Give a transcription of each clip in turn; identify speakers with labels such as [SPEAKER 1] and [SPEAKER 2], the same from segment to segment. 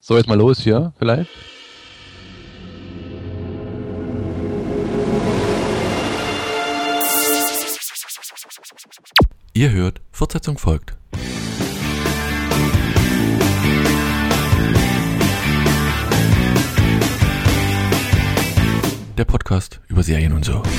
[SPEAKER 1] So, jetzt mal los hier, vielleicht.
[SPEAKER 2] Ihr hört, Fortsetzung folgt. Der Podcast über Serien und so.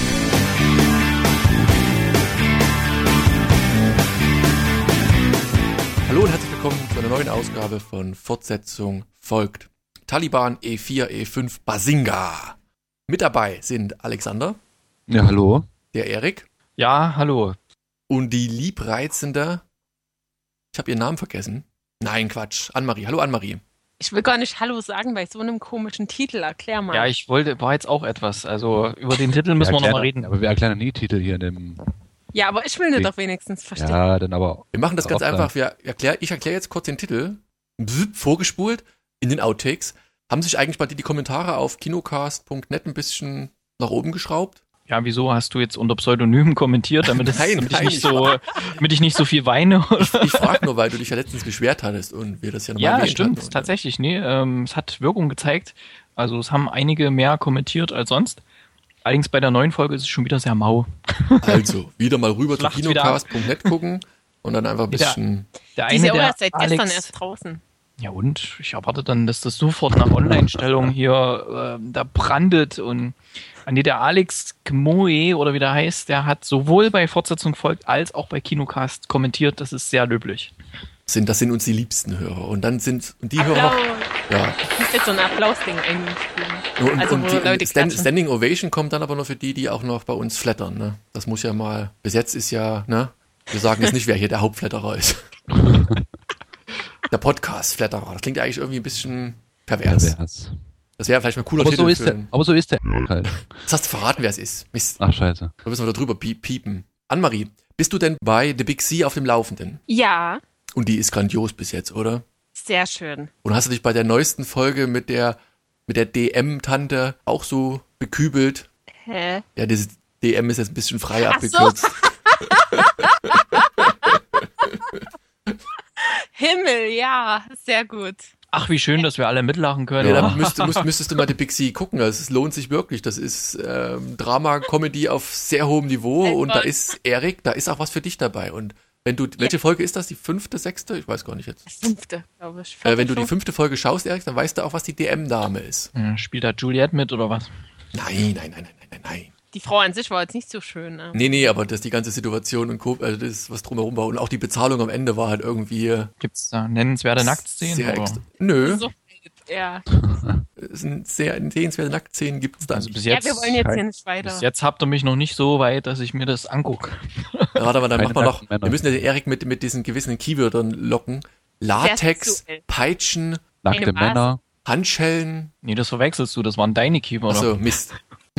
[SPEAKER 2] Hallo und herzlich willkommen zu einer neuen Ausgabe von Fortsetzung folgt. Taliban E4, E5, Bazinga. Mit dabei sind Alexander.
[SPEAKER 1] Ja, hallo.
[SPEAKER 2] Der Erik.
[SPEAKER 3] Ja, hallo.
[SPEAKER 2] Und die liebreizende, ich habe ihren Namen vergessen. Nein, Quatsch. Annemarie. Hallo Annemarie.
[SPEAKER 4] Ich will gar nicht Hallo sagen bei so einem komischen Titel. Erklär mal.
[SPEAKER 3] Ja, war jetzt auch etwas. Also über den Titel müssen wir nochmal reden.
[SPEAKER 1] Aber wir erklären nie Titel hier in dem...
[SPEAKER 4] Ja, aber ich will nicht doch wenigstens verstehen.
[SPEAKER 1] Ja, dann aber...
[SPEAKER 2] Wir machen das ganz einfach. Ich erkläre jetzt kurz den Titel. Vorgespult in den Outtakes. Haben sich eigentlich mal die Kommentare auf kinocast.net ein bisschen nach oben geschraubt?
[SPEAKER 3] Ja, wieso hast du jetzt unter Pseudonym kommentiert, damit ich nicht so viel weine?
[SPEAKER 2] Ich frage nur, weil du dich ja letztens beschwert hattest und wir das ja nochmal erwähnt hatten.
[SPEAKER 3] Ja, stimmt, tatsächlich. Nee, es hat Wirkung gezeigt. Also es haben einige mehr kommentiert als sonst. Allerdings bei der neuen Folge ist es schon wieder sehr mau.
[SPEAKER 2] Also, wieder mal rüber zu kinocast.net gucken und dann einfach ein bisschen...
[SPEAKER 4] Die ist ja auch seit gestern erst draußen.
[SPEAKER 3] Ja und? Ich erwarte dann, dass das sofort nach Online-Stellung hier da brandet und... Der Alex Kmoe oder wie der heißt, der hat sowohl bei Fortsetzung folgt als auch bei Kinocast kommentiert. Das ist sehr löblich.
[SPEAKER 2] Das sind uns die liebsten Hörer. Und dann sind die Hörer noch... Ja.
[SPEAKER 4] Das ist jetzt so ein Applaus-Ding eingespielt.
[SPEAKER 2] Und die Standing Ovation kommt dann aber nur für die auch noch bei uns flattern. Ne? Das muss ja mal... Bis jetzt ist ja... Ne? Wir sagen jetzt nicht, wer hier der Hauptflatterer ist. Der Podcast-Flatterer. Das klingt eigentlich irgendwie ein bisschen pervers. Das wäre vielleicht mal ein cooler Titel.
[SPEAKER 1] Aber so ist der halt.
[SPEAKER 2] Das hast du verraten, wer es ist. Mist.
[SPEAKER 1] Ach, scheiße.
[SPEAKER 2] Da müssen wir da drüber piepen. Annemarie, bist du denn bei The Big C auf dem Laufenden?
[SPEAKER 4] Ja.
[SPEAKER 2] Und die ist grandios bis jetzt, oder?
[SPEAKER 4] Sehr schön.
[SPEAKER 2] Und hast du dich bei der neuesten Folge mit der DM-Tante auch so bekübelt?
[SPEAKER 4] Hä?
[SPEAKER 2] Ja, dieses DM ist jetzt ein bisschen frei abgekürzt.
[SPEAKER 4] So. Himmel, ja, sehr gut.
[SPEAKER 3] Ach, wie schön, dass wir alle mitlachen können.
[SPEAKER 2] Ja, dann müsstest du mal die Big C gucken. Es lohnt sich wirklich. Das ist Drama-Comedy auf sehr hohem Niveau. Und da ist Erik, da ist auch was für dich dabei. Und wenn du, welche Folge ist das? Die 5., 6.? Ich weiß gar nicht jetzt.
[SPEAKER 4] 5., glaube ich.
[SPEAKER 2] Wenn du die 5. Folge schaust, Erik, dann weißt du auch, was die DM-Dame ist.
[SPEAKER 3] Ja, spielt da Juliette mit oder was?
[SPEAKER 2] Nein.
[SPEAKER 4] Die Frau an sich war jetzt nicht so schön. Ne?
[SPEAKER 2] Nee, aber das die ganze Situation und das, was drumherum war. Und auch die Bezahlung am Ende war halt irgendwie...
[SPEAKER 3] Gibt's da nennenswerte Nacktszenen?
[SPEAKER 2] Nö.
[SPEAKER 4] So, ja.
[SPEAKER 2] Es sind sehr sehenswerte Nacktszenen gibt's dann.
[SPEAKER 3] Also bis jetzt,
[SPEAKER 4] wir wollen jetzt hier nicht weiter.
[SPEAKER 3] Bis jetzt habt ihr mich noch nicht so weit, dass ich mir das angucke.
[SPEAKER 2] Warte mal, dann machen wir noch... Wir müssen ja den Erik mit diesen gewissen Keywörtern locken. Latex, Peitschen,
[SPEAKER 1] nackte Männer,
[SPEAKER 2] Handschellen.
[SPEAKER 3] Nee, das verwechselst du, das waren deine Keywörter.
[SPEAKER 2] Achso, Mist.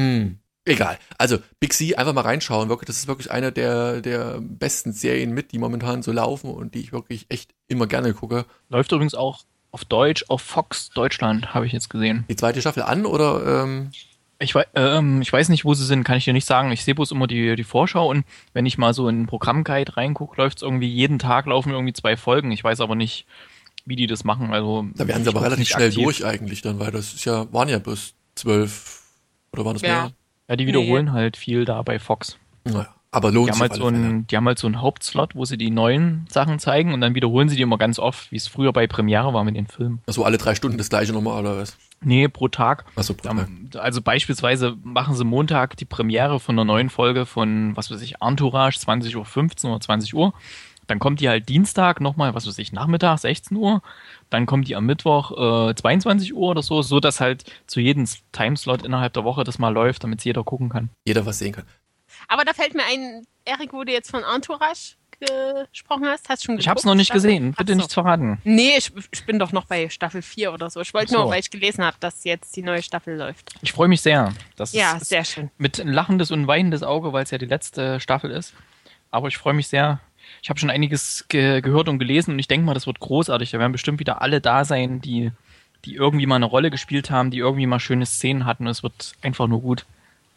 [SPEAKER 2] Egal. Also, Big C, einfach mal reinschauen. Wirklich, das ist wirklich eine der besten Serien mit, die momentan so laufen und die ich wirklich echt immer gerne gucke.
[SPEAKER 3] Läuft übrigens auch auf Deutsch, auf Fox Deutschland, habe ich jetzt gesehen.
[SPEAKER 2] Die zweite Staffel an, oder?
[SPEAKER 3] Ich weiß nicht, wo sie sind, kann ich dir nicht sagen. Ich sehe bloß immer die Vorschau und wenn ich mal so in den Programmguide reingucke, läuft es irgendwie jeden Tag, laufen irgendwie 2 Folgen. Ich weiß aber nicht, wie die das machen. Also
[SPEAKER 2] da werden sie aber relativ schnell durch eigentlich dann, weil das ist waren ja bis 12, oder waren das mehr?
[SPEAKER 3] Ja, die wiederholen halt viel da bei Fox.
[SPEAKER 2] Naja, aber lohnt sich.
[SPEAKER 3] Die haben halt so einen Hauptslot, wo sie die neuen Sachen zeigen und dann wiederholen sie die immer ganz oft, wie es früher bei Premiere war mit den Filmen.
[SPEAKER 2] Also alle 3 Stunden das gleiche nochmal, oder was?
[SPEAKER 3] Nee, pro Tag.
[SPEAKER 2] Achso, pro Tag.
[SPEAKER 3] Also beispielsweise machen sie Montag die Premiere von einer neuen Folge von, was weiß ich, Entourage, 20.15 Uhr oder 20 Uhr. Dann kommt die halt Dienstag nochmal, was weiß ich, Nachmittag, 16 Uhr. Dann kommt die am Mittwoch 22 Uhr oder so dass halt zu jedem Timeslot innerhalb der Woche das mal läuft, damit jeder gucken kann.
[SPEAKER 2] Jeder was sehen kann.
[SPEAKER 4] Aber da fällt mir ein, Erik, wo du jetzt von Entourage gesprochen hast du schon geguckt?
[SPEAKER 3] Ich hab's noch nicht gesehen, bitte nichts verraten.
[SPEAKER 4] Nee, ich bin doch noch bei Staffel 4 oder so. Ich wollte nur, weil ich gelesen habe, dass jetzt die neue Staffel läuft.
[SPEAKER 3] Ich freue mich sehr.
[SPEAKER 4] Sehr schön.
[SPEAKER 3] Mit ein lachendes und weinendes Auge, weil es ja die letzte Staffel ist. Aber ich freue mich sehr. Ich habe schon einiges gehört und gelesen und ich denke mal, das wird großartig. Da werden bestimmt wieder alle da sein, die irgendwie mal eine Rolle gespielt haben, die irgendwie mal schöne Szenen hatten. Es wird einfach nur gut.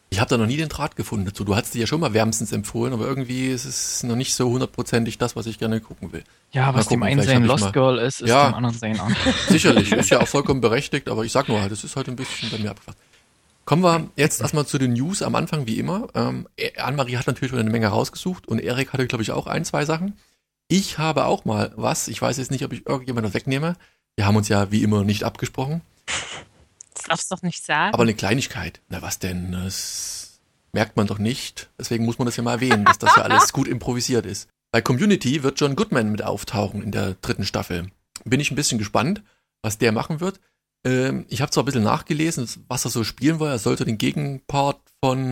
[SPEAKER 2] Ich habe da noch nie den Draht gefunden dazu. Du hast die ja schon mal wärmstens empfohlen, aber irgendwie ist es noch nicht so hundertprozentig das, was ich gerne gucken will.
[SPEAKER 3] Ja, was dem einen sein Lost Girl ist dem anderen sein Arm.
[SPEAKER 2] Sicherlich, ist ja auch vollkommen berechtigt, aber ich sag nur halt, es ist halt ein bisschen bei mir abgefasst. Kommen wir jetzt erstmal zu den News am Anfang, wie immer. Annemarie hat natürlich schon eine Menge rausgesucht und Erik hatte, glaube ich, auch 1, 2 Sachen. Ich habe auch mal was, ich weiß jetzt nicht, ob ich irgendjemanden wegnehme. Wir haben uns ja wie immer nicht abgesprochen.
[SPEAKER 4] Das darfst du doch nicht sagen.
[SPEAKER 2] Aber eine Kleinigkeit. Na was denn? Das merkt man doch nicht. Deswegen muss man das ja mal erwähnen, dass das ja alles gut improvisiert ist. Bei Community wird John Goodman mit auftauchen in der 3. Staffel. Bin ich ein bisschen gespannt, was der machen wird. Ich habe zwar ein bisschen nachgelesen, was er so spielen will. Er sollte den Gegenpart von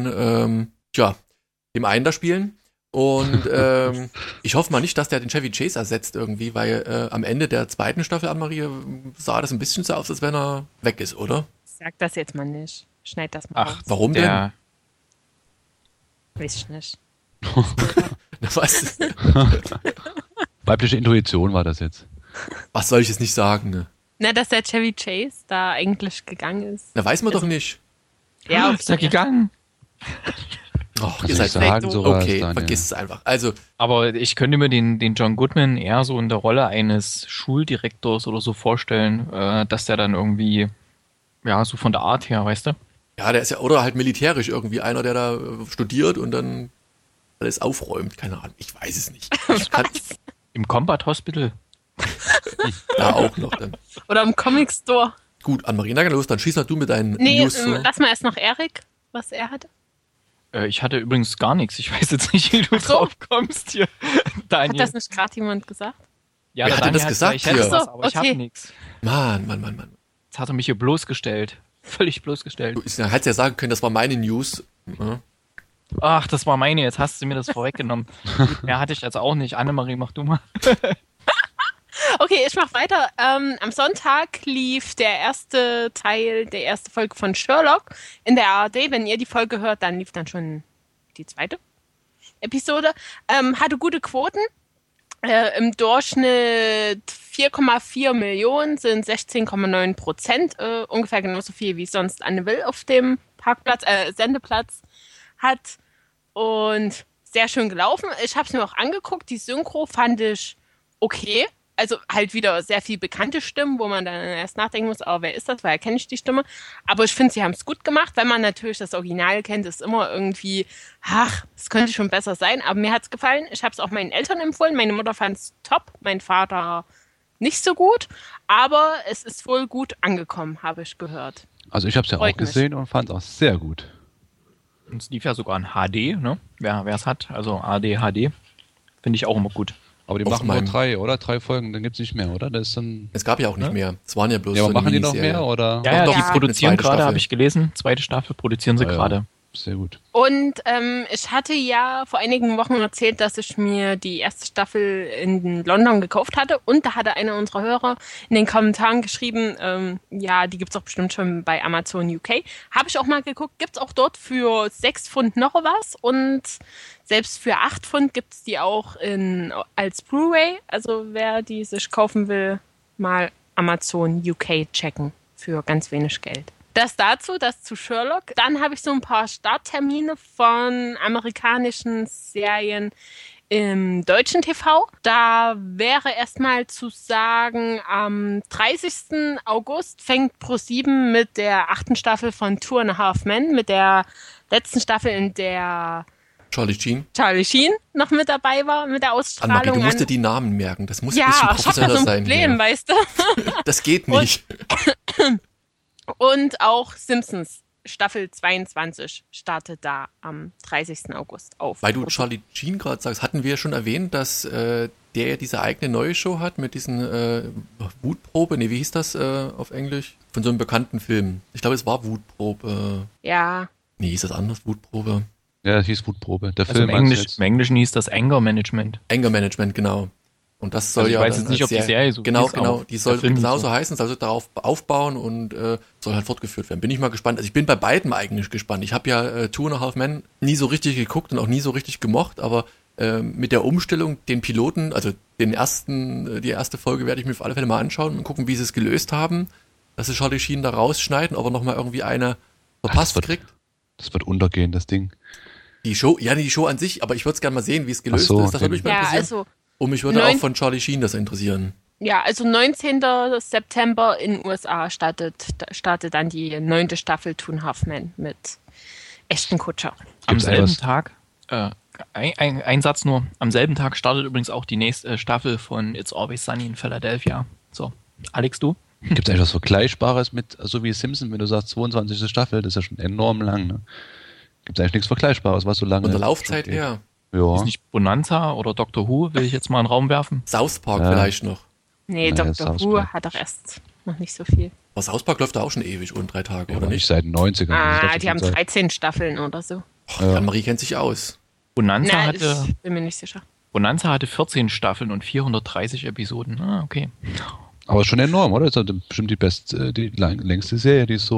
[SPEAKER 2] dem einen da spielen. Und ich hoffe mal nicht, dass der den Chevy Chase ersetzt irgendwie, weil am Ende der 2. Staffel, Annemarie, sah das ein bisschen so aus, als wenn er weg ist, oder?
[SPEAKER 4] Sag das jetzt mal nicht. Schneid das mal raus.
[SPEAKER 2] Warum denn?
[SPEAKER 4] Weiß ich nicht.
[SPEAKER 2] Was?
[SPEAKER 1] Weibliche Intuition war das jetzt.
[SPEAKER 2] Was soll ich jetzt nicht sagen, ne?
[SPEAKER 4] Na, dass der Chevy Chase da eigentlich gegangen ist.
[SPEAKER 2] Na, weiß man doch nicht.
[SPEAKER 4] Ja,
[SPEAKER 3] Ist er gegangen?
[SPEAKER 2] Och,
[SPEAKER 1] Was
[SPEAKER 2] ihr
[SPEAKER 1] soll
[SPEAKER 2] seid
[SPEAKER 1] ich sagen, sowas,
[SPEAKER 2] okay,
[SPEAKER 1] Daniel?
[SPEAKER 2] vergiss es einfach. Also,
[SPEAKER 3] Aber ich könnte mir den John Goodman eher so in der Rolle eines Schuldirektors oder so vorstellen, dass der dann irgendwie, ja, so von der Art her, weißt du?
[SPEAKER 2] ja, der ist ja, oder halt militärisch irgendwie einer, der da studiert und dann alles aufräumt. Keine Ahnung, ich weiß es nicht. Ich kann
[SPEAKER 3] Im Combat Hospital.
[SPEAKER 2] da auch noch dann.
[SPEAKER 4] Oder im Comic Store.
[SPEAKER 2] Gut, Annemarie, na los, dann schieß mal du mit deinen
[SPEAKER 4] Nee,
[SPEAKER 2] News vor.
[SPEAKER 4] lass mal erst noch Erik, was er hatte.
[SPEAKER 3] Ich hatte übrigens gar nichts. Ich weiß jetzt nicht, wie du
[SPEAKER 4] so.
[SPEAKER 3] drauf kommst hier,
[SPEAKER 4] Hat
[SPEAKER 3] Daniel.
[SPEAKER 4] das nicht gerade jemand gesagt?
[SPEAKER 3] Ja,
[SPEAKER 2] Wer
[SPEAKER 3] der
[SPEAKER 2] hat denn das
[SPEAKER 3] Daniel
[SPEAKER 2] gesagt
[SPEAKER 3] ich hätte
[SPEAKER 2] hier?
[SPEAKER 3] was,
[SPEAKER 4] Ach so,
[SPEAKER 3] aber ich
[SPEAKER 4] okay.
[SPEAKER 3] habe nichts.
[SPEAKER 2] Mann.
[SPEAKER 3] Jetzt hat er mich hier bloßgestellt. Völlig bloßgestellt.
[SPEAKER 2] Du hättest ja sagen können, das war meine News. Ja.
[SPEAKER 3] Ach, das war meine, jetzt hast du mir das vorweggenommen. Mehr hatte ich jetzt auch nicht. Annemarie, mach du mal.
[SPEAKER 4] Okay, ich mach weiter. Am Sonntag lief der erste Teil, der erste Folge von Sherlock in der ARD. Wenn ihr die Folge hört, dann lief dann schon die 2. Episode. Hatte gute Quoten. Im Durchschnitt 4,4 Millionen sind 16,9%. Ungefähr genauso viel wie sonst Anne Will auf dem Sendeplatz hat. Und sehr schön gelaufen. Ich habe es mir auch angeguckt. Die Synchro fand ich okay. Also halt wieder sehr viel bekannte Stimmen, wo man dann erst nachdenken muss, aber wer ist das? Woher kenne ich die Stimme? Aber ich finde, sie haben es gut gemacht. Wenn man natürlich das Original kennt, ist immer irgendwie, es könnte schon besser sein. Aber mir hat es gefallen. Ich habe es auch meinen Eltern empfohlen. Meine Mutter fand es top, mein Vater nicht so gut. Aber es ist wohl gut angekommen, habe ich gehört.
[SPEAKER 1] Also ich habe es ja
[SPEAKER 4] Freut
[SPEAKER 1] auch gesehen und fand es auch sehr gut.
[SPEAKER 3] Und es lief ja sogar in HD, ne? Wer es hat, also AD, HD. Finde ich auch immer gut.
[SPEAKER 1] Aber die
[SPEAKER 2] Auf
[SPEAKER 1] machen nur
[SPEAKER 2] meinem-
[SPEAKER 1] 3, oder? 3 Folgen, dann gibt's nicht mehr, oder? Das ist dann.
[SPEAKER 2] Es gab ja auch nicht mehr. Es waren ja bloß
[SPEAKER 1] Ja, aber
[SPEAKER 2] so eine
[SPEAKER 1] machen die noch
[SPEAKER 2] Miniserie.
[SPEAKER 1] mehr, oder?
[SPEAKER 3] Ja,
[SPEAKER 2] doch,
[SPEAKER 3] die
[SPEAKER 2] es gibt
[SPEAKER 3] produzieren
[SPEAKER 2] eine zweite
[SPEAKER 3] gerade,
[SPEAKER 2] Staffel.
[SPEAKER 3] habe ich gelesen. 2. Staffel produzieren sie
[SPEAKER 1] Ah, ja.
[SPEAKER 3] gerade.
[SPEAKER 1] Sehr gut.
[SPEAKER 4] Und ich hatte ja vor einigen Wochen erzählt, dass ich mir die erste Staffel in London gekauft hatte. Und da hatte einer unserer Hörer in den Kommentaren geschrieben, ja, die gibt's auch bestimmt schon bei Amazon UK. Habe ich auch mal geguckt, gibt's auch dort für 6 Pfund noch was. Und selbst für 8 Pfund gibt's die auch als Blu-ray. Also wer die sich kaufen will, mal Amazon UK checken für ganz wenig Geld. Das dazu, das zu Sherlock. Dann habe ich so ein paar Starttermine von amerikanischen Serien im deutschen TV. Da wäre erstmal zu sagen, am 30. August fängt ProSieben mit der 8. Staffel von Two and a Half Men, mit der letzten Staffel, in der
[SPEAKER 2] Charlie Sheen.
[SPEAKER 4] Charlie Sheen noch mit dabei war, mit der
[SPEAKER 2] Annemarie,
[SPEAKER 4] Ausstrahlung.
[SPEAKER 2] du musst dir die Namen merken. Das muss ein
[SPEAKER 4] Ja,
[SPEAKER 2] bisschen
[SPEAKER 4] ich habe da
[SPEAKER 2] professioneller
[SPEAKER 4] so ein
[SPEAKER 2] sein.
[SPEAKER 4] Problem,
[SPEAKER 2] hier.
[SPEAKER 4] weißt du?
[SPEAKER 2] Das geht nicht.
[SPEAKER 4] Und auch Simpsons Staffel 22 startet da am 30. August auf.
[SPEAKER 2] Weil du Charlie Sheen gerade sagst, hatten wir schon erwähnt, dass der ja diese eigene neue Show hat mit diesen Wutprobe, nee, wie hieß das auf Englisch? Von so einem bekannten Film. Ich glaube, es war Wutprobe.
[SPEAKER 4] Ja,
[SPEAKER 2] Nee, hieß das anders? Wutprobe?
[SPEAKER 1] Ja, das hieß Wutprobe. Der
[SPEAKER 3] Also
[SPEAKER 1] Film
[SPEAKER 3] im Englischen hieß das Anger Management.
[SPEAKER 2] Anger Management, genau. Und das soll
[SPEAKER 3] Also ich
[SPEAKER 2] ja
[SPEAKER 3] weiß
[SPEAKER 2] dann
[SPEAKER 3] jetzt nicht,
[SPEAKER 2] als
[SPEAKER 3] ob die Serie so
[SPEAKER 2] genau,
[SPEAKER 3] hieß, aber
[SPEAKER 2] genau, die
[SPEAKER 3] der
[SPEAKER 2] soll
[SPEAKER 3] Film hieß
[SPEAKER 2] genauso
[SPEAKER 3] so.
[SPEAKER 2] heißen, soll darauf aufbauen und soll halt fortgeführt werden. Bin ich mal gespannt. Also ich bin bei beiden eigentlich gespannt. Ich habe ja Two and a Half Men nie so richtig geguckt und auch nie so richtig gemocht, aber mit der Umstellung, den Piloten, also die erste Folge werde ich mir auf alle Fälle mal anschauen und gucken, wie sie es gelöst haben, dass sie Charlie Sheen da rausschneiden, ob er nochmal irgendwie eine verpasst
[SPEAKER 1] wird-
[SPEAKER 2] kriegt.
[SPEAKER 1] Das wird untergehen, das Ding.
[SPEAKER 2] Die Show an sich, aber ich würde es gerne mal sehen, wie es gelöst
[SPEAKER 1] Ach so,
[SPEAKER 2] ist. Das würde mich mal
[SPEAKER 4] Ja,
[SPEAKER 2] interessieren.
[SPEAKER 4] also,
[SPEAKER 2] Und mich würde auch von Charlie Sheen das interessieren.
[SPEAKER 4] ja, also 19. September in den USA startet dann die 9. Staffel Two and a Half Men mit Ashton Kutcher.
[SPEAKER 3] Am
[SPEAKER 1] Gibt's
[SPEAKER 3] selben
[SPEAKER 1] etwas?
[SPEAKER 3] Tag, ein Satz nur, am selben Tag startet übrigens auch die nächste Staffel von It's Always Sunny in Philadelphia. So, Alex, du?
[SPEAKER 1] Gibt es eigentlich was Vergleichbares mit, so wie Simpson, wenn du sagst 22. Staffel, das ist ja schon enorm lang, ne? Gibt es eigentlich nichts Vergleichbares, was so lange...
[SPEAKER 2] Von der Laufzeit her.
[SPEAKER 1] Ja.
[SPEAKER 3] Ist nicht Bonanza oder Doctor Who, will ich jetzt mal in den Raum werfen.
[SPEAKER 2] South Park
[SPEAKER 1] Ja.
[SPEAKER 2] vielleicht noch.
[SPEAKER 4] Nee,
[SPEAKER 1] Naja,
[SPEAKER 4] Dr.
[SPEAKER 1] South
[SPEAKER 4] Who
[SPEAKER 1] Park.
[SPEAKER 4] hat doch erst noch nicht so viel.
[SPEAKER 2] Aber South Park läuft da auch schon ewig und 3 Tage,
[SPEAKER 1] Ja,
[SPEAKER 2] oder
[SPEAKER 1] aber
[SPEAKER 2] nicht?
[SPEAKER 1] nicht seit den 90ern. Das ist doch
[SPEAKER 4] Die haben
[SPEAKER 1] schon seit-
[SPEAKER 4] 13 Staffeln oder so.
[SPEAKER 2] Anne-Marie kennt sich aus.
[SPEAKER 3] Bonanza
[SPEAKER 4] Ich bin mir nicht sicher.
[SPEAKER 3] hatte 14 Staffeln und 430 Episoden. Ah, okay.
[SPEAKER 1] Aber schon enorm, oder? Das ist bestimmt die längste Serie, die es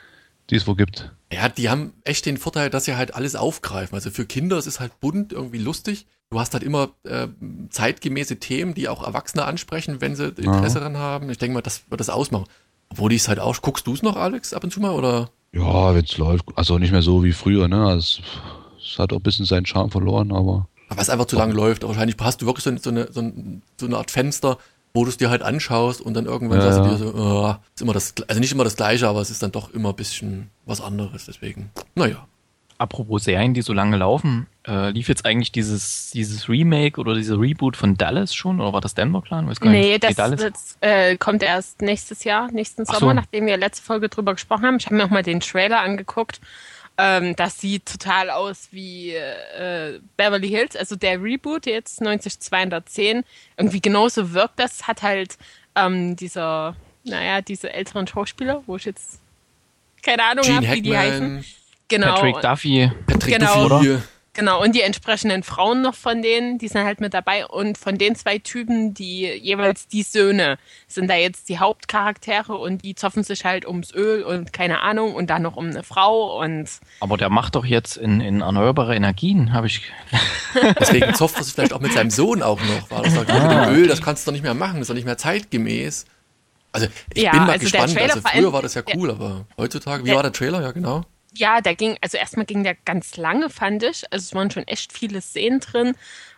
[SPEAKER 1] wo gibt.
[SPEAKER 2] Ja, die haben echt den Vorteil, dass sie halt alles aufgreifen. Also für Kinder ist es halt bunt, irgendwie lustig. Du hast halt immer zeitgemäße Themen, die auch Erwachsene ansprechen, wenn sie Interesse daran haben. Ich denke mal, das wird das ausmachen. Obwohl ich es halt auch... Guckst du es noch, Alex, ab und zu mal, oder?
[SPEAKER 1] Ja, wenn es läuft. Also nicht mehr so wie früher, ne? Also, es hat auch ein bisschen seinen Charme verloren, aber...
[SPEAKER 2] Aber es einfach zu lang läuft. Wahrscheinlich hast du wirklich so eine Art Fenster, wo du es dir halt anschaust und dann irgendwann sagst du dir so, ist immer also nicht immer das Gleiche, aber es ist dann doch immer ein bisschen was anderes, deswegen. Naja.
[SPEAKER 3] Apropos Serien, die so lange laufen, lief jetzt eigentlich dieses Remake oder dieser Reboot von Dallas schon? Oder war das Denver Clan? Weiß gar
[SPEAKER 4] Nee,
[SPEAKER 3] nicht.
[SPEAKER 4] das kommt erst nächsten
[SPEAKER 3] Ach
[SPEAKER 4] Sommer,
[SPEAKER 3] so.
[SPEAKER 4] nachdem wir letzte Folge drüber gesprochen haben. Ich habe mir auch mal den Trailer angeguckt. Das sieht total aus wie Beverly Hills, also der Reboot jetzt 90210. Irgendwie genauso wirkt das. Hat halt diese älteren Schauspieler, wo ich jetzt keine Ahnung
[SPEAKER 2] Gene
[SPEAKER 4] habe, wie die heißen.
[SPEAKER 2] Hackman,
[SPEAKER 4] Genau.
[SPEAKER 3] Patrick Duffy.
[SPEAKER 2] Patrick
[SPEAKER 4] Genau.
[SPEAKER 2] Duffy.
[SPEAKER 4] Genau, und die entsprechenden Frauen noch von denen, die sind halt mit dabei. Und von den 2 Typen, die jeweils die Söhne, sind da jetzt die Hauptcharaktere und die zoffen sich halt ums Öl und keine Ahnung und dann noch um eine Frau und
[SPEAKER 3] Aber der macht doch jetzt in erneuerbare Energien, habe ich...
[SPEAKER 2] Deswegen zofft er sich vielleicht auch mit seinem Sohn auch noch. Weil er sagt, mit dem Öl, das kannst du doch nicht mehr machen, das ist doch nicht mehr zeitgemäß. Also ich
[SPEAKER 4] Ja,
[SPEAKER 2] bin mal
[SPEAKER 4] also der
[SPEAKER 2] gespannt.
[SPEAKER 4] Trailer
[SPEAKER 2] Also
[SPEAKER 4] vor
[SPEAKER 2] früher
[SPEAKER 4] allem-
[SPEAKER 2] war das ja cool, aber heutzutage, wie war der Trailer? Ja, genau.
[SPEAKER 4] ja, erstmal ging der ganz lange, fand ich. Also es waren schon echt viele Szenen drin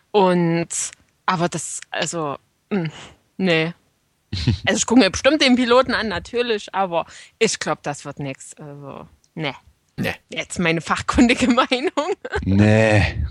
[SPEAKER 4] aber nee. Also ich gucke mir bestimmt den Piloten an, natürlich, aber ich glaube, das wird nichts. Also, nee.
[SPEAKER 2] Ne.
[SPEAKER 4] Jetzt meine fachkundige Meinung.
[SPEAKER 1] Nee.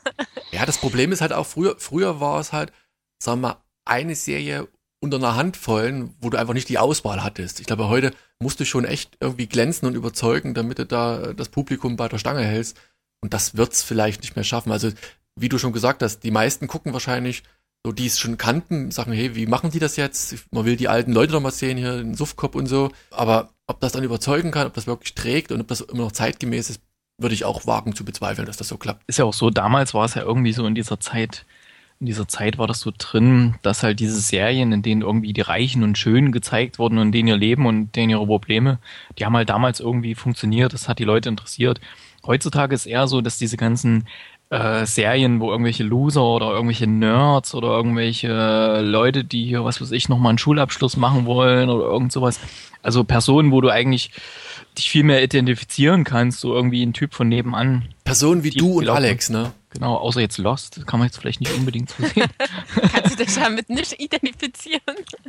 [SPEAKER 2] Ja, das Problem ist halt auch, früher war es halt, sagen wir mal, eine Serie unter einer Handvollen, wo du einfach nicht die Auswahl hattest. Ich glaube, heute musst du schon echt irgendwie glänzen und überzeugen, damit du da das Publikum bei der Stange hältst. Und das wird's vielleicht nicht mehr schaffen. Also, wie du schon gesagt hast, die meisten gucken wahrscheinlich, so die es schon kannten, sagen, hey, wie machen die das jetzt? Man will die alten Leute doch mal sehen, hier den Suffkopf und so. Aber ob das dann überzeugen kann, ob das wirklich trägt und ob das immer noch zeitgemäß ist, würde ich auch wagen zu bezweifeln, dass das so klappt.
[SPEAKER 3] Ist ja auch so, damals war es ja irgendwie so in dieser Zeit war das so drin, dass halt diese Serien, in denen irgendwie die Reichen und Schönen gezeigt wurden und denen ihr Leben und denen ihre Probleme, die haben halt damals irgendwie funktioniert, das hat die Leute interessiert. Heutzutage ist eher so, dass diese ganzen Serien, wo irgendwelche Loser oder irgendwelche Nerds oder irgendwelche Leute, die hier, was weiß ich, nochmal einen Schulabschluss machen wollen oder irgend sowas, also Personen, wo du eigentlich dich viel mehr identifizieren kannst, so irgendwie ein Typ von nebenan.
[SPEAKER 2] Personen wie
[SPEAKER 3] Die
[SPEAKER 2] du und
[SPEAKER 3] glauben-
[SPEAKER 2] Alex, ne?
[SPEAKER 3] Genau, außer jetzt Lost, das kann man jetzt vielleicht nicht unbedingt so sehen.
[SPEAKER 4] Kannst du dich damit nicht identifizieren?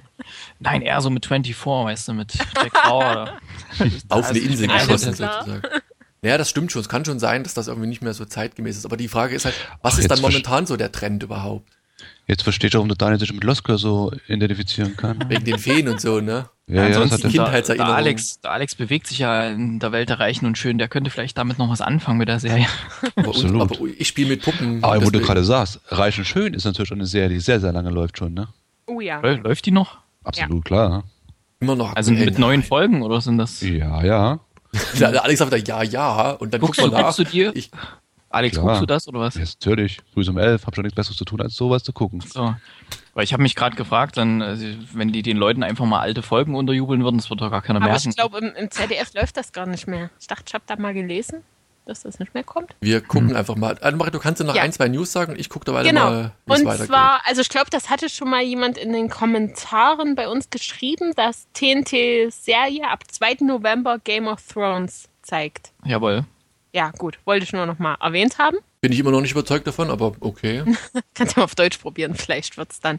[SPEAKER 3] Nein, eher so mit 24, weißt du, mit Jack Bauer.
[SPEAKER 2] Auf eine Insel
[SPEAKER 4] alles
[SPEAKER 2] geschossen
[SPEAKER 4] klar.
[SPEAKER 2] sozusagen. Ja, das stimmt schon. Es kann schon sein, dass das irgendwie nicht mehr so zeitgemäß ist. Aber die Frage ist halt, was ist
[SPEAKER 1] jetzt
[SPEAKER 2] dann momentan so der Trend überhaupt?
[SPEAKER 1] Jetzt verstehe ich, warum der Daniel sich mit Losker so identifizieren kann.
[SPEAKER 2] Wegen den Feen und so, ne?
[SPEAKER 1] Ja, das
[SPEAKER 2] Ansonsten
[SPEAKER 1] hat er.
[SPEAKER 2] Kind- Kindheitserinnerung.
[SPEAKER 3] Der Alex bewegt sich ja in der Welt der Reichen und Schönen. Der könnte vielleicht damit noch was anfangen mit der Serie.
[SPEAKER 1] Absolut.
[SPEAKER 2] Aber ich spiele mit Puppen.
[SPEAKER 1] Aber wo du
[SPEAKER 2] deswegen-
[SPEAKER 1] gerade sagst, Reich und Schön ist natürlich schon eine Serie, die sehr, sehr lange läuft schon, ne?
[SPEAKER 4] Oh ja.
[SPEAKER 3] Läuft die noch?
[SPEAKER 1] Absolut, klar.
[SPEAKER 2] immer noch
[SPEAKER 3] Also
[SPEAKER 2] aktuell.
[SPEAKER 3] mit 9 Folgen oder sind das?
[SPEAKER 1] Ja, ja.
[SPEAKER 2] Der Alex sagt da ja und dann guckt man nach.
[SPEAKER 3] Guckst du dir?
[SPEAKER 2] Ich,
[SPEAKER 3] Alex,
[SPEAKER 1] Klar.
[SPEAKER 3] guckst du das oder was?
[SPEAKER 1] Jetzt natürlich. Früh um 11, hab schon nichts Besseres zu tun, als sowas zu gucken.
[SPEAKER 3] So. Weil ich habe mich gerade gefragt, dann, wenn die den Leuten einfach mal alte Folgen unterjubeln würden, das wird doch gar keiner
[SPEAKER 4] Aber
[SPEAKER 3] merken.
[SPEAKER 4] ich glaube, im ZDF läuft das gar nicht mehr. Ich dachte, ich habe da mal gelesen, dass das nicht mehr kommt.
[SPEAKER 2] wir gucken einfach mal. Annemarie, du kannst dir noch
[SPEAKER 4] Ja.
[SPEAKER 2] 1, 2 News sagen. Ich gucke dabei
[SPEAKER 4] Genau.
[SPEAKER 2] mal, wie es
[SPEAKER 4] Und
[SPEAKER 2] weitergeht.
[SPEAKER 4] zwar, also ich glaube, das hatte schon mal jemand in den Kommentaren bei uns geschrieben, dass TNT-Serie ab 2. November Game of Thrones zeigt.
[SPEAKER 3] Jawohl.
[SPEAKER 4] Ja, gut, wollte ich nur noch mal erwähnt haben.
[SPEAKER 2] Bin ich immer noch nicht überzeugt davon, aber okay.
[SPEAKER 4] Kannst ja mal auf Deutsch probieren, vielleicht wird's dann.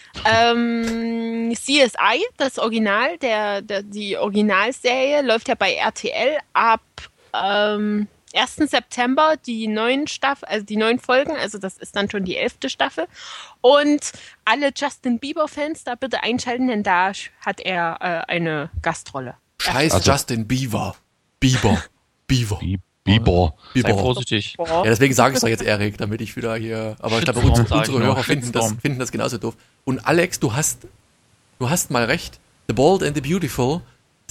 [SPEAKER 4] CSI, das Original, die Originalserie, läuft ja bei RTL ab 1. September die neuen Staffel, also die 9 Folgen, also das ist dann schon die 11. Staffel. Und alle Justin Bieber-Fans da bitte einschalten, denn da hat er eine Gastrolle.
[SPEAKER 2] Scheiß Justin Bieber. Bieber.
[SPEAKER 1] Bieber.
[SPEAKER 3] Sei vorsichtig.
[SPEAKER 2] Ja, deswegen sage ich es doch jetzt, Erik, damit ich wieder hier. Aber ich glaube, unsere Hörer finden das genauso doof. Und Alex, du hast mal recht. The Bold and the Beautiful,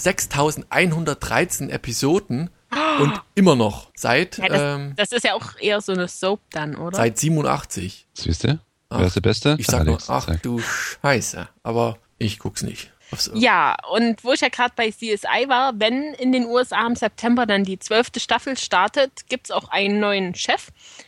[SPEAKER 2] 6113 Episoden und immer noch seit.
[SPEAKER 4] Ja, das ist ja auch eher so eine Soap dann, oder?
[SPEAKER 2] Seit 87.
[SPEAKER 1] Siehst du? Wer ist der Beste?
[SPEAKER 2] Ich sag
[SPEAKER 1] Alex,
[SPEAKER 2] nur, ach
[SPEAKER 1] sag.
[SPEAKER 2] du Scheiße. Aber ich guck's nicht.
[SPEAKER 4] Ja, und wo ich ja gerade bei CSI war, wenn in den USA im September dann die 12. Staffel startet, gibt's auch einen neuen Chef.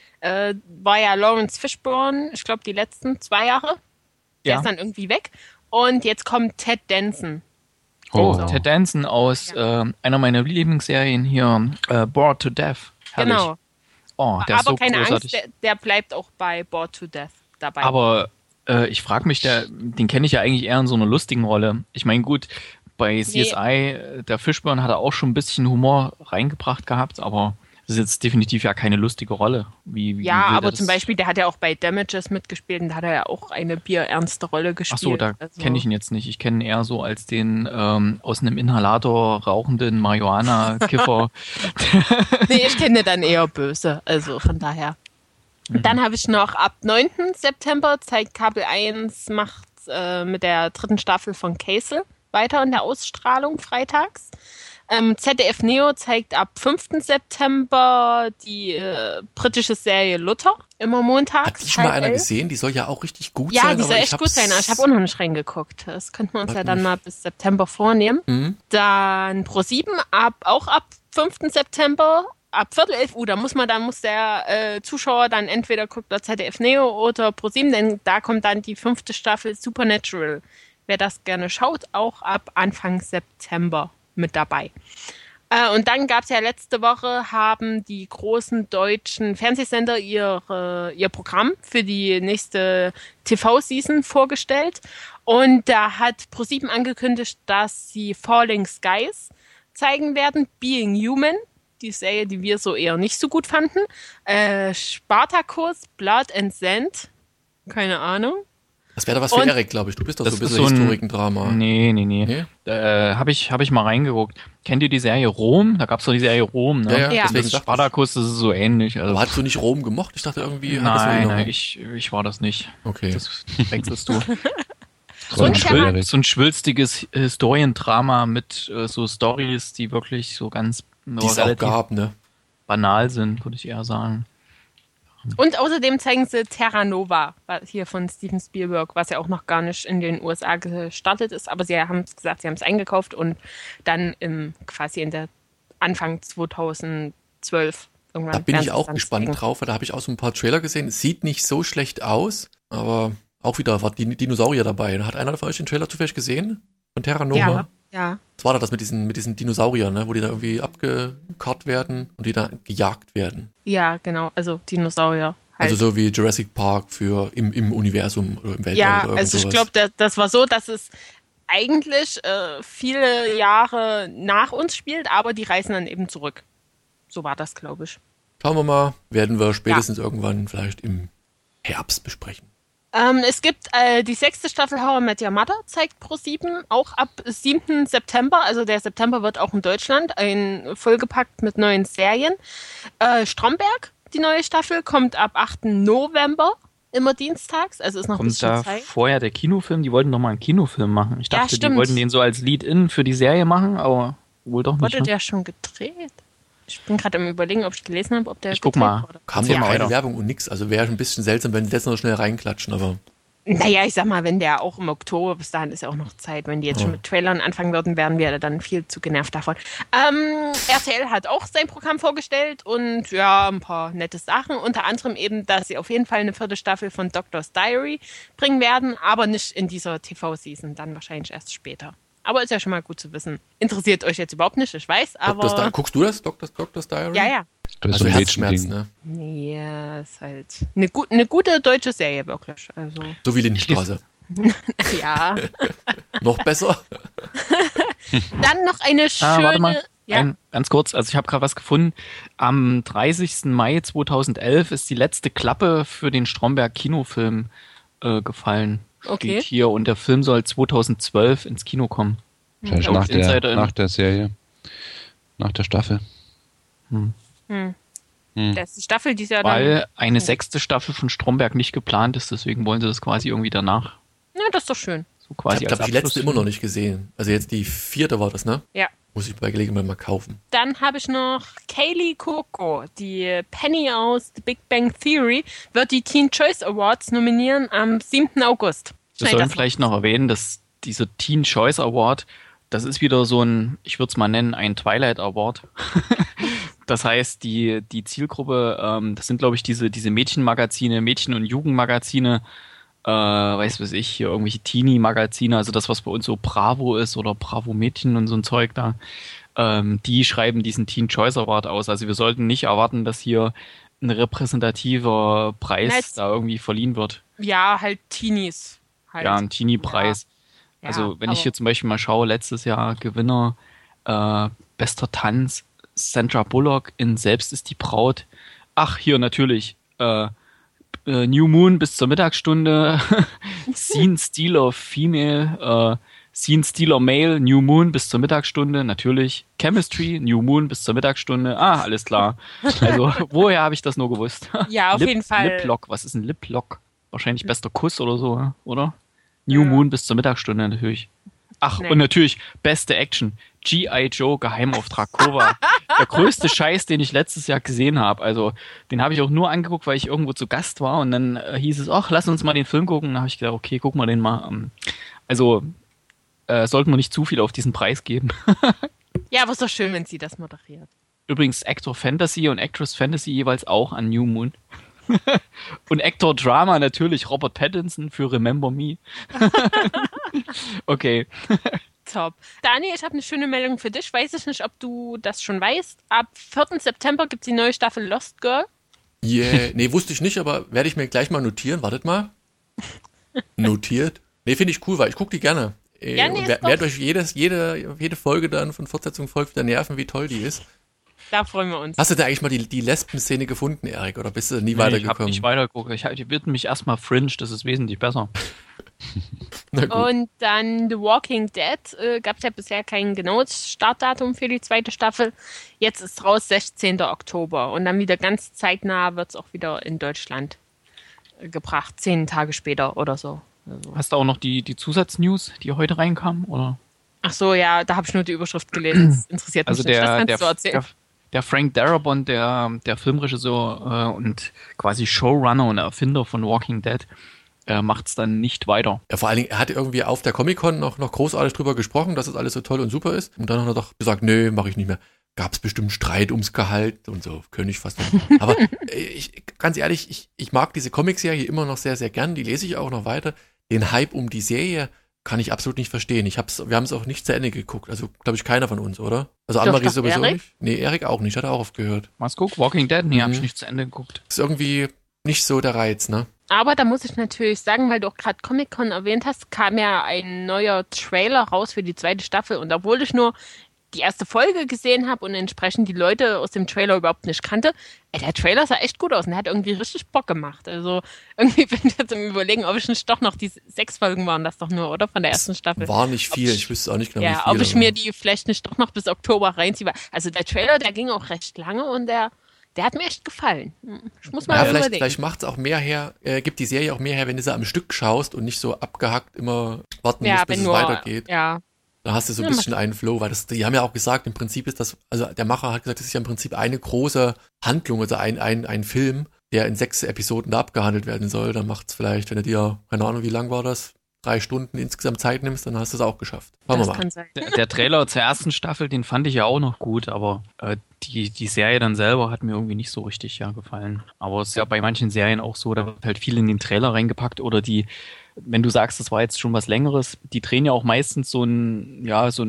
[SPEAKER 4] War ja Lawrence Fishburne, ich glaube die letzten 2 Jahre. Der ist dann irgendwie weg. Und jetzt kommt Ted Danson.
[SPEAKER 3] Oh, Ted Danson aus einer meiner Lieblingsserien hier, Bored to Death. Herrlich.
[SPEAKER 4] Genau.
[SPEAKER 3] Oh, der ist
[SPEAKER 4] Aber
[SPEAKER 3] so
[SPEAKER 4] keine
[SPEAKER 3] großartig.
[SPEAKER 4] Angst, der bleibt auch bei Bored to Death dabei.
[SPEAKER 3] Aber ich frage mich, den kenne ich ja eigentlich eher in so einer lustigen Rolle. Ich meine, gut, bei CSI, der Fishburne hat er auch schon ein bisschen Humor reingebracht gehabt, aber das ist jetzt definitiv ja keine lustige Rolle. Wie
[SPEAKER 4] aber zum Beispiel, der hat ja auch bei Damages mitgespielt und da hat er ja auch eine bierernste Rolle gespielt.
[SPEAKER 3] Ach so, da kenne ich ihn jetzt nicht. Ich kenne ihn eher so als den aus einem Inhalator rauchenden Marihuana-Kiffer.
[SPEAKER 4] Nee, ich kenne dann eher böse, also von daher. Dann habe ich noch ab 9. September zeigt Kabel 1, macht mit der 3. Staffel von Castle weiter in der Ausstrahlung freitags. ZDF Neo zeigt ab 5. September die britische Serie Luther, immer montags.
[SPEAKER 2] Hat die schon mal einer gesehen? Die soll ja auch richtig gut sein.
[SPEAKER 4] Ja, die soll echt gut sein. Ich habe auch noch nicht reingeguckt. Das könnten wir uns ja dann mal bis September vornehmen. Dann Pro7 auch ab 5. September. Ab 10:45 da muss der Zuschauer dann entweder guckt auf ZDF Neo oder Pro7, denn da kommt dann die 5. Staffel Supernatural. Wer das gerne schaut, auch ab Anfang September mit dabei. Und dann gab es ja letzte Woche, haben die großen deutschen Fernsehsender ihr Programm für die nächste TV-Season vorgestellt. Und da hat Pro7 angekündigt, dass sie Falling Skies zeigen werden, Being Human, die Serie, die wir so eher nicht so gut fanden. Spartacus, Blood and Sand, keine Ahnung.
[SPEAKER 2] Das wäre doch was für Erik, glaube ich. Du bist doch so ein bisschen Historikendrama.
[SPEAKER 3] Nee. Hab ich mal reingeguckt. Kennt ihr die Serie Rom? Da gab's doch die Serie Rom, ne?
[SPEAKER 2] Ja.
[SPEAKER 3] Deswegen Spartacus, das ist so ähnlich. Also,
[SPEAKER 2] aber hast du nicht Rom gemocht? Ich dachte irgendwie...
[SPEAKER 3] Nein, ich war das nicht.
[SPEAKER 2] Okay.
[SPEAKER 3] Das wechselst du.
[SPEAKER 1] So
[SPEAKER 3] ein schwülstiges Historiendrama mit so Stories, die wirklich so ganz
[SPEAKER 2] die es auch gab, ne?
[SPEAKER 3] Banal sind, würde ich eher sagen.
[SPEAKER 4] Und außerdem zeigen sie Terra Nova, hier von Steven Spielberg, was ja auch noch gar nicht in den USA gestartet ist, aber sie haben gesagt, sie haben es eingekauft und dann quasi in der Anfang 2012 irgendwann.
[SPEAKER 2] Da bin ich auch gespannt drauf, weil da habe ich auch so ein paar Trailer gesehen. Es sieht nicht so schlecht aus, aber auch wieder war die Dinosaurier dabei. Hat einer von euch den Trailer zufällig gesehen? Von Terra Nova?
[SPEAKER 4] Ja.
[SPEAKER 2] Das war da das mit diesen Dinosauriern, ne? Wo die da irgendwie abgekarrt werden und die da gejagt werden.
[SPEAKER 4] Ja, genau. Also Dinosaurier. Halt.
[SPEAKER 2] Also so wie Jurassic Park für im Universum oder im Weltall.
[SPEAKER 4] Ja,
[SPEAKER 2] oder
[SPEAKER 4] also ich
[SPEAKER 2] sowas.
[SPEAKER 4] glaube, das war so, dass es eigentlich viele Jahre nach uns spielt, aber die reisen dann eben zurück. So war das, glaube ich.
[SPEAKER 2] Schauen wir mal, werden wir spätestens irgendwann vielleicht im Herbst besprechen.
[SPEAKER 4] Es gibt die 6. Staffel How I Met Your Mother, zeigt Pro7 auch ab 7. September. Also der September wird auch in Deutschland vollgepackt mit neuen Serien. Stromberg, die neue Staffel, kommt ab 8. November, immer dienstags. Also ist noch ein bisschen
[SPEAKER 3] da
[SPEAKER 4] Zeit.
[SPEAKER 3] Vorher der Kinofilm, die wollten noch mal einen Kinofilm machen. Ich dachte, die wollten den so als Lead-In für die Serie machen, aber wohl doch nicht.
[SPEAKER 4] Wurde der schon gedreht? Ich bin gerade am Überlegen, ob ich gelesen habe, ob der
[SPEAKER 3] guck mal.
[SPEAKER 4] wurde.
[SPEAKER 2] Kam ja keine Werbung und nix. Also wäre ein bisschen seltsam, wenn die jetzt noch schnell reinklatschen, aber...
[SPEAKER 4] Naja, ich sag mal, wenn der auch im Oktober, bis dahin ist ja auch noch Zeit, wenn die jetzt schon mit Trailern anfangen würden, wären wir dann viel zu genervt davon. RTL hat auch sein Programm vorgestellt und ja, ein paar nette Sachen. Unter anderem eben, dass sie auf jeden Fall eine 4. Staffel von Doctor's Diary bringen werden, aber nicht in dieser TV-Season, dann wahrscheinlich erst später. Aber ist ja schon mal gut zu wissen. Interessiert euch jetzt überhaupt nicht, ich weiß, aber...
[SPEAKER 2] Guckst du das, Doctor's Diary?
[SPEAKER 4] Ja.
[SPEAKER 1] Das ist
[SPEAKER 2] Also
[SPEAKER 1] so ein
[SPEAKER 2] Herzschmerz,
[SPEAKER 1] Mädchending.
[SPEAKER 2] ne?
[SPEAKER 4] Ja, ist halt eine gute deutsche Serie, wirklich. Also,
[SPEAKER 2] So wie Lindenstraße.
[SPEAKER 4] ja.
[SPEAKER 2] Noch besser?
[SPEAKER 4] Dann noch eine schöne...
[SPEAKER 3] Warte mal.
[SPEAKER 4] Ja.
[SPEAKER 3] Ganz kurz, also ich habe gerade was gefunden. Am 30. Mai 2011 ist die letzte Klappe für den Stromberg-Kinofilm gefallen.
[SPEAKER 4] Okay.
[SPEAKER 3] Steht hier und der Film soll 2012 ins Kino kommen.
[SPEAKER 1] Vielleicht
[SPEAKER 3] Ja,
[SPEAKER 1] nach
[SPEAKER 3] Insider-
[SPEAKER 1] nach der Serie. Nach der Staffel.
[SPEAKER 4] Das ist die Staffel, die ist ja dann...
[SPEAKER 3] Weil eine 6. Staffel von Stromberg nicht geplant ist, deswegen wollen sie das quasi irgendwie danach.
[SPEAKER 4] Ja, das ist doch schön.
[SPEAKER 3] So
[SPEAKER 2] Ich
[SPEAKER 3] quasi
[SPEAKER 2] habe
[SPEAKER 3] als
[SPEAKER 2] die letzte
[SPEAKER 3] Abschluss-
[SPEAKER 2] immer noch nicht gesehen. Also jetzt die 4. war das, ne?
[SPEAKER 4] Ja.
[SPEAKER 2] Muss ich bei Gelegenheit mal kaufen.
[SPEAKER 4] Dann habe ich noch Kaylee Cuoco, die Penny aus The Big Bang Theory, wird die Teen Choice Awards nominieren am 7. August.
[SPEAKER 3] Wir
[SPEAKER 4] Schnell
[SPEAKER 3] sollen
[SPEAKER 4] das
[SPEAKER 3] vielleicht noch erwähnen, dass dieser Teen Choice Award, das ist wieder so ein, ich würde es mal nennen, ein Twilight Award. Das heißt, die Zielgruppe, das sind, glaube ich, diese Mädchenmagazine, Mädchen- und Jugendmagazine, weiß ich, hier irgendwelche Teenie-Magazine, also das, was bei uns so Bravo ist oder Bravo Mädchen und so ein Zeug da, die schreiben diesen Teen Choice Award aus. Also wir sollten nicht erwarten, dass hier ein repräsentativer Preis da irgendwie verliehen wird.
[SPEAKER 4] Ja, halt Teenies. Halt.
[SPEAKER 3] Ja, ein Teenie-Preis.
[SPEAKER 4] Ja,
[SPEAKER 3] Also wenn ich
[SPEAKER 4] aber-
[SPEAKER 3] hier zum Beispiel mal schaue, letztes Jahr Gewinner, bester Tanz, Sandra Bullock in Selbst ist die Braut. Ach, hier natürlich, New Moon bis zur Mittagsstunde, Scene Stealer Female, Scene Stealer Male, New Moon bis zur Mittagsstunde, natürlich, Chemistry, New Moon bis zur Mittagsstunde, alles klar. Also, woher habe ich das nur gewusst?
[SPEAKER 4] Ja, auf jeden Fall.
[SPEAKER 3] Lip-Lock, was ist ein Lip-Lock? Wahrscheinlich bester Kuss oder so, oder? New Moon bis zur Mittagsstunde natürlich. Ach,
[SPEAKER 4] Nee.
[SPEAKER 3] und natürlich beste Action. G.I. Joe, Geheimauftrag Cobra. Der größte Scheiß, den ich letztes Jahr gesehen habe. Also, den habe ich auch nur angeguckt, weil ich irgendwo zu Gast war. Und dann hieß es, ach, lass uns mal den Film gucken. Und dann habe ich gedacht, okay, gucken wir den mal. Also, sollten wir nicht zu viel auf diesen Preis geben.
[SPEAKER 4] Ja, aber ist doch schön, wenn sie das moderiert.
[SPEAKER 3] Übrigens Actor Fantasy und Actress Fantasy jeweils auch an New Moon. Und Actor Drama natürlich Robert Pattinson für Remember Me. Okay.
[SPEAKER 4] Top. Daniel, ich habe eine schöne Meldung für dich. Weiß ich nicht, ob du das schon weißt. Ab 4. September gibt es die neue Staffel Lost Girl.
[SPEAKER 2] Yeah. Nee, wusste ich nicht, aber werde ich mir gleich mal notieren. Wartet mal. Notiert. Nee, finde ich cool, weil ich gucke die gerne.
[SPEAKER 4] Ja, nee,
[SPEAKER 2] und
[SPEAKER 4] ist
[SPEAKER 2] werde euch jede Folge dann von Fortsetzung folgt wieder nerven, wie toll die ist.
[SPEAKER 4] Da freuen wir uns.
[SPEAKER 2] Hast du da eigentlich mal die Lesben-Szene gefunden, Erik? Oder bist du nie
[SPEAKER 3] Ich habe
[SPEAKER 2] weitergekommen?
[SPEAKER 3] nicht weitergeguckt. Ich widme mich erstmal Fringe, das ist wesentlich besser.
[SPEAKER 2] Na gut.
[SPEAKER 4] Und dann The Walking Dead gab es ja bisher kein genaues Startdatum für die zweite Staffel. Jetzt ist raus 16. Oktober. Und dann wieder ganz zeitnah wird es auch wieder in Deutschland gebracht. 10 Tage später oder so. Also.
[SPEAKER 3] Hast du auch noch die Zusatznews, die heute reinkamen? Oder?
[SPEAKER 4] Ach so, ja, da habe ich nur die Überschrift gelesen. Das interessiert mich
[SPEAKER 3] Also
[SPEAKER 4] nicht. Das
[SPEAKER 3] der
[SPEAKER 4] kannst du erzählen.
[SPEAKER 3] Frank Darabont, der Filmregisseur und quasi Showrunner und Erfinder von Walking Dead, macht es dann nicht weiter.
[SPEAKER 2] Ja, vor allen Dingen, er hat irgendwie auf der Comic-Con noch großartig drüber gesprochen, dass das alles so toll und super ist. Und dann hat er doch gesagt, nö, mache ich nicht mehr. Gab es bestimmt Streit ums Gehalt und so, könnte ich fast nicht. Aber ganz ehrlich, ich mag diese Comic-Serie immer noch sehr, sehr gern. Die lese ich auch noch weiter. Den Hype um die Serie kann ich absolut nicht verstehen. Wir haben es auch nicht zu Ende geguckt. Also, glaube ich, keiner von uns, oder? Also Annemarie
[SPEAKER 4] doch,
[SPEAKER 2] sowieso
[SPEAKER 4] Erik?
[SPEAKER 2] nicht. Nee, Erik auch nicht. Hat er auch aufgehört.
[SPEAKER 3] Was guck? Walking Dead? Nee, hab ich nicht zu Ende geguckt.
[SPEAKER 2] Ist irgendwie nicht so der Reiz, ne?
[SPEAKER 4] Aber da muss ich natürlich sagen, weil du auch gerade Comic-Con erwähnt hast, kam ja ein neuer Trailer raus für die zweite Staffel. Und obwohl ich nur die erste Folge gesehen habe und entsprechend die Leute aus dem Trailer überhaupt nicht kannte, der Trailer sah echt gut aus und der hat irgendwie richtig Bock gemacht. Also irgendwie bin ich jetzt im Überlegen, ob ich nicht doch noch die 6 Folgen waren das doch nur, oder? Von der ersten Staffel.
[SPEAKER 2] War nicht viel. Ich wüsste auch nicht genau, wie
[SPEAKER 4] Ja,
[SPEAKER 2] viel.
[SPEAKER 4] ob ich
[SPEAKER 2] aber-
[SPEAKER 4] mir die vielleicht nicht doch noch bis Oktober reinziehe. Also der Trailer, der ging auch recht lange und der hat mir echt gefallen. Ich muss mal
[SPEAKER 2] Ja,
[SPEAKER 4] überlegen.
[SPEAKER 2] vielleicht macht's auch mehr her, gibt die Serie auch mehr her, wenn du sie am Stück schaust und nicht so abgehackt immer warten musst, bis es weitergeht.
[SPEAKER 4] Ja,
[SPEAKER 2] Da hast du so ein
[SPEAKER 4] Ja,
[SPEAKER 2] bisschen einen Flow, weil die haben ja auch gesagt, im Prinzip ist das, also der Macher hat gesagt, das ist ja im Prinzip eine große Handlung, also ein Film, der in 6 Episoden da abgehandelt werden soll. Dann macht's vielleicht, wenn er dir, keine Ahnung, wie lang war das? 3 Stunden insgesamt Zeit nimmst, dann hast du es auch geschafft. Schauen wir
[SPEAKER 4] Das
[SPEAKER 2] mal.
[SPEAKER 4] kann sein.
[SPEAKER 3] Der Trailer zur ersten Staffel, den fand ich ja auch noch gut, aber die Serie dann selber hat mir irgendwie nicht so richtig gefallen. Aber es ist ja bei manchen Serien auch so, da wird halt viel in den Trailer reingepackt oder wenn du sagst, das war jetzt schon was Längeres, die drehen ja auch meistens so ein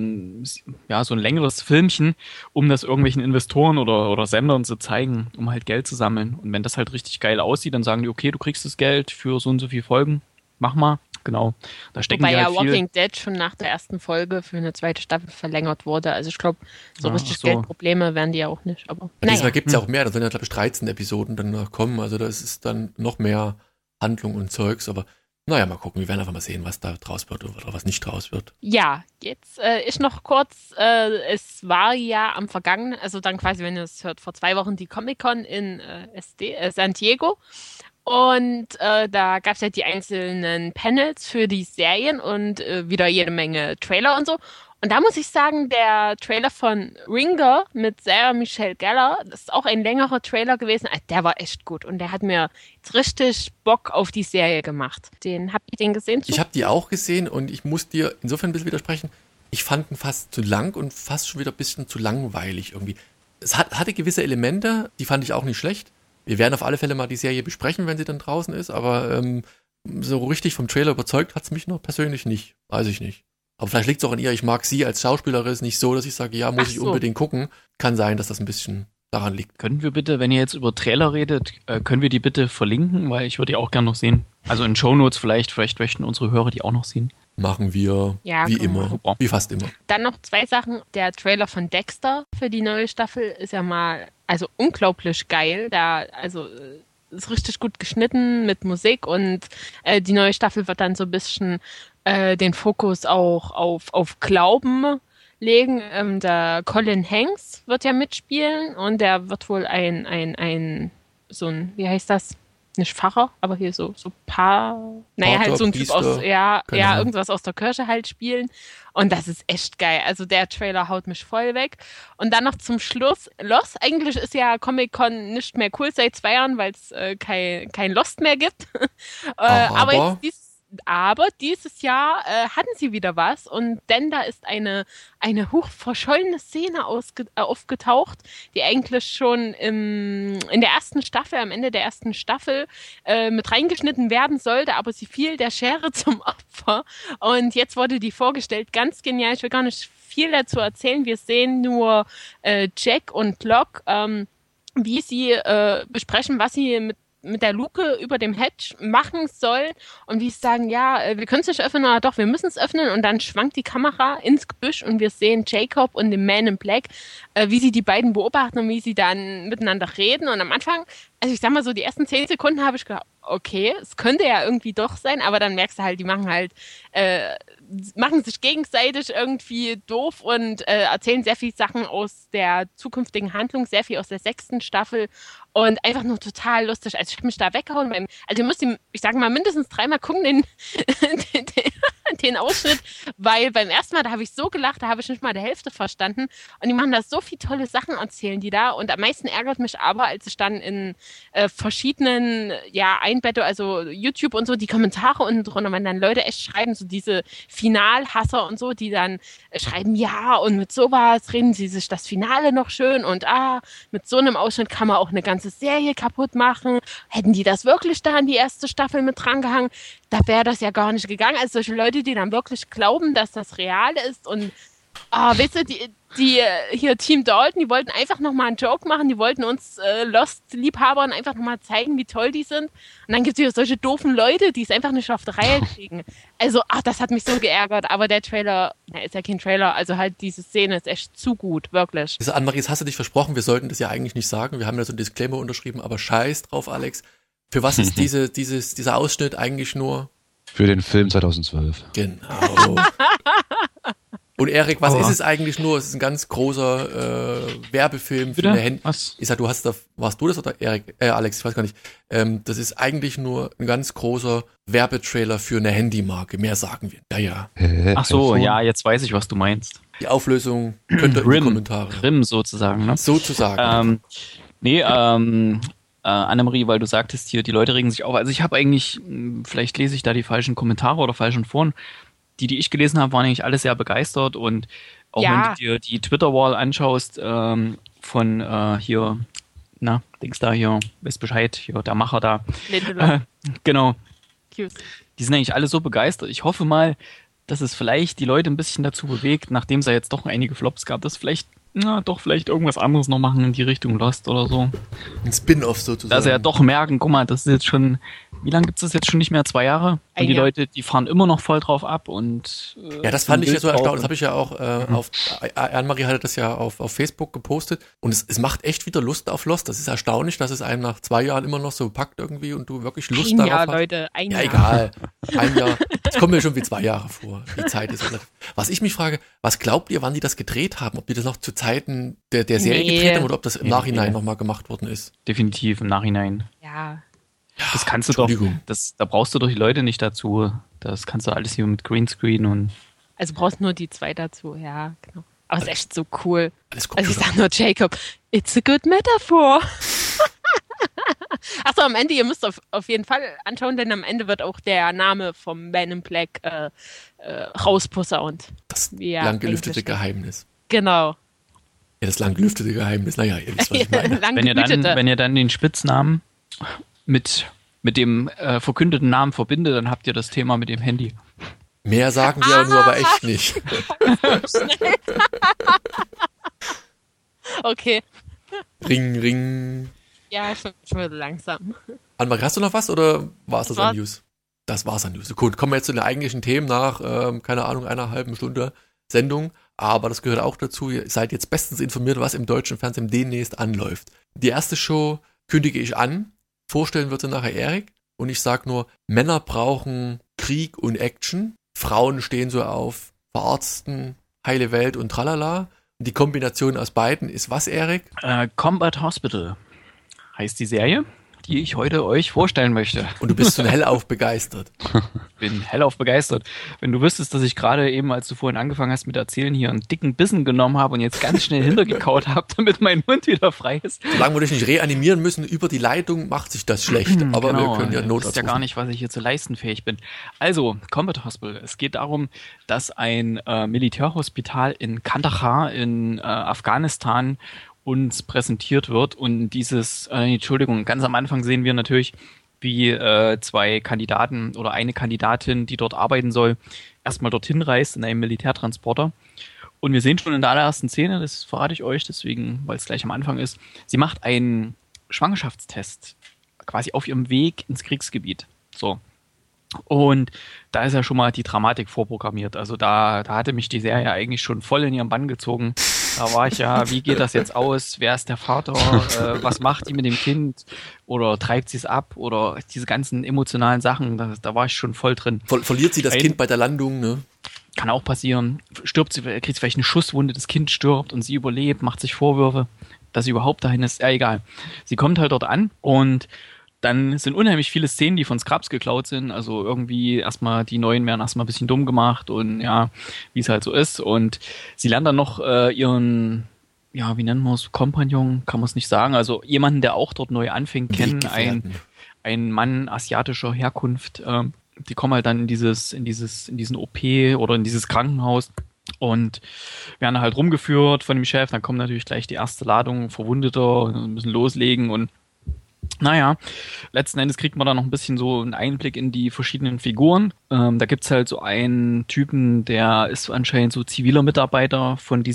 [SPEAKER 3] längeres Filmchen, um das irgendwelchen Investoren oder Sendern zu zeigen, um halt Geld zu sammeln. Und wenn das halt richtig geil aussieht, dann sagen die, okay, du kriegst das Geld für so und so viele Folgen, mach mal. Genau. Da stecken
[SPEAKER 4] Wobei
[SPEAKER 3] die halt
[SPEAKER 4] ja
[SPEAKER 3] viel.
[SPEAKER 4] Walking Dead schon nach der ersten Folge für eine zweite Staffel verlängert wurde. Also ich glaube, so
[SPEAKER 3] Ja,
[SPEAKER 4] richtig
[SPEAKER 3] ach so.
[SPEAKER 4] Geldprobleme werden die ja auch nicht. Aber
[SPEAKER 2] Diesmal
[SPEAKER 4] naja.
[SPEAKER 2] gibt es ja auch mehr, da sollen ja, glaube ich, 13 Episoden dann noch kommen, also das ist dann noch mehr Handlung und Zeugs, aber naja, mal gucken, wir werden einfach mal sehen, was da draus wird oder was nicht draus wird.
[SPEAKER 4] Ja, jetzt ist noch kurz, es war ja am vergangenen, also dann quasi, wenn ihr es hört, vor 2 Wochen die Comic-Con in San Diego. Und da gab es ja die einzelnen Panels für die Serien und wieder jede Menge Trailer und so. Und da muss ich sagen, der Trailer von Ringer mit Sarah Michelle Gellar, das ist auch ein längerer Trailer gewesen, der war echt gut. Und der hat mir jetzt richtig Bock auf die Serie gemacht. Habt ihr den gesehen?
[SPEAKER 2] Ich habe die auch gesehen und ich muss dir insofern ein bisschen widersprechen. Ich fand ihn fast zu lang und fast schon wieder ein bisschen zu langweilig irgendwie. Es hatte gewisse Elemente, die fand ich auch nicht schlecht. Wir werden auf alle Fälle mal die Serie besprechen, wenn sie dann draußen ist, aber so richtig vom Trailer überzeugt hat es mich noch persönlich nicht. Weiß ich nicht. Aber vielleicht liegt es auch an ihr, ich mag sie als Schauspielerin nicht so, dass ich sage, ja, muss ich unbedingt gucken. Kann sein, dass das ein bisschen daran liegt.
[SPEAKER 3] Können wir bitte, wenn ihr jetzt über Trailer redet, können wir die bitte verlinken, weil ich würde die auch gerne noch sehen. Also in Shownotes vielleicht möchten unsere Hörer die auch noch sehen.
[SPEAKER 2] Machen wir
[SPEAKER 4] Ja,
[SPEAKER 2] wie
[SPEAKER 4] können wir.
[SPEAKER 2] immer,
[SPEAKER 3] Super.
[SPEAKER 2] wie fast immer.
[SPEAKER 4] Dann noch 2 Sachen. Der Trailer von Dexter für die neue Staffel ist ja mal, also unglaublich geil. Ist richtig gut geschnitten mit Musik und die neue Staffel wird dann so ein bisschen den Fokus auch auf Glauben legen. Der Colin Hanks wird ja mitspielen und der wird wohl so ein, wie heißt das? Nicht Pfarrer, aber hier so naja, halt so ein Typ aus, irgendwas aus der Kirche halt spielen. Und das ist echt geil. Also der Trailer haut mich voll weg. Und dann noch zum Schluss, Lost. Eigentlich ist ja Comic-Con nicht mehr cool seit 2 Jahren, weil es kein Lost mehr gibt. Aber dieses Jahr hatten sie wieder was und denn da ist eine hochverschollene Szene aufgetaucht, die eigentlich schon in der ersten Staffel, am Ende der ersten Staffel mit reingeschnitten werden sollte, aber sie fiel der Schere zum Opfer und jetzt wurde die vorgestellt, ganz genial, ich will gar nicht viel dazu erzählen, wir sehen nur Jack und Locke, wie sie besprechen, was sie mit der Luke über dem Hedge machen soll und wie sie sagen, ja, wir können es nicht öffnen, aber doch, wir müssen es öffnen und dann schwankt die Kamera ins Gebüsch und wir sehen Jacob und den Man in Black, wie sie die beiden beobachten und wie sie dann miteinander reden und am Anfang, also ich sag mal so, die ersten 10 Sekunden habe ich gedacht, okay, es könnte ja irgendwie doch sein, aber dann merkst du halt, die machen sich gegenseitig irgendwie doof und erzählen sehr viele Sachen aus der zukünftigen Handlung, sehr viel aus der 6. Staffel und einfach nur total lustig. Also ich habe mich da weggehauen. Also ihr müsst ich sage mal, mindestens 3-mal gucken den Ausschnitt, weil beim ersten Mal, da habe ich so gelacht, da habe ich nicht mal der Hälfte verstanden und die machen da so viele tolle Sachen, erzählen die da und am meisten ärgert mich aber, als ich dann in verschiedenen, einbette, also YouTube und so, die Kommentare unten drunter, wenn dann Leute echt schreiben, so diese Finalhasser und so, die dann schreiben, ja, und mit sowas reden sie sich das Finale noch schön und mit so einem Ausschnitt kann man auch eine ganze Serie kaputt machen. Hätten die das wirklich da in die erste Staffel mit drangehangen, da wäre das ja gar nicht gegangen. Also solche Leute, die dann wirklich glauben, dass das real ist und weißt du, die hier Team Dalton, die wollten einfach nochmal einen Joke machen, die wollten uns Lost-Liebhabern einfach nochmal zeigen, wie toll die sind. Und dann gibt es wieder solche doofen Leute, die es einfach nicht auf die Reihe kriegen. Also, das hat mich so geärgert, aber der Trailer, ist ja kein Trailer, also halt diese Szene ist echt zu gut, wirklich.
[SPEAKER 2] Annemarie, jetzt hast du dich versprochen, wir sollten das ja eigentlich nicht sagen, wir haben ja so einen Disclaimer unterschrieben, aber scheiß drauf, Alex. Für was ist dieser Ausschnitt eigentlich nur?
[SPEAKER 1] Für den Film 2012.
[SPEAKER 2] Genau. Und Erik, was ist es eigentlich nur? Es ist ein ganz großer Werbefilm für eine Handy.
[SPEAKER 3] Was?
[SPEAKER 2] Ich sag, warst du das oder Erik? Alex, ich weiß gar nicht. Das ist eigentlich nur ein ganz großer Werbetrailer für eine Handymarke. Mehr sagen wir. Ja.
[SPEAKER 3] Ach so, ja, jetzt weiß ich, was du meinst.
[SPEAKER 2] Die Auflösung könnt ihr in die Kommentare.
[SPEAKER 3] Grimm sozusagen, ne?
[SPEAKER 2] Sozusagen.
[SPEAKER 3] Annemarie, weil du sagtest hier, die Leute regen sich auf. Also ich habe eigentlich, vielleicht lese ich da die falschen Kommentare oder falschen Foren. Die ich gelesen habe, waren eigentlich alle sehr begeistert und auch wenn du dir die Twitter-Wall anschaust, von hier, Dings da hier, wisst Bescheid, hier der Macher da. Genau.
[SPEAKER 4] Cute.
[SPEAKER 3] Die sind eigentlich alle so begeistert. Ich hoffe mal, dass es vielleicht die Leute ein bisschen dazu bewegt, nachdem es ja jetzt doch einige Flops gab, dass vielleicht irgendwas anderes noch machen in die Richtung Lost oder so.
[SPEAKER 2] Ein Spin-off sozusagen.
[SPEAKER 3] Dass sie ja doch merken, guck mal, das ist jetzt schon, wie lange gibt es das jetzt schon nicht mehr? 2 Jahre? Und die Leute, die fahren immer noch voll drauf ab und
[SPEAKER 2] ja, das fand ich ja so erstaunlich. Das habe ich ja auch Anne-Marie hatte das ja auf Facebook gepostet und es macht echt wieder Lust auf Lost. Das ist erstaunlich, dass es einem nach 2 Jahren immer noch so packt irgendwie und du wirklich Lust darauf hast.
[SPEAKER 4] Leute, ein Jahr.
[SPEAKER 2] Ja, egal. Ein Jahr. Es kommt mir schon wie 2 Jahre vor. Die Zeit ist relativ. Was ich mich frage, was glaubt ihr, wann die das gedreht haben? Ob die das noch zu Zeiten der Serie gedreht haben oder ob das im Nachhinein nochmal gemacht worden ist?
[SPEAKER 3] Definitiv im Nachhinein.
[SPEAKER 4] Ja.
[SPEAKER 3] Das kannst du doch, da brauchst du doch die Leute nicht dazu. Das kannst du alles hier mit Greenscreen und.
[SPEAKER 4] Also brauchst nur die 2 dazu, ja, genau. Aber es ist echt so cool.
[SPEAKER 2] Also
[SPEAKER 4] ich sag nur Jacob, it's a good metaphor. Achso, am Ende, ihr müsst auf jeden Fall anschauen, denn am Ende wird auch der Name vom Man in Black rausposaunt.
[SPEAKER 2] Das lang gelüftete Geheimnis.
[SPEAKER 4] Genau.
[SPEAKER 2] Ja, das lang gelüftete Geheimnis. Naja, ihr wisst, was ich meine.
[SPEAKER 3] Wenn ihr dann den Spitznamen mit dem verkündeten Namen verbindet, dann habt ihr das Thema mit dem Handy.
[SPEAKER 2] Mehr sagen wir auch nur, aber echt nicht.
[SPEAKER 4] Okay.
[SPEAKER 2] Ring, ring.
[SPEAKER 4] Ja, schon wieder langsam.
[SPEAKER 2] Anne-Marie, hast du noch was oder war es das an News? Das war's an News. Gut, kommen wir jetzt zu den eigentlichen Themen nach, keine Ahnung, einer halben Stunde Sendung. Aber das gehört auch dazu, ihr seid jetzt bestens informiert, was im deutschen Fernsehen demnächst anläuft. Die erste Show kündige ich an. Vorstellen wird sie nachher Erik. Und ich sag nur, Männer brauchen Krieg und Action. Frauen stehen so auf Verarzten, heile Welt und tralala. Und die Kombination aus beiden ist was, Erik?
[SPEAKER 3] Combat Hospital heißt die Serie, die ich heute euch vorstellen möchte.
[SPEAKER 2] Und du bist schon hellauf begeistert.
[SPEAKER 3] Ich bin hellauf begeistert. Wenn du wüsstest, dass ich gerade eben, als du vorhin angefangen hast mit Erzählen, hier einen dicken Bissen genommen habe und jetzt ganz schnell hintergekaut habe, damit mein Mund wieder frei ist.
[SPEAKER 2] Solange wir dich nicht reanimieren müssen über die Leitung, macht sich das schlecht. Aber
[SPEAKER 3] genau,
[SPEAKER 2] wir können ja Notarzt
[SPEAKER 3] rufen. Ich weiß ja gar nicht, was ich hier zu leisten fähig bin. Also, Combat Hospital. Es geht darum, dass ein Militärhospital in Kandahar in Afghanistan uns präsentiert wird und Entschuldigung, ganz am Anfang sehen wir natürlich, wie 2 Kandidaten oder eine Kandidatin, die dort arbeiten soll, erstmal dorthin reist in einem Militärtransporter. Und wir sehen schon in der allerersten Szene, das verrate ich euch deswegen, weil es gleich am Anfang ist, sie macht einen Schwangerschaftstest quasi auf ihrem Weg ins Kriegsgebiet. So. Und da ist ja schon mal die Dramatik vorprogrammiert. Also da hatte mich die Serie eigentlich schon voll in ihren Bann gezogen. Da war ich ja, wie geht das jetzt aus? Wer ist der Vater? Was macht die mit dem Kind? Oder treibt sie es ab? Oder diese ganzen emotionalen Sachen, da war ich schon voll drin.
[SPEAKER 2] Verliert sie das Kind bei der Landung, ne?
[SPEAKER 3] Kann auch passieren. Kriegt sie vielleicht eine Schusswunde, das Kind stirbt und sie überlebt, macht sich Vorwürfe, dass sie überhaupt dahin ist. Ja, egal. Sie kommt halt dort an und dann sind unheimlich viele Szenen, die von Scrubs geklaut sind. Also irgendwie erstmal, die Neuen werden erstmal ein bisschen dumm gemacht und ja, wie es halt so ist. Und sie lernt dann noch ihren, ja, wie nennen wir es, Kompagnon, kann man es nicht sagen. Also jemanden, der auch dort neu anfängt, kennen, ein Mann asiatischer Herkunft. Die kommen halt dann in diesen OP oder in dieses Krankenhaus und werden halt rumgeführt von dem Chef. Dann kommt natürlich gleich die erste Ladung Verwundeter, müssen loslegen und naja, letzten Endes kriegt man da noch ein bisschen so einen Einblick in die verschiedenen Figuren. Da gibt's halt so einen Typen, der ist anscheinend so ziviler Mitarbeiter von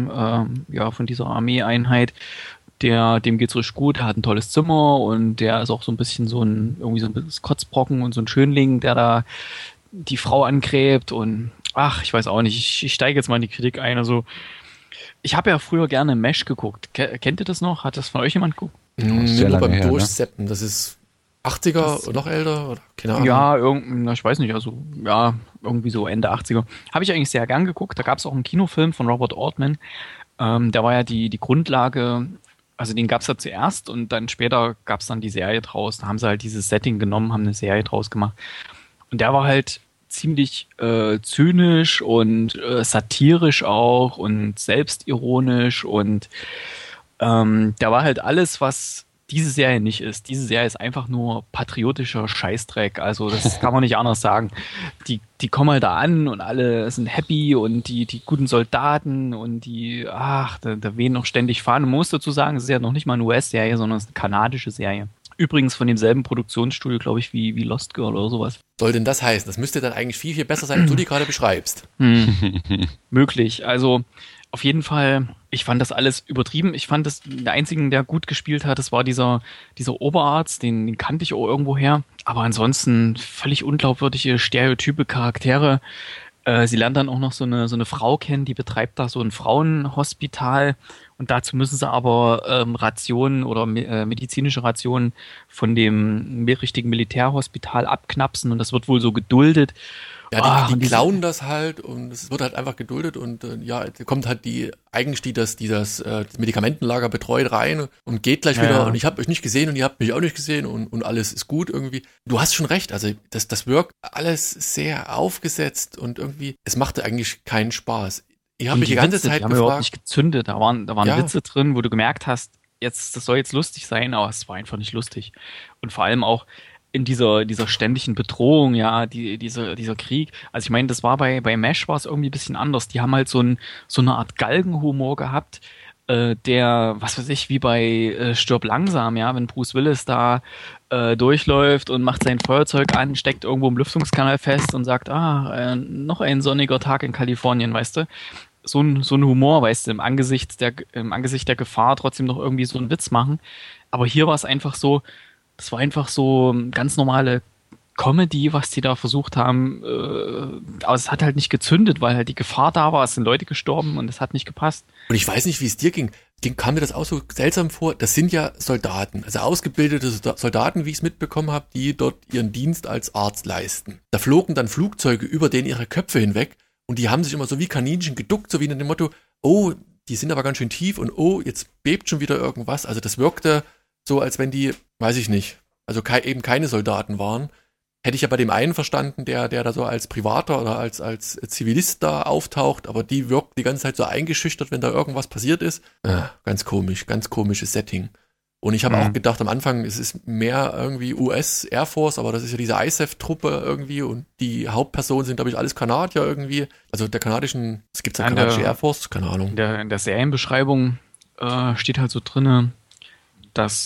[SPEAKER 3] von dieser Armeeeinheit. Dem geht's richtig gut, der hat ein tolles Zimmer und der ist auch so ein bisschen so ein Kotzbrocken und so ein Schönling, der da die Frau angräbt und ach, ich weiß auch nicht, ich steige jetzt mal in die Kritik ein. Also ich habe ja früher gerne MASH geguckt. Kennt ihr das noch? Hat das von euch jemand geguckt?
[SPEAKER 2] Sehr nur beim Durchseppen. Ne? Das ist 80er oder noch älter? Oder? Keine Ahnung.
[SPEAKER 3] Ja, ich weiß nicht. Also ja, irgendwie so Ende 80er. Habe ich eigentlich sehr gern geguckt. Da gab es auch einen Kinofilm von Robert Altman. Der war ja die Grundlage, also den gab es ja zuerst und dann später gab es dann die Serie draus. Da haben sie halt dieses Setting genommen, haben eine Serie draus gemacht. Und der war halt ziemlich zynisch und satirisch auch und selbstironisch und da war halt alles, was diese Serie nicht ist. Diese Serie ist einfach nur patriotischer Scheißdreck. Also das kann man nicht anders sagen. Die kommen halt da an und alle sind happy und die guten Soldaten und da wehen noch ständig Fahnen. Man muss dazu sagen, es ist ja noch nicht mal eine US-Serie, sondern es ist eine kanadische Serie. Übrigens von demselben Produktionsstudio, glaube ich, wie Lost Girl oder sowas.
[SPEAKER 2] Soll denn das heißen? Das müsste dann eigentlich viel, viel besser sein, als du die gerade beschreibst.
[SPEAKER 3] Möglich. Also auf jeden Fall, ich fand das alles übertrieben. Ich fand, der einzige, der gut gespielt hat, das war dieser Oberarzt, den kannte ich auch irgendwo her. Aber ansonsten völlig unglaubwürdige, stereotype Charaktere. Sie lernt dann auch noch so eine Frau kennen, die betreibt da so ein Frauenhospital. Und dazu müssen sie aber Rationen oder medizinische Rationen von dem richtigen Militärhospital abknapsen. Und das wird wohl so geduldet.
[SPEAKER 2] Ja, die klauen das halt und es wird halt einfach geduldet und kommt halt eigentlich die das Medikamentenlager betreut rein und geht gleich wieder und ich habe euch nicht gesehen und ihr habt mich auch nicht gesehen und alles ist gut irgendwie. Du hast schon recht, also das wirkt alles sehr aufgesetzt und irgendwie, es machte eigentlich keinen Spaß. Ich habe mich die ganze Zeit
[SPEAKER 3] gefragt. Die haben überhaupt nicht gezündet, da waren Witze drin, wo du gemerkt hast, das soll jetzt lustig sein, aber es war einfach nicht lustig. Und vor allem auch in dieser ständigen Bedrohung, dieser Krieg. Also ich meine, das war bei MASH war es irgendwie ein bisschen anders. Die haben halt so eine Art Galgenhumor gehabt, der, was weiß ich, wie bei Stirb langsam, wenn Bruce Willis da durchläuft und macht sein Feuerzeug an, steckt irgendwo im Lüftungskanal fest und sagt, noch ein sonniger Tag in Kalifornien, weißt du? So ein Humor, weißt du, im Angesicht der Gefahr trotzdem noch irgendwie so einen Witz machen. Aber hier war es einfach so, das war einfach so ganz normale Comedy, was die da versucht haben. Aber es hat halt nicht gezündet, weil halt die Gefahr da war. Es sind Leute gestorben und es hat nicht gepasst.
[SPEAKER 2] Und ich weiß nicht, wie es dir ging. Kam mir das auch so seltsam vor? Das sind ja Soldaten, also ausgebildete Soldaten, wie ich es mitbekommen habe, die dort ihren Dienst als Arzt leisten. Da flogen dann Flugzeuge über denen ihre Köpfe hinweg und die haben sich immer so wie Kaninchen geduckt, so wie nach dem Motto, oh, die sind aber ganz schön tief und oh, jetzt bebt schon wieder irgendwas. Also das wirkte so, als wenn die, weiß ich nicht, also eben keine Soldaten waren. Hätte ich ja bei dem einen verstanden, der da so als Privater oder als Zivilist da auftaucht, aber die wirkt die ganze Zeit so eingeschüchtert, wenn da irgendwas passiert ist. Ganz komisches Setting. Und ich habe auch gedacht am Anfang, es ist mehr irgendwie US Air Force, aber das ist ja diese ISAF-Truppe irgendwie und die Hauptpersonen sind, glaube ich, alles Kanadier irgendwie. Also es gibt ja kanadische Air Force, keine Ahnung.
[SPEAKER 3] In der Serienbeschreibung steht halt so drinne, dass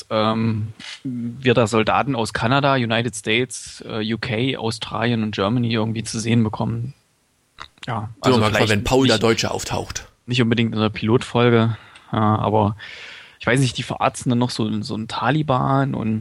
[SPEAKER 3] wir da Soldaten aus Kanada, United States, UK, Australien und Germany irgendwie zu sehen bekommen. Ja,
[SPEAKER 2] also vielleicht wenn Paul der Deutsche auftaucht.
[SPEAKER 3] Nicht unbedingt in der Pilotfolge, aber ich weiß nicht, die verarzten dann noch so einen Taliban und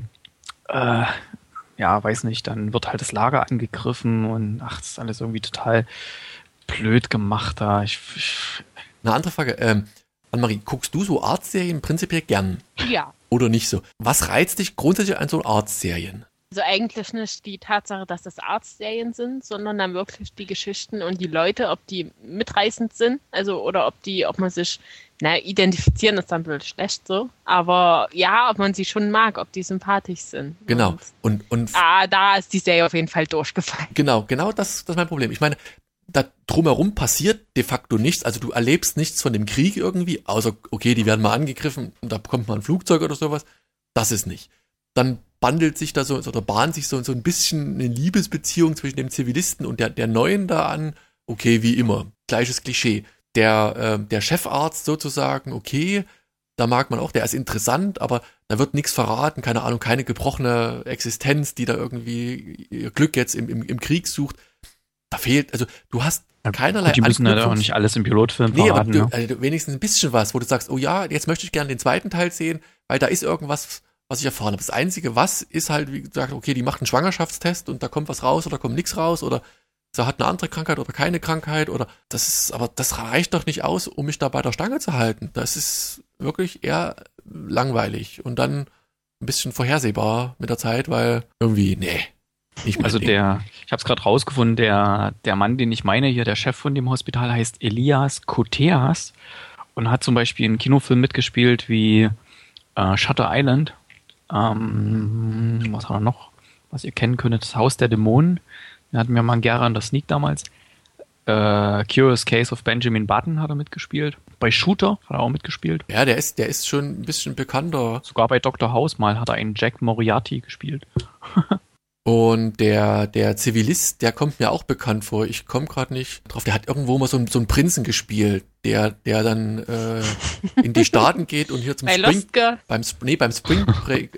[SPEAKER 3] weiß nicht, dann wird halt das Lager angegriffen und das ist alles irgendwie total blöd gemacht da.
[SPEAKER 2] Eine andere Frage, Annemarie, guckst du so Arztserien prinzipiell gern?
[SPEAKER 4] Ja.
[SPEAKER 2] Oder nicht so? Was reizt dich grundsätzlich an so Arztserien?
[SPEAKER 4] Also eigentlich nicht die Tatsache, dass das Arztserien sind, sondern dann wirklich die Geschichten und die Leute, ob die mitreißend sind, also oder ob man sich, identifizieren ist dann blöd schlecht so, aber ja, ob man sie schon mag, ob die sympathisch sind.
[SPEAKER 2] Genau. Und
[SPEAKER 4] da ist die Serie auf jeden Fall durchgefallen.
[SPEAKER 2] Genau, das ist mein Problem. Ich meine, da drumherum passiert de facto nichts, also du erlebst nichts von dem Krieg irgendwie, außer, okay, die werden mal angegriffen und da bekommt man ein Flugzeug oder sowas. Das ist nicht. Dann bahnt sich so ein bisschen eine Liebesbeziehung zwischen dem Zivilisten und der Neuen da an. Okay, wie immer. Gleiches Klischee. Der Chefarzt sozusagen, okay, da mag man auch, der ist interessant, aber da wird nichts verraten, keine Ahnung, keine gebrochene Existenz, die da irgendwie ihr Glück jetzt im Krieg sucht. Da fehlt, also du hast keinerlei
[SPEAKER 3] Die müssen halt auch nicht alles im Pilotfilm verraten.
[SPEAKER 2] Aber also wenigstens ein bisschen was, wo du sagst, oh ja, jetzt möchte ich gerne den zweiten Teil sehen, weil da ist irgendwas, was ich erfahren habe. Das Einzige, was ist halt, wie gesagt, okay, die macht einen Schwangerschaftstest und da kommt was raus oder kommt nichts raus oder sie hat eine andere Krankheit oder keine Krankheit oder aber das reicht doch nicht aus, um mich da bei der Stange zu halten. Das ist wirklich eher langweilig und dann ein bisschen vorhersehbar mit der Zeit, weil irgendwie, nicht
[SPEAKER 3] also ich habe es gerade rausgefunden, der Mann, den ich meine hier, der Chef von dem Hospital heißt Elias Koteas und hat zum Beispiel einen Kinofilm mitgespielt wie Shutter Island. Was haben wir noch? Was ihr kennen könntet, das Haus der Dämonen. Den hatten wir mal Gera und das Sneak damals. Curious Case of Benjamin Button hat er mitgespielt. Bei Shooter hat er auch mitgespielt.
[SPEAKER 2] Ja, der ist schon ein bisschen bekannter.
[SPEAKER 3] Sogar bei Dr. House mal hat er einen Jack Moriarty gespielt.
[SPEAKER 2] Und der Zivilist, der kommt mir auch bekannt vor. Ich komme gerade nicht drauf. Der hat irgendwo mal so einen Prinzen gespielt, der dann in die Staaten geht und hier zum beim Spring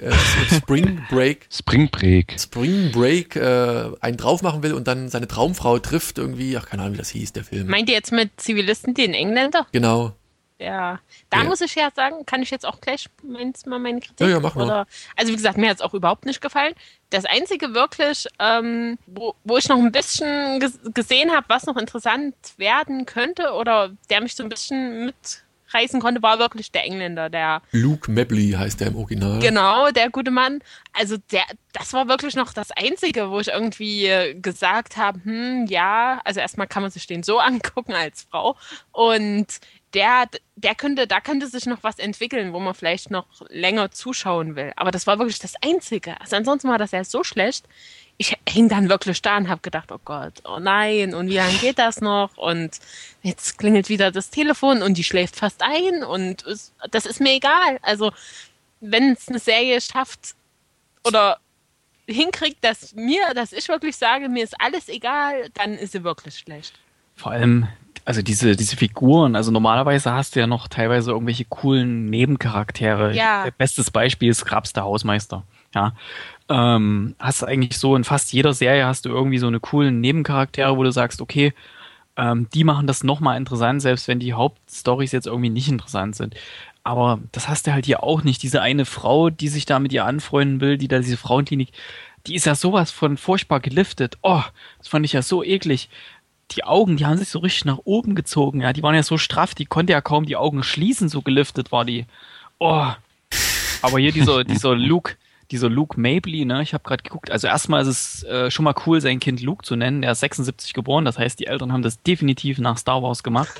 [SPEAKER 2] Break einen drauf machen will und dann seine Traumfrau trifft irgendwie. Ach, keine Ahnung, wie das hieß, der Film.
[SPEAKER 4] Meint ihr jetzt mit Zivilisten den Engländer?
[SPEAKER 2] Genau.
[SPEAKER 4] Ja, da muss ich ja sagen, kann ich jetzt auch gleich mal meine Kritik.
[SPEAKER 2] Ja, mach mal.
[SPEAKER 4] Also wie gesagt, mir hat es auch überhaupt nicht gefallen. Das Einzige wirklich, wo ich noch ein bisschen gesehen habe, was noch interessant werden könnte oder der mich so ein bisschen mitreißen konnte, war wirklich der Engländer, der
[SPEAKER 2] Luke Mabley heißt der im Original.
[SPEAKER 4] Genau, der gute Mann. Also das war wirklich noch das Einzige, wo ich irgendwie gesagt habe, ja, also erstmal kann man sich den so angucken als Frau und da könnte sich noch was entwickeln, wo man vielleicht noch länger zuschauen will. Aber das war wirklich das Einzige. Also ansonsten war das ja so schlecht. Ich hing dann wirklich da und habe gedacht, oh Gott, oh nein, und wie lange geht das noch? Und jetzt klingelt wieder das Telefon und die schläft fast ein und das ist mir egal. Also wenn es eine Serie schafft oder hinkriegt, dass ich wirklich sage, mir ist alles egal, dann ist sie wirklich schlecht.
[SPEAKER 3] Vor allem, also diese Figuren, also normalerweise hast du ja noch teilweise irgendwelche coolen Nebencharaktere.
[SPEAKER 4] Ja.
[SPEAKER 3] Bestes Beispiel ist Krabs, der Hausmeister. Ja. Hast du eigentlich so in fast jeder Serie hast du irgendwie so eine coolen Nebencharaktere, wo du sagst, okay, die machen das nochmal interessant, selbst wenn die Hauptstories jetzt irgendwie nicht interessant sind. Aber das hast du halt hier auch nicht. Diese eine Frau, die sich da mit ihr anfreunden will, die da diese Frauenklinik, die ist ja sowas von furchtbar geliftet. Oh, das fand ich ja so eklig. Die Augen, die haben sich so richtig nach oben gezogen, ja, die waren ja so straff, die konnte ja kaum die Augen schließen, so geliftet war die. Oh. Aber hier dieser Luke Mabley, ne, ich habe gerade geguckt, also erstmal ist es schon mal cool, sein Kind Luke zu nennen, der ist 76 geboren, das heißt, die Eltern haben das definitiv nach Star Wars gemacht.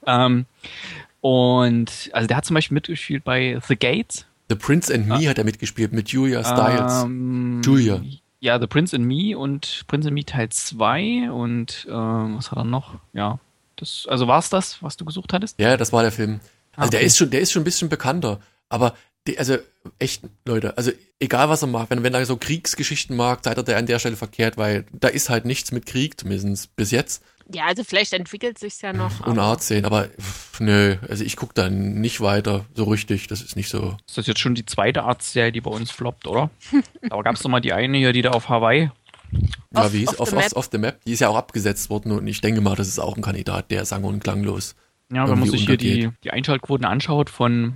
[SPEAKER 3] Und, also der hat zum Beispiel mitgespielt bei The Gate.
[SPEAKER 2] The Prince and Me hat er mitgespielt, mit Julia Stiles. Julia.
[SPEAKER 3] Ja, The Prince and Me und Prince and Me Teil 2 und was hat er noch? Ja, also war es das, was du gesucht hattest?
[SPEAKER 2] Ja, das war der Film. Also
[SPEAKER 3] okay.
[SPEAKER 2] der ist schon ein bisschen bekannter, aber also echt, Leute, also egal was er mag, wenn er so Kriegsgeschichten mag, seid ihr an der Stelle verkehrt, weil da ist halt nichts mit Krieg, zumindest bis jetzt.
[SPEAKER 4] Ja, also vielleicht entwickelt sich's ja noch.
[SPEAKER 2] Und Art-Szenen, aber nö, also ich gucke da nicht weiter so richtig, das ist nicht so.
[SPEAKER 3] Ist das jetzt schon die zweite Art-Serie, die bei uns floppt, oder? Aber gab's doch mal die eine hier, die da auf Hawaii.
[SPEAKER 2] Ja, wie hieß Off the Map? Die ist ja auch abgesetzt worden und ich denke mal, das ist auch ein Kandidat, der sang- und klanglos.
[SPEAKER 3] Ja, wenn man sich hier die Einschaltquoten anschaut von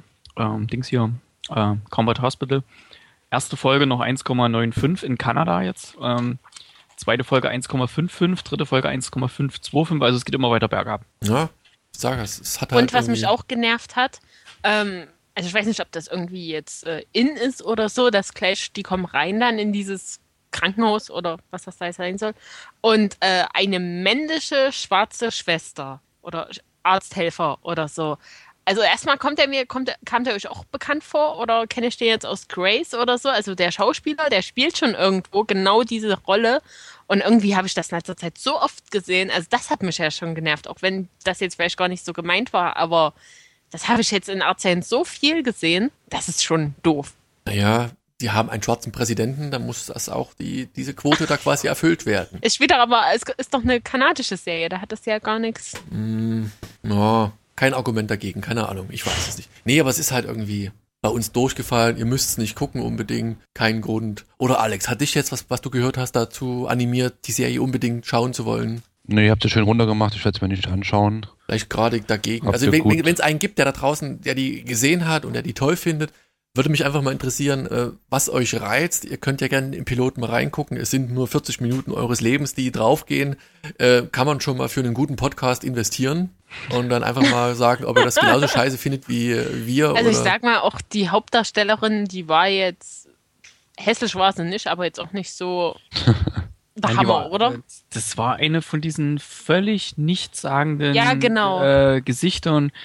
[SPEAKER 3] Combat Hospital. Erste Folge noch 1,95 in Kanada jetzt. Zweite Folge 1,55, dritte Folge 1,525, also es geht immer weiter bergab.
[SPEAKER 2] Ja, ich sage es hat halt.
[SPEAKER 4] Und was mich auch genervt hat, also ich weiß nicht, ob das irgendwie jetzt in ist oder so, dass gleich, die kommen rein dann in dieses Krankenhaus oder was das da sein soll und eine männliche schwarze Schwester oder Arzthelfer oder so. Also erstmal kam der euch auch bekannt vor oder kenne ich den jetzt aus Grace oder so? Also der Schauspieler, der spielt schon irgendwo genau diese Rolle und irgendwie habe ich das in letzter Zeit so oft gesehen. Also das hat mich ja schon genervt, auch wenn das jetzt vielleicht gar nicht so gemeint war, aber das habe ich jetzt in Art-Serien so viel gesehen, das ist schon doof.
[SPEAKER 2] Naja, die haben einen schwarzen Präsidenten, dann muss das auch diese Quote da quasi erfüllt werden.
[SPEAKER 4] Ist wieder, aber es ist doch eine kanadische Serie, da hat das ja gar nichts.
[SPEAKER 2] Ja. Kein Argument dagegen, keine Ahnung, ich weiß es nicht. Nee, aber es ist halt irgendwie bei uns durchgefallen, ihr müsst es nicht gucken unbedingt, kein Grund. Oder Alex, hat dich jetzt, was du gehört hast, dazu animiert, die Serie unbedingt schauen zu wollen?
[SPEAKER 1] Nee, ihr habt es schön runtergemacht, ich werde es mir nicht anschauen.
[SPEAKER 2] Vielleicht gerade dagegen.
[SPEAKER 1] Habt
[SPEAKER 2] Also
[SPEAKER 1] ihr
[SPEAKER 2] wenn es einen gibt, der da draußen, der die gesehen hat und der die toll findet, würde mich einfach mal interessieren, was euch reizt. Ihr könnt ja gerne im Piloten mal reingucken. Es sind nur 40 Minuten eures Lebens, die draufgehen. Kann man schon mal für einen guten Podcast investieren und dann einfach mal sagen, ob ihr das genauso scheiße findet wie wir.
[SPEAKER 4] Also
[SPEAKER 2] oder?
[SPEAKER 4] ich sag mal, auch die Hauptdarstellerin, die war jetzt, hässlich war sie nicht, aber jetzt auch nicht so der Hammer, oder?
[SPEAKER 3] Das war eine von diesen völlig nichtssagenden
[SPEAKER 4] Ja, genau.
[SPEAKER 3] Gesichtern,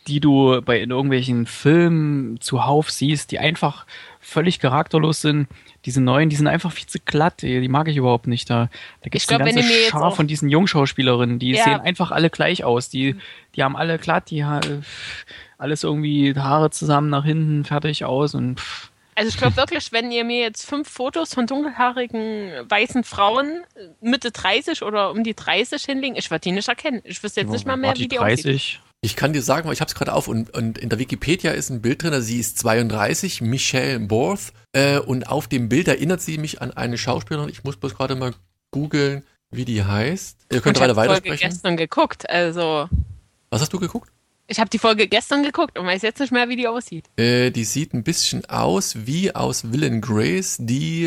[SPEAKER 3] die du in irgendwelchen Filmen zuhauf siehst, die einfach völlig charakterlos sind. Diese neuen, die sind einfach viel zu glatt, die mag ich überhaupt nicht. Da gibt es eine ganze Schar von diesen Jungschauspielerinnen, die sehen einfach alle gleich aus. Die haben alle glatt, alles irgendwie Haare zusammen nach hinten, fertig aus und
[SPEAKER 4] Also ich glaube wirklich, wenn ihr mir jetzt 5 Fotos von dunkelhaarigen weißen Frauen Mitte 30 oder um die 30 hinlegen, ich würde die nicht erkennen. Ich wüsste jetzt nicht mal mehr, wie die
[SPEAKER 3] 30.
[SPEAKER 4] aussieht.
[SPEAKER 2] Ich kann dir sagen, weil ich habe es gerade auf und in der Wikipedia ist ein Bild drin, sie ist 32, Michelle Borth, und auf dem Bild erinnert sie mich an eine Schauspielerin. Ich muss bloß gerade mal googeln, wie die heißt. Ihr könnt weitersprechen. Ich habe die Folge
[SPEAKER 4] gestern geguckt, also.
[SPEAKER 2] Was hast du geguckt?
[SPEAKER 4] Ich habe die Folge gestern geguckt und weiß jetzt nicht mehr, wie die aussieht.
[SPEAKER 2] Die sieht ein bisschen aus wie aus Will and Grace, die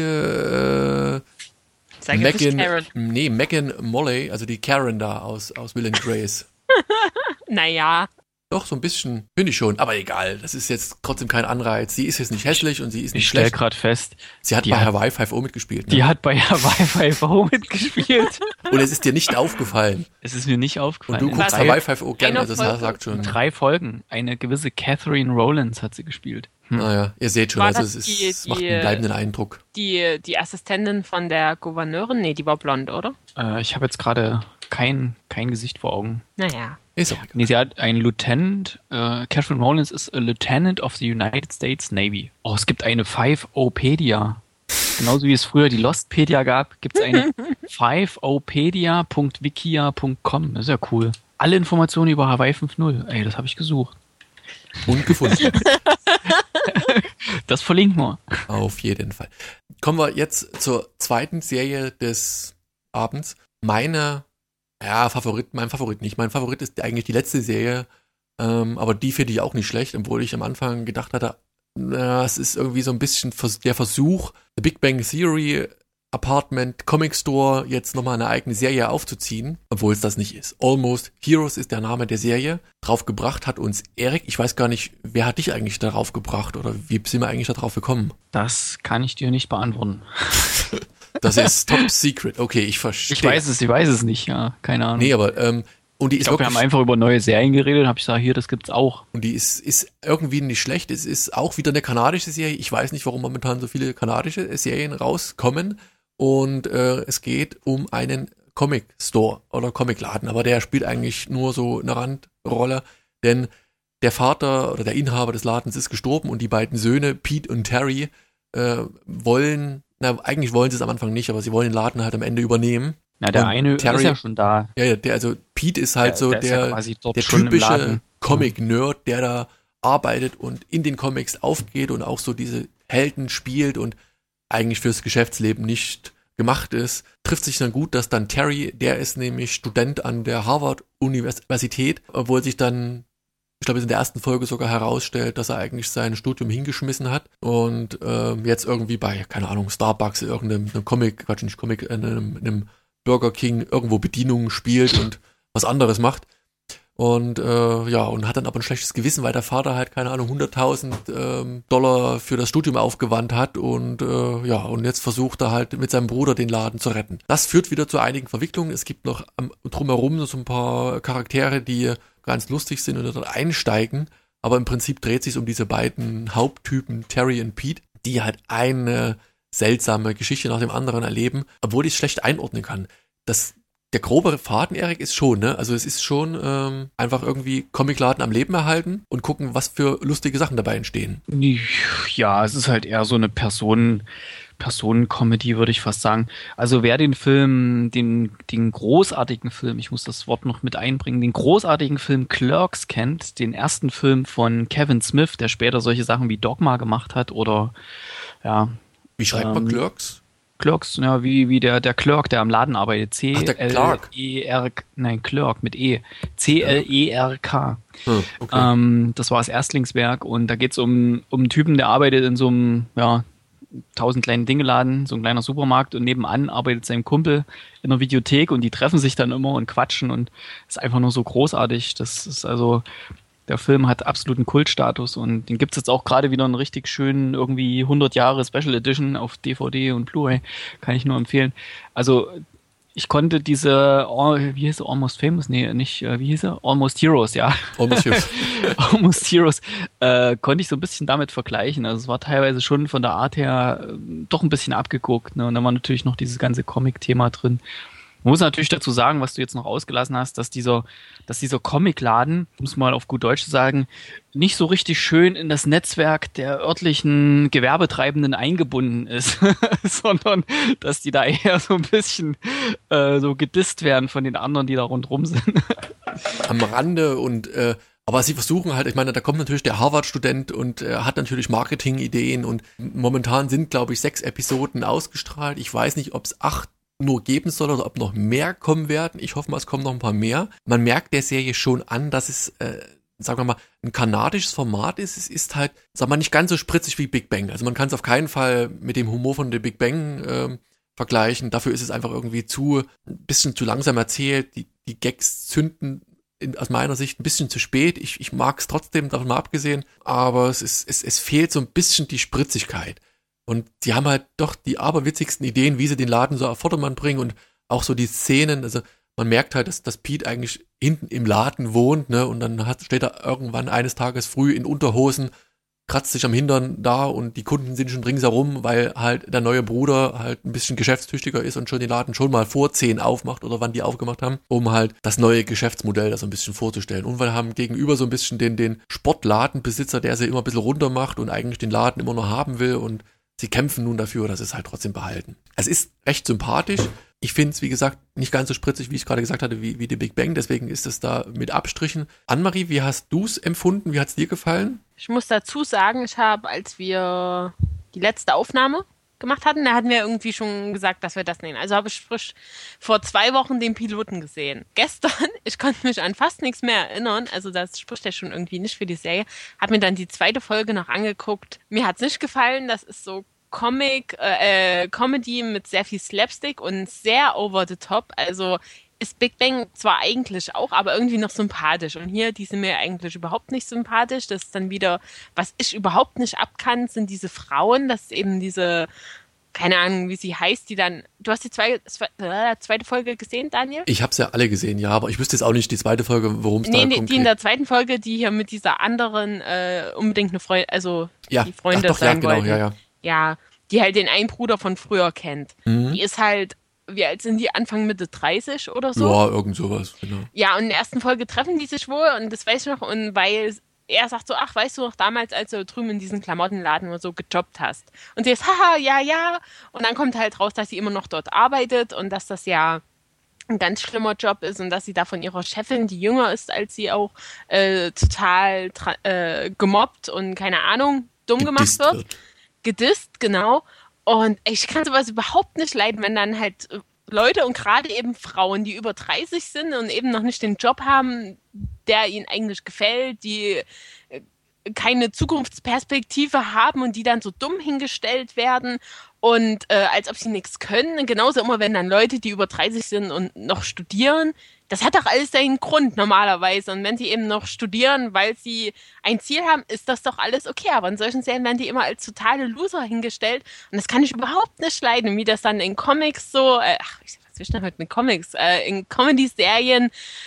[SPEAKER 2] Megan Molley, also die Karen da aus Will and Grace.
[SPEAKER 4] Naja.
[SPEAKER 2] Doch, so ein bisschen, finde ich schon. Aber egal, das ist jetzt trotzdem kein Anreiz. Sie ist jetzt nicht hässlich und sie ist nicht schlecht.
[SPEAKER 3] Ich stelle gerade fest.
[SPEAKER 2] Sie hat bei Hawaii 5.0 mitgespielt. Ne?
[SPEAKER 3] Die hat bei Hawaii 5.0 mitgespielt.
[SPEAKER 2] Und es ist dir nicht aufgefallen.
[SPEAKER 3] Es ist mir nicht aufgefallen.
[SPEAKER 2] Und du guckst Hawaii 5.0 gerne, also das sagt schon.
[SPEAKER 3] 3 Folgen. Eine gewisse Catherine Rowlands hat sie gespielt.
[SPEAKER 2] Naja, ihr seht schon, also es macht einen bleibenden Eindruck.
[SPEAKER 4] Die Assistentin von der Gouverneurin? Nee, die war blond, oder?
[SPEAKER 3] Ich habe jetzt gerade kein Gesicht vor Augen.
[SPEAKER 4] Naja.
[SPEAKER 2] Ist auch egal.
[SPEAKER 3] Nee, sie hat einen Lieutenant, Catherine Rowlands ist a Lieutenant of the United States Navy. Oh, es gibt eine 5-Opedia. Genauso wie es früher die Lostpedia gab, gibt es eine 5opedia.wikia.com. Das ist ja cool. Alle Informationen über Hawaii 5.0. Ey, das habe ich gesucht.
[SPEAKER 2] Und gefunden.
[SPEAKER 3] Das verlinken wir.
[SPEAKER 2] Auf jeden Fall. Kommen wir jetzt zur zweiten Serie des Abends. Mein Favorit nicht. Mein Favorit ist eigentlich die letzte Serie, aber die finde ich auch nicht schlecht, obwohl ich am Anfang gedacht hatte, es ist irgendwie so ein bisschen der Versuch, The Big Bang Theory Apartment Comic Store jetzt nochmal eine eigene Serie aufzuziehen, obwohl es das nicht ist. Almost Heroes ist der Name der Serie. Drauf gebracht hat uns Erik. Ich weiß gar nicht, wer hat dich eigentlich darauf gebracht oder wie sind wir eigentlich darauf gekommen?
[SPEAKER 3] Das kann ich dir nicht beantworten.
[SPEAKER 2] Das ist top secret. Okay, ich verstehe.
[SPEAKER 3] Ich weiß es nicht, ja, keine Ahnung.
[SPEAKER 2] Nee, aber und die ist
[SPEAKER 3] wir haben einfach über neue Serien geredet und habe ich gesagt, hier, das gibt's auch.
[SPEAKER 2] Und die ist irgendwie nicht schlecht. Es ist auch wieder eine kanadische Serie. Ich weiß nicht, warum momentan so viele kanadische Serien rauskommen. Und es geht um einen Comic Store oder Comicladen, aber der spielt eigentlich nur so eine Randrolle, denn der Vater oder der Inhaber des Ladens ist gestorben und die beiden Söhne, Pete und Terry, eigentlich wollen sie es am Anfang nicht, aber sie wollen den Laden halt am Ende übernehmen.
[SPEAKER 3] Na, der eine Terry, ist ja schon da.
[SPEAKER 2] Ja, also Pete ist halt der typische Comic-Nerd, der da arbeitet und in den Comics aufgeht und auch so diese Helden spielt und eigentlich fürs Geschäftsleben nicht gemacht ist. Trifft sich dann gut, dass dann Terry, der ist nämlich Student an der Harvard-Universität, obwohl sich dann, ich glaube, in der ersten Folge sogar herausstellt, dass er eigentlich sein Studium hingeschmissen hat und jetzt irgendwie bei, keine Ahnung, Starbucks, irgendeinem einem Burger King irgendwo Bedienungen spielt und was anderes macht. Und und hat dann aber ein schlechtes Gewissen, weil der Vater halt, keine Ahnung, $100.000 für das Studium aufgewandt hat und und jetzt versucht er halt mit seinem Bruder den Laden zu retten. Das führt wieder zu einigen Verwicklungen. Es gibt noch drumherum so ein paar Charaktere, die ganz lustig sind und dort einsteigen, aber im Prinzip dreht sich um diese beiden Haupttypen, Terry und Pete, die halt eine seltsame Geschichte nach dem anderen erleben, obwohl ich es schlecht einordnen kann. Der grobe Faden, Erik, ist schon, ne? Also es ist schon einfach irgendwie Comicladen am Leben erhalten und gucken, was für lustige Sachen dabei entstehen.
[SPEAKER 3] Ja, es ist halt eher so eine Personen-Comedy, würde ich fast sagen. Also wer den Film, den großartigen Film, ich muss das Wort noch mit einbringen, den großartigen Film Clerks kennt, den ersten Film von Kevin Smith, der später solche Sachen wie Dogma gemacht hat oder ja.
[SPEAKER 2] Wie schreibt man Clerks?
[SPEAKER 3] Clerks, ja, wie der Clerk, der am Laden arbeitet. Clerk mit E. C-L-E-R-K.
[SPEAKER 2] Okay.
[SPEAKER 3] Das war das Erstlingswerk und da geht's um einen Typen, der arbeitet in so einem, 1000 kleinen Dingeladen, so ein kleiner Supermarkt und nebenan arbeitet sein Kumpel in einer Videothek und die treffen sich dann immer und quatschen und ist einfach nur so großartig. Das ist also, der Film hat absoluten Kultstatus und den gibt's jetzt auch gerade wieder einen richtig schönen irgendwie 100 Jahre Special Edition auf DVD und Blu-ray. Kann ich nur empfehlen. Also Ich konnte diese, wie hieß sie, Almost Famous? Nee, nicht, wie hieß sie? Almost Heroes, ja.
[SPEAKER 2] Almost Heroes.
[SPEAKER 3] Almost Heroes, konnte ich so ein bisschen damit vergleichen. Also es war teilweise schon von der Art her doch ein bisschen abgeguckt, ne? Und da war natürlich noch dieses ganze Comic-Thema drin. Man muss natürlich dazu sagen, was du jetzt noch ausgelassen hast, dass dieser Comicladen, um es mal auf gut Deutsch zu sagen, nicht so richtig schön in das Netzwerk der örtlichen Gewerbetreibenden eingebunden ist, sondern dass die da eher so ein bisschen so gedisst werden von den anderen, die da rundrum sind.
[SPEAKER 2] Am Rande und aber sie versuchen halt, ich meine, da kommt natürlich der Harvard-Student und hat natürlich Marketing-Ideen und momentan sind, glaube ich, 6 Episoden ausgestrahlt. Ich weiß nicht, ob es 8 nur geben soll oder ob noch mehr kommen werden. Ich hoffe mal, es kommen noch ein paar mehr. Man merkt der Serie schon an, dass es, sagen wir mal, ein kanadisches Format ist. Es ist halt, sagen wir mal, nicht ganz so spritzig wie Big Bang. Also man kann es auf keinen Fall mit dem Humor von The Big Bang vergleichen. Dafür ist es einfach irgendwie ein bisschen zu langsam erzählt. Die Gags zünden aus meiner Sicht ein bisschen zu spät. Ich mag es trotzdem, davon mal abgesehen. Aber es fehlt so ein bisschen die Spritzigkeit. Und die haben halt doch die aberwitzigsten Ideen, wie sie den Laden so auf Vordermann bringen und auch so die Szenen. Also man merkt halt, dass Pete eigentlich hinten im Laden wohnt, ne? Und dann steht er irgendwann eines Tages früh in Unterhosen, kratzt sich am Hintern da und die Kunden sind schon ringsherum, weil halt der neue Bruder halt ein bisschen geschäftstüchtiger ist und schon den Laden schon mal vor 10 aufmacht oder wann die aufgemacht haben, um halt das neue Geschäftsmodell da so ein bisschen vorzustellen. Und wir haben gegenüber so ein bisschen den Sportladenbesitzer, der sie immer ein bisschen runter macht und eigentlich den Laden immer noch haben will und sie kämpfen nun dafür, dass es halt trotzdem behalten. Es ist recht sympathisch. Ich finde es, wie gesagt, nicht ganz so spritzig, wie ich gerade gesagt hatte, wie die Big Bang. Deswegen ist es da mit Abstrichen. Annemarie, wie hast du es empfunden? Wie hat es dir gefallen?
[SPEAKER 4] Ich muss dazu sagen, ich habe, als wir die letzte Aufnahme gemacht hatten, da hatten wir irgendwie schon gesagt, dass wir das nehmen. Also habe ich frisch vor 2 Wochen den Piloten gesehen. Gestern, ich konnte mich an fast nichts mehr erinnern, also das spricht ja schon irgendwie nicht für die Serie, habe mir dann die 2. Folge noch angeguckt. Mir hat's nicht gefallen, das ist so Comedy mit sehr viel Slapstick und sehr over the top, also ist Big Bang zwar eigentlich auch, aber irgendwie noch sympathisch. Und hier, die sind mir eigentlich überhaupt nicht sympathisch. Das ist dann wieder, was ich überhaupt nicht abkann, sind diese Frauen. Das ist eben diese, keine Ahnung, wie sie heißt, die dann, du hast die zweite Folge gesehen, Daniel?
[SPEAKER 2] Ich habe es ja alle gesehen, ja, aber ich wüsste jetzt auch nicht die zweite Folge, worum es da konkret...
[SPEAKER 4] die in der 2. Folge, die hier mit dieser anderen unbedingt eine Freundin, also
[SPEAKER 2] ja.
[SPEAKER 4] die Freundin
[SPEAKER 2] doch,
[SPEAKER 4] sein
[SPEAKER 2] ja, genau,
[SPEAKER 4] wollten. Ja, die halt den einen Bruder von früher kennt. Mhm. Die ist halt, wie alt sind die? Anfang Mitte 30 oder so?
[SPEAKER 2] Ja, irgend sowas, genau.
[SPEAKER 4] Ja, und in der ersten Folge treffen die sich wohl und das weiß ich noch. Und weil er sagt so, ach, weißt du noch damals, als du drüben in diesem Klamottenladen oder so gejobbt hast? Und sie ist, haha, ja. Und dann kommt halt raus, dass sie immer noch dort arbeitet und dass das ja ein ganz schlimmer Job ist und dass sie da von ihrer Chefin, die jünger ist als sie auch, total gemobbt und keine Ahnung, dumm gemacht wird. Gedisst, genau. Und ich kann sowas überhaupt nicht leiden, wenn dann halt Leute und gerade eben Frauen, die über 30 sind und eben noch nicht den Job haben, der ihnen eigentlich gefällt, die keine Zukunftsperspektive haben und die dann so dumm hingestellt werden und als ob sie nichts können. Genauso immer, wenn dann Leute, die über 30 sind und noch studieren, das hat doch alles seinen Grund normalerweise. Und wenn sie eben noch studieren, weil sie ein Ziel haben, ist das doch alles okay. Aber in solchen Serien werden die immer als totale Loser hingestellt. Und das kann ich überhaupt nicht leiden, wie das dann in Comics so, was will ich denn heute mit Comics? In Comedy-Serien,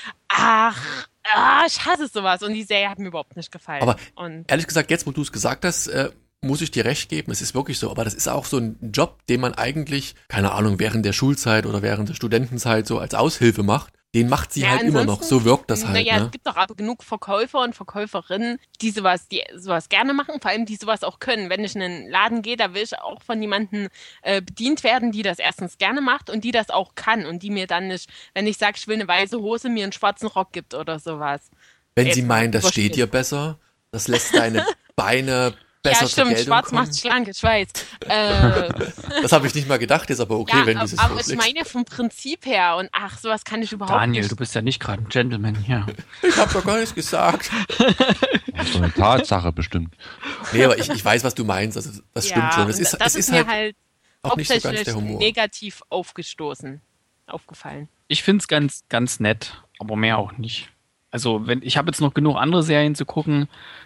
[SPEAKER 4] ich hasse sowas. Und die Serie hat mir überhaupt nicht gefallen.
[SPEAKER 2] Aber ehrlich gesagt, jetzt wo du es gesagt hast, muss ich dir recht geben, es ist wirklich so, aber das ist auch so ein Job, den man eigentlich, keine Ahnung, während der Schulzeit oder während der Studentenzeit so als Aushilfe macht. Den macht sie halt immer noch, so wirkt das halt.
[SPEAKER 4] Naja, es gibt doch aber genug Verkäufer und Verkäuferinnen, die sowas gerne machen, vor allem die sowas auch können. Wenn ich in einen Laden gehe, da will ich auch von jemandem bedient werden, die das erstens gerne macht und die das auch kann und die mir dann nicht, wenn ich sage, ich will eine weiße Hose, mir einen schwarzen Rock gibt oder sowas.
[SPEAKER 2] Wenn sie meinen, das steht dir besser, das lässt deine Beine besser zur Geltung
[SPEAKER 4] schwarz
[SPEAKER 2] kommen.
[SPEAKER 4] macht schlank, ich weiß.
[SPEAKER 2] Das habe ich nicht mal gedacht, ist aber okay, wenn du es
[SPEAKER 4] aber ich meine vom Prinzip her und sowas kann ich überhaupt nicht.
[SPEAKER 3] Daniel, du bist ja nicht gerade ein Gentleman hier.
[SPEAKER 2] Ich habe doch gar nichts gesagt.
[SPEAKER 1] Das ist so eine Tatsache bestimmt.
[SPEAKER 2] Nee, aber ich weiß, was du meinst, also das stimmt schon.
[SPEAKER 4] Das ist mir halt
[SPEAKER 2] auch nicht so ganz der Humor.
[SPEAKER 4] Negativ aufgefallen.
[SPEAKER 3] Ich finde es ganz, ganz nett, aber mehr auch nicht. Also ich habe jetzt noch genug andere Serien zu gucken.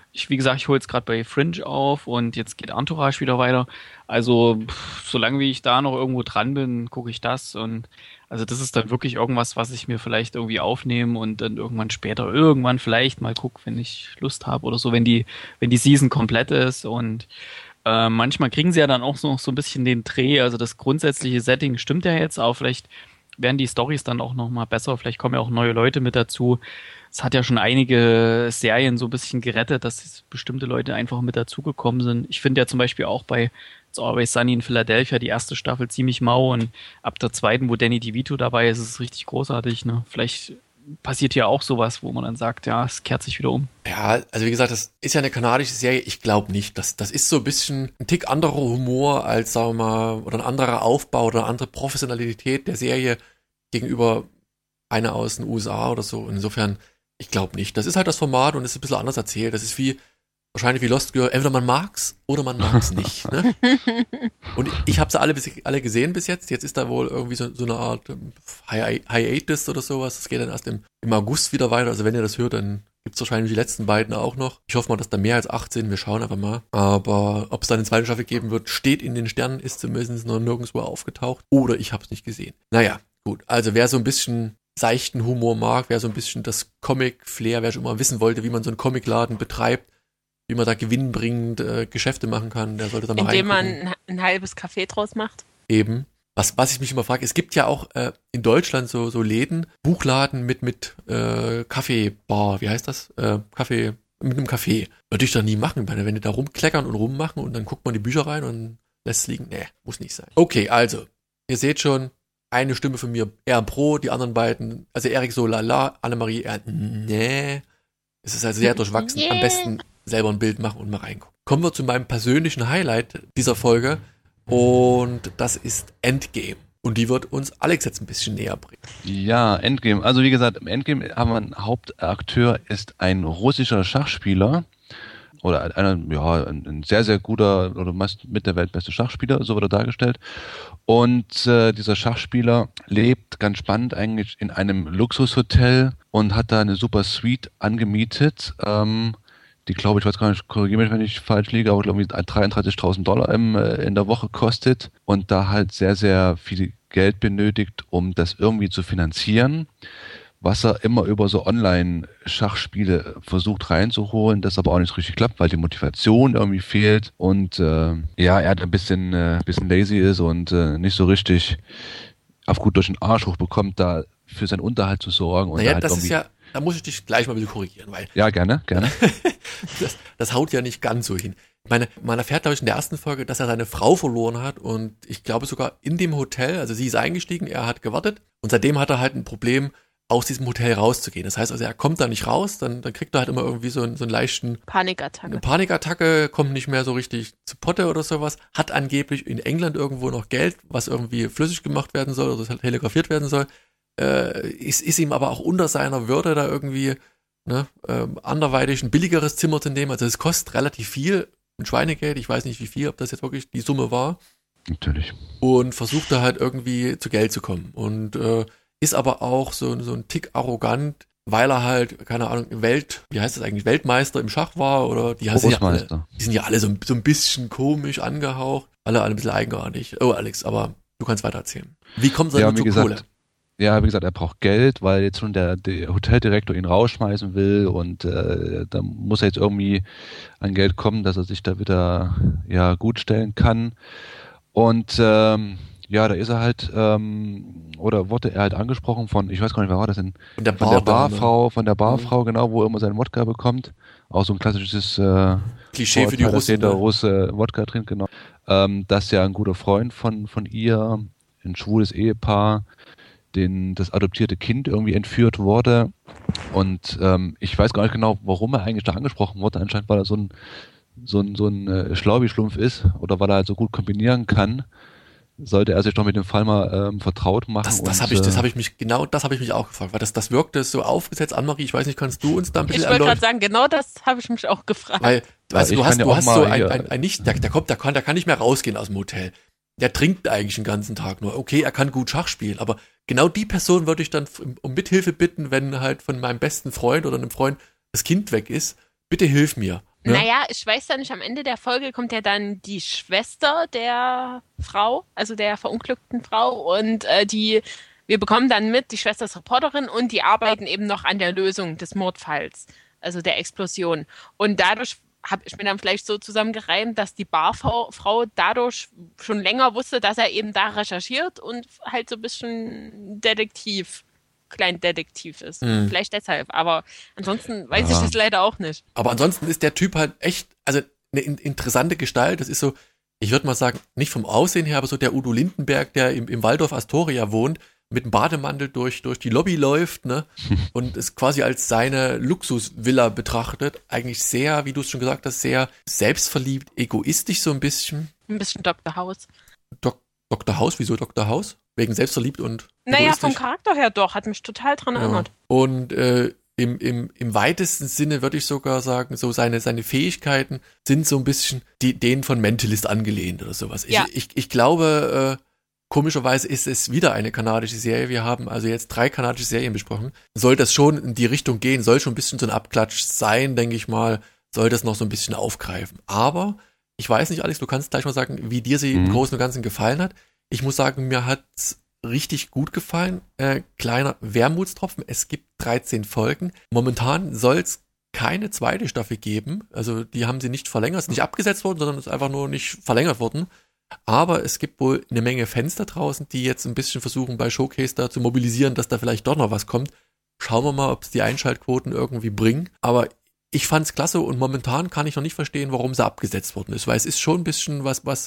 [SPEAKER 3] Wie gesagt, ich hole jetzt gerade bei Fringe auf und jetzt geht Entourage wieder weiter. Also, solange wie ich da noch irgendwo dran bin, gucke ich das. Und also das ist dann wirklich irgendwas, was ich mir vielleicht irgendwie aufnehme und dann irgendwann vielleicht mal gucke, wenn ich Lust habe oder so, wenn die Season komplett ist. Und manchmal kriegen sie ja dann auch noch so ein bisschen den Dreh. Also das grundsätzliche Setting stimmt ja jetzt auch. Vielleicht werden die Storys dann auch noch mal besser. Vielleicht kommen ja auch neue Leute mit dazu. Es hat ja schon einige Serien so ein bisschen gerettet, dass bestimmte Leute einfach mit dazugekommen sind. Ich finde ja zum Beispiel auch bei It's Always Sunny in Philadelphia die erste Staffel ziemlich mau und ab der zweiten, wo Danny DeVito dabei ist, ist es richtig großartig. Ne? Vielleicht passiert hier auch sowas, wo man dann sagt, ja, es kehrt sich wieder um.
[SPEAKER 2] Ja, also wie gesagt, das ist ja eine kanadische Serie. Ich glaube nicht. Das ist so ein bisschen ein Tick anderer Humor als, sagen wir mal, oder ein anderer Aufbau oder eine andere Professionalität der Serie gegenüber einer aus den USA oder so. Und insofern, ich glaube nicht. Das ist halt das Format und es ist ein bisschen anders erzählt. Das ist wahrscheinlich wie Lost Girl. Entweder man mag's oder man mag's nicht. Ne? Und ich habe sie alle gesehen bis jetzt. Jetzt ist da wohl irgendwie so eine Art Hiatus oder sowas. Das geht dann erst im August wieder weiter. Also wenn ihr das hört, dann gibt's wahrscheinlich die letzten beiden auch noch. Ich hoffe mal, dass da mehr als 8 sind. Wir schauen einfach mal. Aber ob es da eine zweite Staffel geben wird, steht in den Sternen, ist zumindest noch nirgendwo aufgetaucht. Oder ich habe es nicht gesehen. Naja, gut. Also wer so ein bisschen seichten Humor mag, wer so ein bisschen das Comic-Flair, wer schon immer wissen wollte, wie man so einen Comicladen betreibt, wie man da gewinnbringend Geschäfte machen kann, der sollte da mal
[SPEAKER 4] reingucken.
[SPEAKER 2] Indem
[SPEAKER 4] man ein halbes Café draus macht.
[SPEAKER 2] Eben. Was ich mich immer frage, es gibt ja auch in Deutschland so Läden, Buchladen mit Kaffeebar, wie heißt das? Kaffee, mit einem Kaffee. Würde ich doch nie machen, weil wenn die da rumkleckern und rummachen und dann guckt man die Bücher rein und lässt es liegen. Nee, muss nicht sein. Okay, also, ihr seht schon, eine Stimme von mir eher pro, die anderen beiden, also Erik so lala, Annemarie eher nee. Es ist also sehr durchwachsen. Am besten selber ein Bild machen und mal reingucken. Kommen wir zu meinem persönlichen Highlight dieser Folge und das ist Endgame. Und die wird uns Alex jetzt ein bisschen näher bringen.
[SPEAKER 1] Ja, Endgame. Also wie gesagt, im Endgame haben wir einen Hauptakteur, ist ein russischer Schachspieler. Oder ein sehr, sehr guter oder mit der weltbeste Schachspieler, so wird er dargestellt. Und dieser Schachspieler lebt ganz spannend eigentlich in einem Luxushotel und hat da eine super Suite angemietet, die, glaube ich, weiß gar nicht, korrigiere mich, wenn ich falsch liege, aber glaube ich $33.000 in der Woche kostet und da halt sehr, sehr viel Geld benötigt, um das irgendwie zu finanzieren, was er immer über so Online-Schachspiele versucht reinzuholen, das aber auch nicht richtig klappt, weil die Motivation irgendwie fehlt und er halt ein bisschen lazy ist und nicht so richtig auf gut durch den Arsch hochbekommt, da für seinen Unterhalt zu sorgen. Und
[SPEAKER 2] naja,
[SPEAKER 1] halt
[SPEAKER 2] das ist ja, da muss ich dich gleich mal ein bisschen korrigieren, weil...
[SPEAKER 1] Ja, gerne.
[SPEAKER 2] das haut ja nicht ganz so hin. Man erfährt, glaube ich, in der ersten Folge, dass er seine Frau verloren hat und ich glaube sogar in dem Hotel, also sie ist eingestiegen, er hat gewartet und seitdem hat er halt ein Problem, aus diesem Hotel rauszugehen. Das heißt also, er kommt da nicht raus, dann kriegt er halt immer irgendwie so einen leichten...
[SPEAKER 4] Eine
[SPEAKER 2] Panikattacke, kommt nicht mehr so richtig zu Potte oder sowas, hat angeblich in England irgendwo noch Geld, was irgendwie flüssig gemacht werden soll oder halt telegrafiert werden soll, ist ihm aber auch unter seiner Würde da irgendwie anderweitig ein billigeres Zimmer zu nehmen. Also es kostet relativ viel, ein Schweinegeld, ich weiß nicht wie viel, ob das jetzt wirklich die Summe war.
[SPEAKER 1] Natürlich.
[SPEAKER 2] Und versucht da halt irgendwie zu Geld zu kommen und ist aber auch so ein Tick arrogant, weil er halt, keine Ahnung, Weltmeister im Schach war oder die sind ja alle so ein bisschen komisch angehaucht, alle ein bisschen eigenartig. Oh Alex, aber du kannst weiter erzählen. Wie kommt er zu Kohle?
[SPEAKER 1] Ja, wie gesagt, er braucht Geld, weil jetzt schon der Hoteldirektor ihn rausschmeißen will und da muss er jetzt irgendwie an Geld kommen, dass er sich da wieder gut stellen kann. Und da ist er halt, oder wurde er halt angesprochen von, ich weiß gar nicht, wer war das denn? Von der Barfrau, genau, wo er immer seinen Wodka bekommt. Auch so ein klassisches
[SPEAKER 2] Klischee für die Russen.
[SPEAKER 1] Der Russe Wodka trinkt, genau. Das ja ein guter Freund von ihr, ein schwules Ehepaar, das adoptierte Kind irgendwie entführt wurde. Und ich weiß gar nicht genau, warum er eigentlich da angesprochen wurde. Anscheinend, weil er so ein Schlaubi-Schlumpf ist oder weil er halt so gut kombinieren kann. Sollte er sich doch mit dem Fall mal vertraut machen.
[SPEAKER 2] Das habe ich mich auch gefragt, weil das wirkte so aufgesetzt. Annemarie, ich weiß nicht, kannst du uns da ein bisschen
[SPEAKER 4] erläutern? Ich wollte gerade sagen, genau das habe ich mich auch gefragt.
[SPEAKER 2] Weil du hast so ein nicht, der kann nicht mehr rausgehen aus dem Hotel. Der trinkt eigentlich den ganzen Tag nur. Okay, er kann gut Schach spielen, aber genau die Person würde ich dann um Mithilfe bitten, wenn halt von meinem besten Freund oder einem Freund das Kind weg ist. Bitte hilf mir. Ne?
[SPEAKER 4] Naja, ich weiß ja nicht, am Ende der Folge kommt ja dann die Schwester der Frau, also der verunglückten Frau und wir bekommen dann mit, die Schwester ist Reporterin und die arbeiten eben noch an der Lösung des Mordfalls, also der Explosion. Und dadurch habe ich mir dann vielleicht so zusammengereimt, dass die Barfrau dadurch schon länger wusste, dass er eben da recherchiert und halt so ein bisschen Kleindetektiv ist. Vielleicht deshalb, aber ansonsten weiß ich das leider auch nicht.
[SPEAKER 2] Aber ansonsten ist der Typ halt echt, also eine interessante Gestalt. Das ist so, ich würde mal sagen, nicht vom Aussehen her, aber so der Udo Lindenberg, der im Waldorf Astoria wohnt, mit dem Bademantel durch die Lobby läuft, ne? Und es quasi als seine Luxusvilla betrachtet. Eigentlich sehr, wie du es schon gesagt hast, sehr selbstverliebt, egoistisch so ein bisschen.
[SPEAKER 4] Ein bisschen Dr. House.
[SPEAKER 2] Dr. House? Wieso Dr. House? Wegen selbstverliebt und
[SPEAKER 4] naja,
[SPEAKER 2] egoistisch?
[SPEAKER 4] vom Charakter her doch, hat mich total dran erinnert.
[SPEAKER 2] Und im weitesten Sinne würde ich sogar sagen, so seine Fähigkeiten sind so ein bisschen denen von Mentalist angelehnt oder sowas.
[SPEAKER 4] Ja.
[SPEAKER 2] Ich glaube, komischerweise ist es wieder eine kanadische Serie. Wir haben also jetzt 3 kanadische Serien besprochen. Soll das schon in die Richtung gehen, soll schon ein bisschen so ein Abklatsch sein, denke ich mal, soll das noch so ein bisschen aufgreifen. Aber ich weiß nicht, Alex, du kannst gleich mal sagen, wie dir sie im Großen und Ganzen gefallen hat. Ich muss sagen, mir hat's richtig gut gefallen. Kleiner Wermutstropfen, es gibt 13 Folgen. Momentan soll's keine zweite Staffel geben. Also die haben sie nicht verlängert, ist nicht abgesetzt worden, sondern ist einfach nur nicht verlängert worden. Aber es gibt wohl eine Menge Fans da draußen, die jetzt ein bisschen versuchen, bei Showcase da zu mobilisieren, dass da vielleicht doch noch was kommt. Schauen wir mal, ob es die Einschaltquoten irgendwie bringen. Aber ich fand's klasse und momentan kann ich noch nicht verstehen, warum sie abgesetzt worden ist, weil es ist schon ein bisschen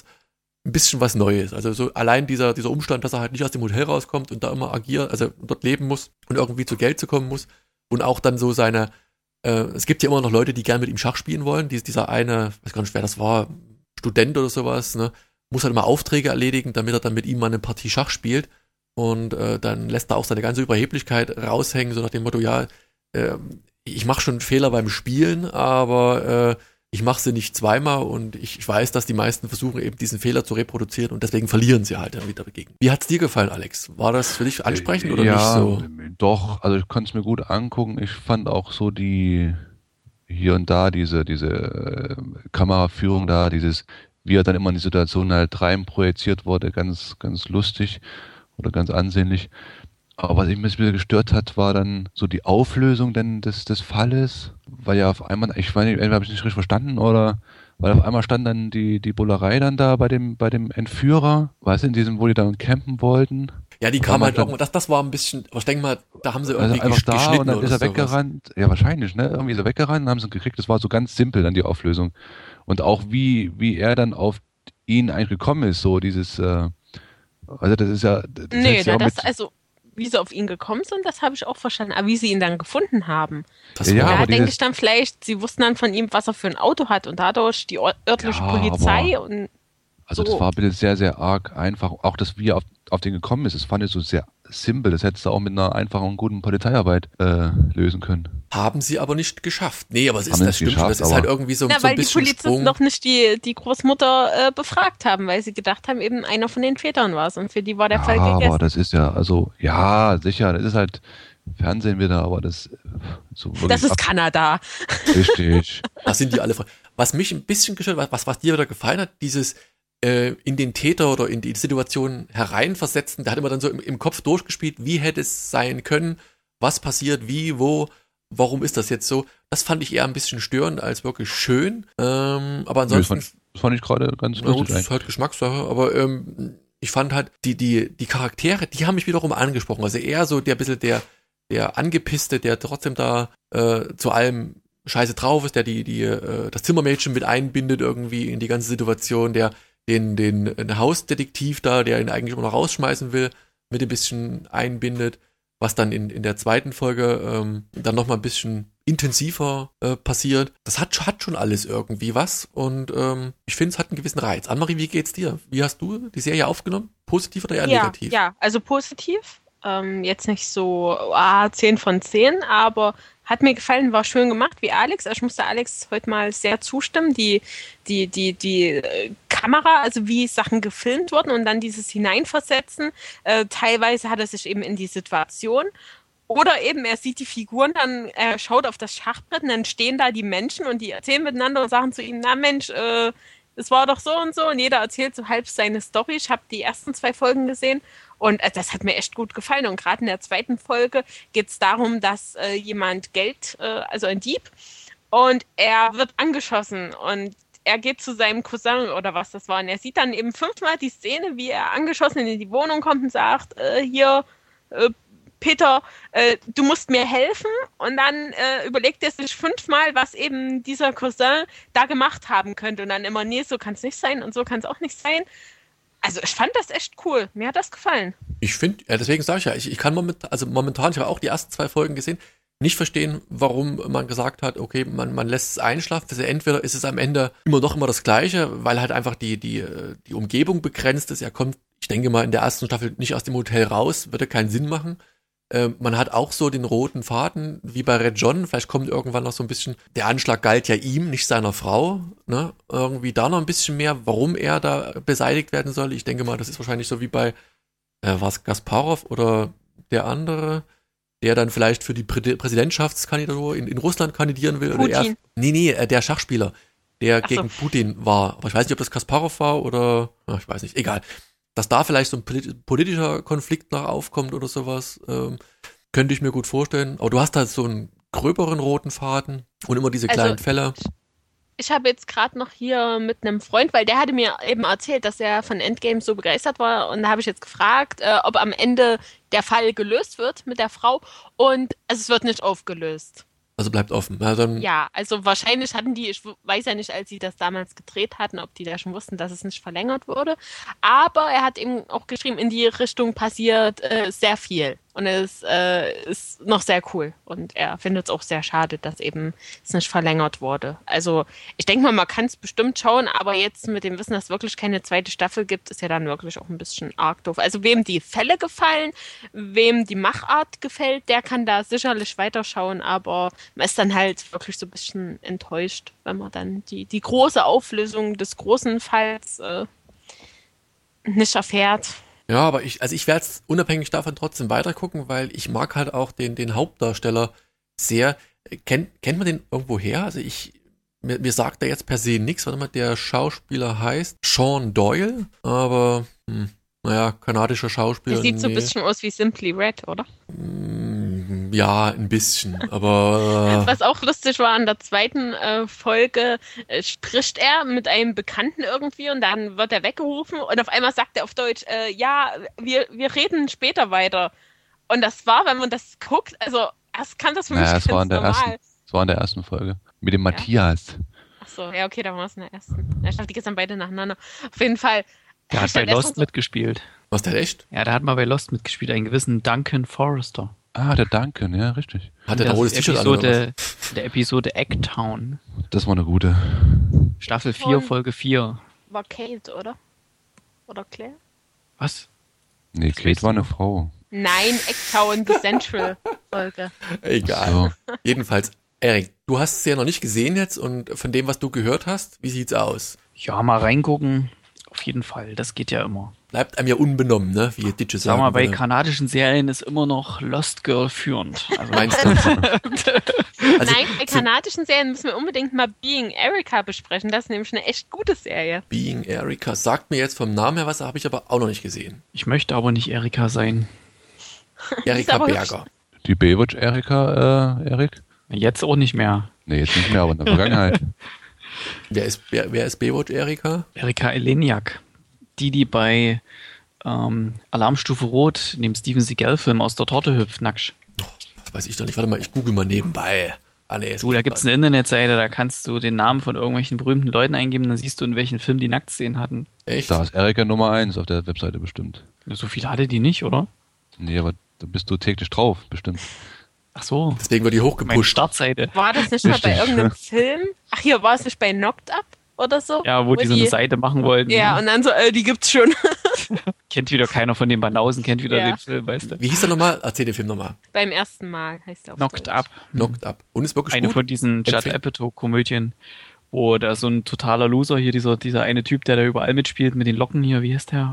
[SPEAKER 2] was Neues. Also so allein dieser Umstand, dass er halt nicht aus dem Hotel rauskommt und da immer agiert, also dort leben muss und irgendwie zu Geld zu kommen muss und auch dann so es gibt ja immer noch Leute, die gerne mit ihm Schach spielen wollen. Dieser eine, weiß gar nicht, wer das war, Student oder sowas, ne, muss halt immer Aufträge erledigen, damit er dann mit ihm mal eine Partie Schach spielt und dann lässt er auch seine ganze Überheblichkeit raushängen, so nach dem Motto, ja, ich mache schon Fehler beim Spielen, aber ich mache sie nicht zweimal und ich weiß, dass die meisten versuchen eben diesen Fehler zu reproduzieren und deswegen verlieren sie halt dann wieder dagegen. Wie hat's dir gefallen, Alex? War das für dich ansprechend oder nicht so?
[SPEAKER 1] Doch, also ich konnte es mir gut angucken. Ich fand auch so die hier und da diese Kameraführung da, wie er dann immer in die Situation halt rein projiziert wurde, ganz, ganz lustig oder ganz ansehnlich. Aber was mich ein bisschen gestört hat, war dann so die Auflösung denn des Falles, weil ja auf einmal, ich weiß nicht, entweder habe ich nicht richtig verstanden oder weil auf einmal stand dann die Bullerei dann da bei dem Entführer, weißt du, in diesem, wo die dann campen wollten.
[SPEAKER 2] Ja, die kam halt auch, das war ein bisschen, aber ich denke mal, da haben sie irgendwie
[SPEAKER 1] einfach da
[SPEAKER 2] geschnitten
[SPEAKER 1] und dann ist er weggerannt. Ja, wahrscheinlich, ne? Irgendwie ist er weggerannt und haben sie ihn gekriegt. Das war so ganz simpel dann die Auflösung. Und auch wie er dann auf ihn eigentlich gekommen ist, so dieses, also das ist ja...
[SPEAKER 4] wie sie auf ihn gekommen sind, das habe ich auch verstanden. Aber wie sie ihn dann gefunden haben.
[SPEAKER 1] Ja,
[SPEAKER 4] denke ich dann vielleicht, sie wussten dann von ihm, was er für ein Auto hat und dadurch die örtliche Polizei und
[SPEAKER 1] also das war bitte sehr, sehr arg einfach. Auch das, wie er auf den gekommen ist, das fand ich so sehr simpel. Das hättest du auch mit einer einfachen und guten Polizeiarbeit lösen können.
[SPEAKER 2] Haben sie aber nicht geschafft. Nee, aber das stimmt schon. Das ist halt irgendwie so ein bisschen
[SPEAKER 4] weil die Polizisten noch nicht die Großmutter befragt haben, weil sie gedacht haben, eben einer von den Vätern war es und für die war der Fall gegessen.
[SPEAKER 1] Aber das ist ja, also, ja, sicher, das ist halt Fernsehen wieder, aber das so wirklich.
[SPEAKER 4] Das ist Kanada.
[SPEAKER 1] Richtig.
[SPEAKER 2] Das sind die alle. Was mich ein bisschen gestört hat, was dir wieder gefallen hat, dieses in den Täter oder in die Situation hereinversetzen, der hat immer dann so im Kopf durchgespielt, wie hätte es sein können, was passiert, wie, wo, warum ist das jetzt so? Das fand ich eher ein bisschen störend als wirklich schön. Aber ansonsten.
[SPEAKER 1] Das fand ich gerade ganz lustig.
[SPEAKER 2] Das ist halt Geschmackssache, aber ich fand halt, die Charaktere, die haben mich wiederum angesprochen. Also eher so der bisschen der Angepisste, der trotzdem da zu allem scheiße drauf ist, der das Zimmermädchen mit einbindet irgendwie in die ganze Situation, der den Hausdetektiv da, der ihn eigentlich immer noch rausschmeißen will, mit ein bisschen einbindet, was dann in der zweiten Folge dann nochmal ein bisschen intensiver passiert. Das hat schon alles irgendwie was und ich finde, es hat einen gewissen Reiz. Annemarie, wie geht's dir? Wie hast du die Serie aufgenommen? Positiv oder eher negativ?
[SPEAKER 4] Ja, also positiv. Jetzt nicht so 10 von 10, aber hat mir gefallen, war schön gemacht wie Alex. Ich musste Alex heute mal sehr zustimmen. Die Kamera, also wie Sachen gefilmt wurden und dann dieses Hineinversetzen. Teilweise hat er sich eben in die Situation Oder eben, er sieht die Figuren, dann er schaut auf das Schachbrett und dann stehen da die Menschen und die erzählen miteinander und sagen zu ihm, na Mensch, es war doch so und jeder erzählt so halb seine Story. Ich habe die ersten 2 Folgen gesehen und das hat mir echt gut gefallen. Und gerade in der 2. Folge geht es darum, dass jemand Geld, also ein Dieb, und er wird angeschossen und er geht zu seinem Cousin oder was das war. Und er sieht dann eben 5-mal die Szene, wie er angeschossen in die Wohnung kommt und sagt, hier, Peter, du musst mir helfen. Und dann überlegt er sich 5-mal, was eben dieser Cousin da gemacht haben könnte. Und dann immer, nee, so kann es nicht sein und so kann es auch nicht sein. Also ich fand das echt cool. Mir hat das gefallen.
[SPEAKER 2] Ich finde, deswegen sage ich ja, ich kann momentan, ich habe auch die ersten 2 Folgen gesehen, nicht verstehen, warum man gesagt hat, okay, man lässt es einschlafen. Also entweder ist es am Ende immer das Gleiche, weil halt einfach die Umgebung begrenzt ist. Er kommt, ich denke mal, in der ersten Staffel nicht aus dem Hotel raus, würde keinen Sinn machen. Man hat auch so den roten Faden, wie bei Red John, vielleicht kommt irgendwann noch so ein bisschen, der Anschlag galt ja ihm, nicht seiner Frau, ne? Irgendwie da noch ein bisschen mehr, warum er da beseitigt werden soll. Ich denke mal, das ist wahrscheinlich so wie bei, war es Kasparov oder der andere, der dann vielleicht für die Präsidentschaftskandidatur in Russland kandidieren will.
[SPEAKER 4] Putin.
[SPEAKER 2] Oder der Schachspieler, der
[SPEAKER 4] Ach so.
[SPEAKER 2] gegen Putin war. Aber ich weiß nicht, ob das Kasparov war oder, ich weiß nicht, egal. Dass da vielleicht so ein politischer Konflikt noch aufkommt oder sowas, könnte ich mir gut vorstellen. Aber du hast halt so einen gröberen roten Faden und immer diese kleinen Fälle.
[SPEAKER 4] Ich habe jetzt gerade noch hier mit einem Freund, weil der hatte mir eben erzählt, dass er von Endgame so begeistert war. Und da habe ich jetzt gefragt, ob am Ende der Fall gelöst wird mit der Frau. Und es wird nicht aufgelöst.
[SPEAKER 2] Also bleibt offen.
[SPEAKER 4] Ja, also wahrscheinlich hatten die, ich weiß ja nicht, als sie das damals gedreht hatten, ob die da schon wussten, dass es nicht verlängert wurde. Aber er hat eben auch geschrieben, in die Richtung passiert sehr viel. Und es ist noch sehr cool. Und er findet es auch sehr schade, dass eben es nicht verlängert wurde. Also ich denke mal, man kann es bestimmt schauen, aber jetzt mit dem Wissen, dass es wirklich keine 2. Staffel gibt, ist ja dann wirklich auch ein bisschen arg doof. Also wem die Fälle gefallen, wem die Machart gefällt, der kann da sicherlich weiterschauen, aber man ist dann halt wirklich so ein bisschen enttäuscht, wenn man dann die große Auflösung des großen Falls nicht erfährt.
[SPEAKER 2] Ja, aber ich werde es unabhängig davon trotzdem weitergucken, weil ich mag halt auch den Hauptdarsteller sehr. Kennt man den irgendwo her? Also mir sagt er jetzt per se nichts. Warte mal, der Schauspieler heißt Sean Doyle, aber kanadischer Schauspieler.
[SPEAKER 4] Der sieht so ein bisschen aus wie Simply Red, oder?
[SPEAKER 2] Ja, ein bisschen, aber...
[SPEAKER 4] Was auch lustig war, an der 2. Folge spricht er mit einem Bekannten irgendwie und dann wird er weggerufen und auf einmal sagt er auf Deutsch, ja, wir reden später weiter. Und das war, wenn man das guckt, also erst kann das für mich ganz normal.
[SPEAKER 1] Das war in der ersten Folge. Mit dem Matthias.
[SPEAKER 4] Ach so, ja, okay, da war es in der ersten. Ja, ich dachte, die gehen dann beide nacheinander. Auf jeden Fall.
[SPEAKER 3] Der hat bei Lost mitgespielt.
[SPEAKER 2] Was, der echt?
[SPEAKER 3] Ja, der hat mal bei Lost mitgespielt, einen gewissen Duncan Forrester.
[SPEAKER 1] Ah, der Duncan, ja, richtig.
[SPEAKER 2] Hat der rotes T-Shirt an, oder was?
[SPEAKER 3] Der Episode Eggtown.
[SPEAKER 1] Das war eine gute.
[SPEAKER 3] Staffel 4, Folge 4.
[SPEAKER 4] War Kate, oder? Oder Claire?
[SPEAKER 3] Was?
[SPEAKER 1] Nee, Kate war eine Frau.
[SPEAKER 4] Nein, Eggtown, die Central-Folge.
[SPEAKER 2] Egal.
[SPEAKER 1] So.
[SPEAKER 2] Jedenfalls, Erik, du hast es ja noch nicht gesehen jetzt und von dem, was du gehört hast, wie sieht's aus?
[SPEAKER 3] Ja, mal reingucken. Auf jeden Fall, das geht ja immer.
[SPEAKER 2] Bleibt einem ja unbenommen, ne? Wie Ditsche sagen.
[SPEAKER 3] Sag mal, bei kanadischen Serien ist immer noch Lost Girl führend. Also
[SPEAKER 2] Meinst du? Also,
[SPEAKER 4] nein, bei kanadischen Serien müssen wir unbedingt mal Being Erica besprechen. Das ist nämlich eine echt gute Serie.
[SPEAKER 2] Being Erica sagt mir jetzt vom Namen her was, habe ich aber auch noch nicht gesehen.
[SPEAKER 3] Ich möchte aber nicht Erika sein.
[SPEAKER 2] Erika Berger.
[SPEAKER 1] Die Baywatch Erika, Erik?
[SPEAKER 3] Jetzt auch nicht mehr.
[SPEAKER 1] Nee, jetzt nicht mehr, aber in der Vergangenheit.
[SPEAKER 2] Wer ist Baywatch Erika?
[SPEAKER 3] Erika Eleniak. Die bei Alarmstufe Rot in dem Steven Seagal-Film aus der Torte hüpft, nackt.
[SPEAKER 2] Oh, das weiß ich doch nicht. Warte mal, ich google mal nebenbei. Ah, nee,
[SPEAKER 3] Du, da gibt's eine Internetseite, da kannst du den Namen von irgendwelchen berühmten Leuten eingeben, dann siehst du, in welchen Film die Nacktszenen hatten.
[SPEAKER 2] Echt?
[SPEAKER 1] Da ist Erika Nummer 1 auf der Webseite bestimmt.
[SPEAKER 3] So viele hatte die nicht, oder?
[SPEAKER 1] Nee, aber da bist du täglich drauf, bestimmt.
[SPEAKER 3] Ach so,
[SPEAKER 2] Deswegen wird die
[SPEAKER 3] meine
[SPEAKER 2] hochgepusht.
[SPEAKER 3] Startseite.
[SPEAKER 4] War das nicht mal bei
[SPEAKER 1] Richtig.
[SPEAKER 4] irgendeinem Film? Ach, hier war es nicht bei Knocked Up oder so?
[SPEAKER 3] Ja, wo die so eine Seite machen wollten.
[SPEAKER 4] Ja, und dann so, die gibt's schon.
[SPEAKER 3] Kennt wieder keiner von den Banausen, kennt wieder
[SPEAKER 4] Ja.
[SPEAKER 3] den Film, weißt du.
[SPEAKER 2] Wie hieß der nochmal? Erzähl den Film nochmal.
[SPEAKER 4] Beim ersten Mal heißt der auf
[SPEAKER 3] Knocked
[SPEAKER 4] Deutsch.
[SPEAKER 3] Up.
[SPEAKER 2] Knocked Up. Und ist wirklich
[SPEAKER 3] Eine
[SPEAKER 2] gut?
[SPEAKER 3] von diesen Judd
[SPEAKER 2] Empfehl-
[SPEAKER 3] Apatow-Komödien, wo da so ein totaler Loser hier, dieser eine Typ, der da überall mitspielt, mit den Locken hier, wie heißt der? Oh,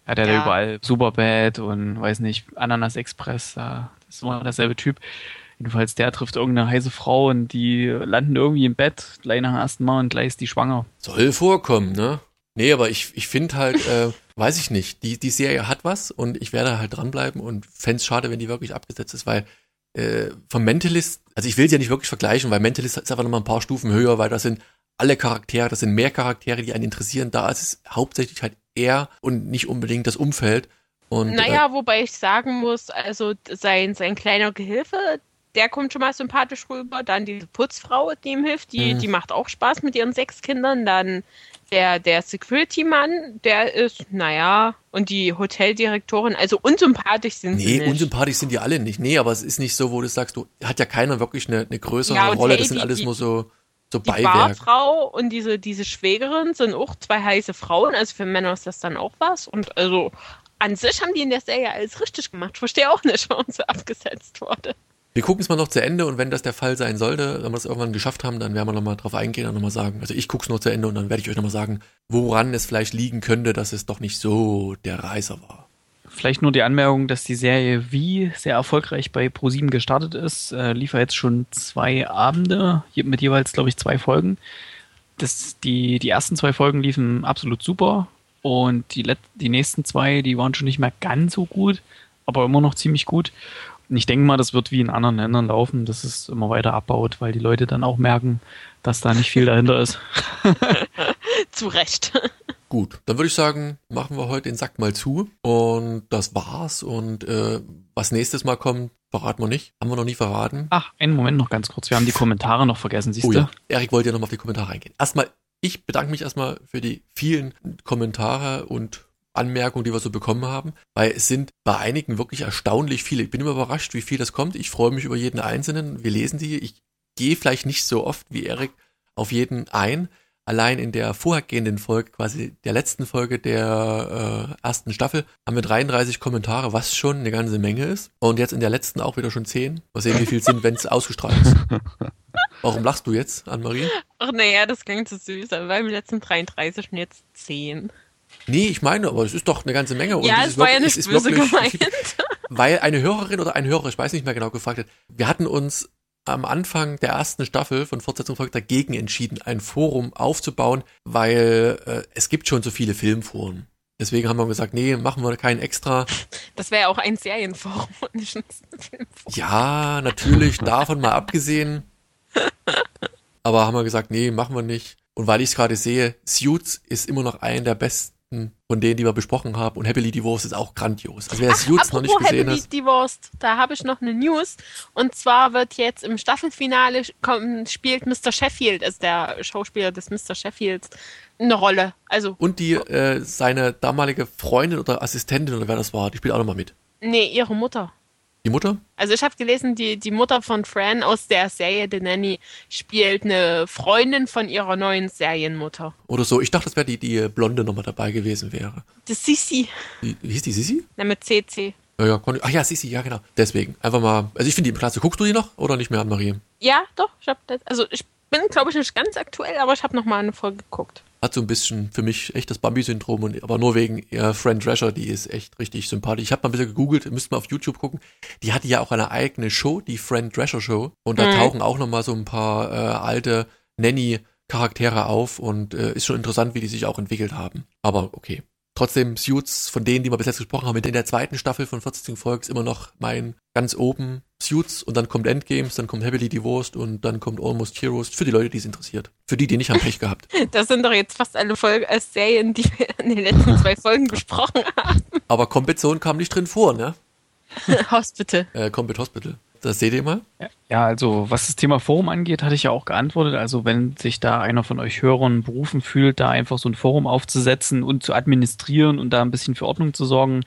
[SPEAKER 3] Hat er da überall Superbad und weiß nicht, Ananas Express, das ist immer derselbe Typ. Jedenfalls der trifft irgendeine heiße Frau und die landen irgendwie im Bett, gleich nach dem ersten Mal und gleich ist die schwanger.
[SPEAKER 2] Soll vorkommen, ne? Nee, aber ich finde halt, weiß ich nicht, die Serie hat was und ich werde halt dranbleiben und fände es schade, wenn die wirklich abgesetzt ist, weil vom Mentalist, also ich will sie ja nicht wirklich vergleichen, weil Mentalist ist einfach nochmal ein paar Stufen höher, weil das sind alle Charaktere, das sind mehr Charaktere, die einen interessieren, da ist es hauptsächlich halt er und nicht unbedingt das Umfeld. Und,
[SPEAKER 4] wobei ich sagen muss, also sein kleiner Gehilfe, der kommt schon mal sympathisch rüber, dann diese Putzfrau, die ihm hilft, die macht auch Spaß mit ihren 6 Kindern, dann der Security-Mann, der ist, und die Hoteldirektorin, also unsympathisch sind sie nicht.
[SPEAKER 2] Nee, unsympathisch sind die alle nicht. Nee, aber es ist nicht so, wo du sagst, hat ja keiner wirklich eine größere Rolle, das sind alles nur so Beiwerk. Die
[SPEAKER 4] Barfrau und diese Schwägerin sind auch 2 heiße Frauen, also für Männer ist das dann auch was. Und also an sich haben die in der Serie alles richtig gemacht. Ich verstehe auch nicht, warum so abgesetzt wurde.
[SPEAKER 2] Wir gucken es mal noch zu Ende und wenn das der Fall sein sollte, wenn wir es irgendwann geschafft haben, dann werden wir nochmal drauf eingehen und nochmal sagen, also ich gucke es noch zu Ende und dann werde ich euch nochmal sagen, woran es vielleicht liegen könnte, dass es doch nicht so der Reißer war.
[SPEAKER 3] Vielleicht nur die Anmerkung, dass die Serie wie sehr erfolgreich bei ProSieben gestartet ist, lief jetzt schon 2 Abende, mit jeweils, glaube ich, 2 Folgen. Die ersten 2 Folgen liefen absolut super und die nächsten 2, die waren schon nicht mehr ganz so gut, aber immer noch ziemlich gut. Und ich denke mal, das wird wie in anderen Ländern laufen, dass es immer weiter abbaut, weil die Leute dann auch merken, dass da nicht viel dahinter ist.
[SPEAKER 4] Zu Recht.
[SPEAKER 2] Gut, dann würde ich sagen, machen wir heute den Sack mal zu und das war's und was nächstes Mal kommt, verraten wir nicht. Haben wir noch nie verraten.
[SPEAKER 3] Ach, einen Moment noch ganz kurz. Wir haben die Kommentare noch vergessen, siehst du? Ja.
[SPEAKER 2] Erik wollte ja nochmal auf die Kommentare eingehen. Erstmal, ich bedanke mich erstmal für die vielen Kommentare und Anmerkungen, die wir so bekommen haben, weil es sind bei einigen wirklich erstaunlich viele. Ich bin immer überrascht, wie viel das kommt. Ich freue mich über jeden Einzelnen. Wir lesen die. Ich gehe vielleicht nicht so oft wie Erik auf jeden ein. Allein in der vorhergehenden Folge, quasi der letzten Folge der ersten Staffel, haben wir 33 Kommentare, was schon eine ganze Menge ist. Und jetzt in der letzten auch wieder schon 10. Mal sehen, wie viel sind, wenn es ausgestrahlt ist. Warum lachst du jetzt, Annemarie?
[SPEAKER 4] Ach das klingt so süß, aber beim letzten 33 und jetzt 10.
[SPEAKER 2] Nee, ich meine, aber es ist doch eine ganze Menge. Und
[SPEAKER 4] ja, es war ja nicht böse gemeint.
[SPEAKER 2] Weil eine Hörerin oder ein Hörer, ich weiß nicht mehr genau, gefragt hat, wir hatten uns am Anfang der ersten Staffel von Fortsetzung folgt dagegen entschieden, ein Forum aufzubauen, weil es gibt schon so viele Filmforen. Deswegen haben wir gesagt, nee, machen wir keinen extra.
[SPEAKER 4] Das wäre ja auch ein Serienforum und nicht ein Filmforum.
[SPEAKER 2] Ja, natürlich, davon mal abgesehen. Aber haben wir gesagt, nee, machen wir nicht. Und weil ich es gerade sehe, Suits ist immer noch einer der besten von denen, die wir besprochen haben. Und Happily Divorced ist auch grandios. Also wer Suits noch nicht gesehen hat.
[SPEAKER 4] Happily Divorced, da habe ich noch eine News. Und zwar wird jetzt im Staffelfinale spielt Mr. Sheffield, ist der Schauspieler des Mr. Sheffields, eine Rolle. Also
[SPEAKER 2] und die seine damalige Freundin oder Assistentin oder wer das war, die spielt auch nochmal mit.
[SPEAKER 4] Nee, ihre Mutter.
[SPEAKER 2] Die Mutter?
[SPEAKER 4] Also ich habe gelesen, die Mutter von Fran aus der Serie The Nanny spielt eine Freundin von ihrer neuen Serienmutter.
[SPEAKER 2] Oder so. Ich dachte, das wäre die Blonde nochmal dabei gewesen wäre.
[SPEAKER 4] Das Sissi.
[SPEAKER 2] Wie hieß die Sissi?
[SPEAKER 4] Na, mit CC.
[SPEAKER 2] Ja, ach ja, Sissi, ja genau. Deswegen. Einfach mal, also ich finde die klasse. Guckst du die noch oder nicht mehr, Anne-Marie?
[SPEAKER 4] Ja, doch. Ich bin, glaube ich, nicht ganz aktuell, aber ich habe noch mal eine Folge geguckt.
[SPEAKER 2] Hat so ein bisschen für mich echt das Bambi-Syndrom, aber nur wegen ihr Fran Drescher, die ist echt richtig sympathisch. Ich habe mal ein bisschen gegoogelt, müsst mal auf YouTube gucken. Die hatte ja auch eine eigene Show, die Fran Drescher Show. Und da tauchen auch nochmal so ein paar alte Nanny-Charaktere auf und ist schon interessant, wie die sich auch entwickelt haben. Aber okay. Trotzdem, Suits, von denen, die wir bis jetzt gesprochen haben, in der zweiten Staffel von 40 Folgen ist immer noch mein ganz oben Suits und dann kommt Endgames, dann kommt Happily Divorced und dann kommt Almost Heroes für die Leute, die es interessiert. Für die nicht haben Pech gehabt.
[SPEAKER 4] Das sind doch jetzt fast alle Serien, die wir in den letzten 2 Folgen besprochen haben.
[SPEAKER 2] Aber Combat Zone kam nicht drin vor, ne?
[SPEAKER 4] Hospital.
[SPEAKER 2] Combat Hospital. Das seht ihr mal?
[SPEAKER 3] Ja, also was das Thema Forum angeht, hatte ich ja auch geantwortet. Also wenn sich da einer von euch Hörern berufen fühlt, da einfach so ein Forum aufzusetzen und zu administrieren und da ein bisschen für Ordnung zu sorgen,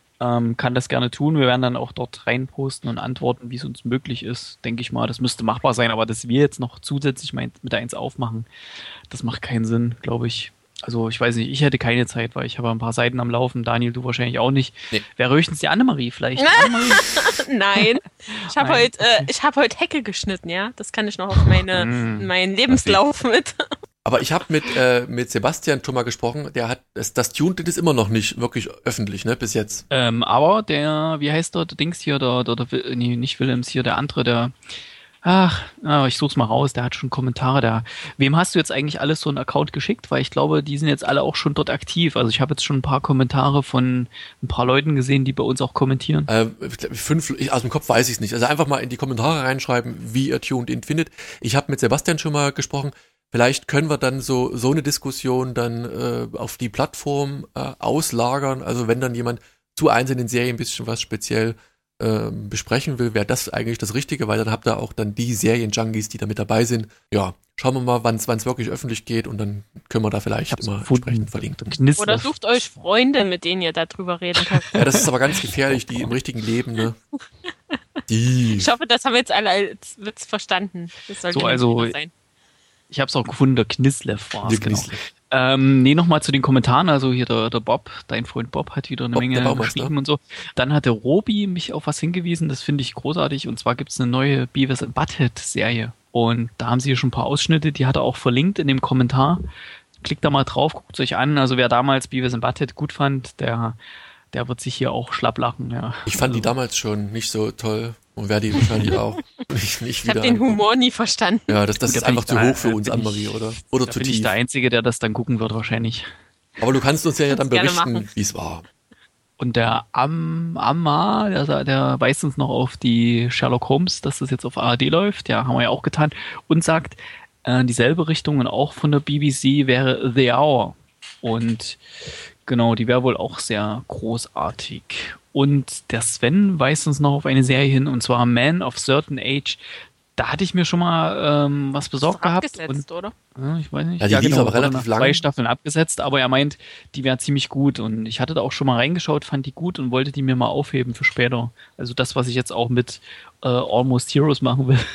[SPEAKER 3] kann das gerne tun. Wir werden dann auch dort reinposten und antworten, wie es uns möglich ist. Denke ich mal, das müsste machbar sein. Aber dass wir jetzt noch zusätzlich mit eins aufmachen, das macht keinen Sinn, glaube ich. Also ich weiß nicht, ich hätte keine Zeit, weil ich habe ein paar Seiten am Laufen. Daniel, du wahrscheinlich auch nicht. Nee. Wäre höchstens die Annemarie vielleicht. Annemarie?
[SPEAKER 4] Nein, ich habe heute Hecke geschnitten, ja. Das kann ich noch auf meinen Lebenslauf mit.
[SPEAKER 2] Aber ich habe mit Sebastian schon mal gesprochen, der hat, das Tuned ist immer noch nicht wirklich öffentlich, ne, bis jetzt.
[SPEAKER 3] Aber der, wie heißt der Dings hier, nee, nicht Willems hier, der andere, ich such's mal raus, der hat schon Kommentare da. Wem hast du jetzt eigentlich alles so einen Account geschickt? Weil ich glaube, die sind jetzt alle auch schon dort aktiv. Also ich habe jetzt schon ein paar Kommentare von ein paar Leuten gesehen, die bei uns auch kommentieren.
[SPEAKER 2] 5, aus dem Kopf weiß ich es nicht. Also einfach mal in die Kommentare reinschreiben, wie ihr Tuned In findet. Ich habe mit Sebastian schon mal gesprochen. Vielleicht können wir dann so eine Diskussion dann auf die Plattform auslagern. Also wenn dann jemand zu einzelnen Serien ein bisschen was speziell besprechen will, wäre das eigentlich das Richtige, weil dann habt ihr auch dann die Serien-Junkies, die da mit dabei sind. Ja, schauen wir mal, wann es wirklich öffentlich geht und dann können wir da vielleicht immer entsprechend verlinken.
[SPEAKER 4] Oder sucht euch Freunde, mit denen ihr darüber reden könnt.
[SPEAKER 2] Ja, das ist aber ganz gefährlich, die im richtigen Leben, ne?
[SPEAKER 4] Ich hoffe, das haben wir jetzt alle als Witz verstanden. Das sollte
[SPEAKER 3] so, also
[SPEAKER 4] sein.
[SPEAKER 3] Ich habe es auch gefunden, der Knislev war es, genau.
[SPEAKER 2] Knislev.
[SPEAKER 3] Nochmal zu den Kommentaren, also hier der Bob, dein Freund Bob hat wieder eine Menge geschrieben und so. Dann hat der Robi mich auf was hingewiesen, das finde ich großartig, und zwar gibt's eine neue Beavis and Butthead Serie und da haben sie hier schon ein paar Ausschnitte, die hat er auch verlinkt in dem Kommentar. Klickt da mal drauf, guckt euch an, also wer damals Beavis and Butthead gut fand, der wird sich hier auch schlapp lachen, ja.
[SPEAKER 2] Ich fand die damals schon nicht so toll und werde die wahrscheinlich auch nicht wieder.
[SPEAKER 4] Ich habe den Humor nie verstanden.
[SPEAKER 2] Ja, das ist einfach zu hoch für uns, Annemarie, oder? Oder zu tief.
[SPEAKER 3] Bin ich der Einzige, der das dann gucken wird, wahrscheinlich.
[SPEAKER 2] Aber du kannst uns ja dann berichten, wie es war.
[SPEAKER 3] Und der Amma, der weist uns noch auf die Sherlock Holmes, dass das jetzt auf ARD läuft. Ja, haben wir ja auch getan. Und sagt, dieselbe Richtung und auch von der BBC wäre The Hour. Und genau, die wäre wohl auch sehr großartig. Und der Sven weist uns noch auf eine Serie hin, und zwar Man of Certain Age. Da hatte ich mir schon mal was besorgt gehabt.
[SPEAKER 4] Abgesetzt, oder?
[SPEAKER 3] Ja, ich weiß nicht.
[SPEAKER 2] Ja, die lief aber relativ lang.
[SPEAKER 3] 2 Staffeln abgesetzt, aber er meint, die wäre ziemlich gut. Und ich hatte da auch schon mal reingeschaut, fand die gut und wollte die mir mal aufheben für später. Also das, was ich jetzt auch mit Almost Heroes machen will.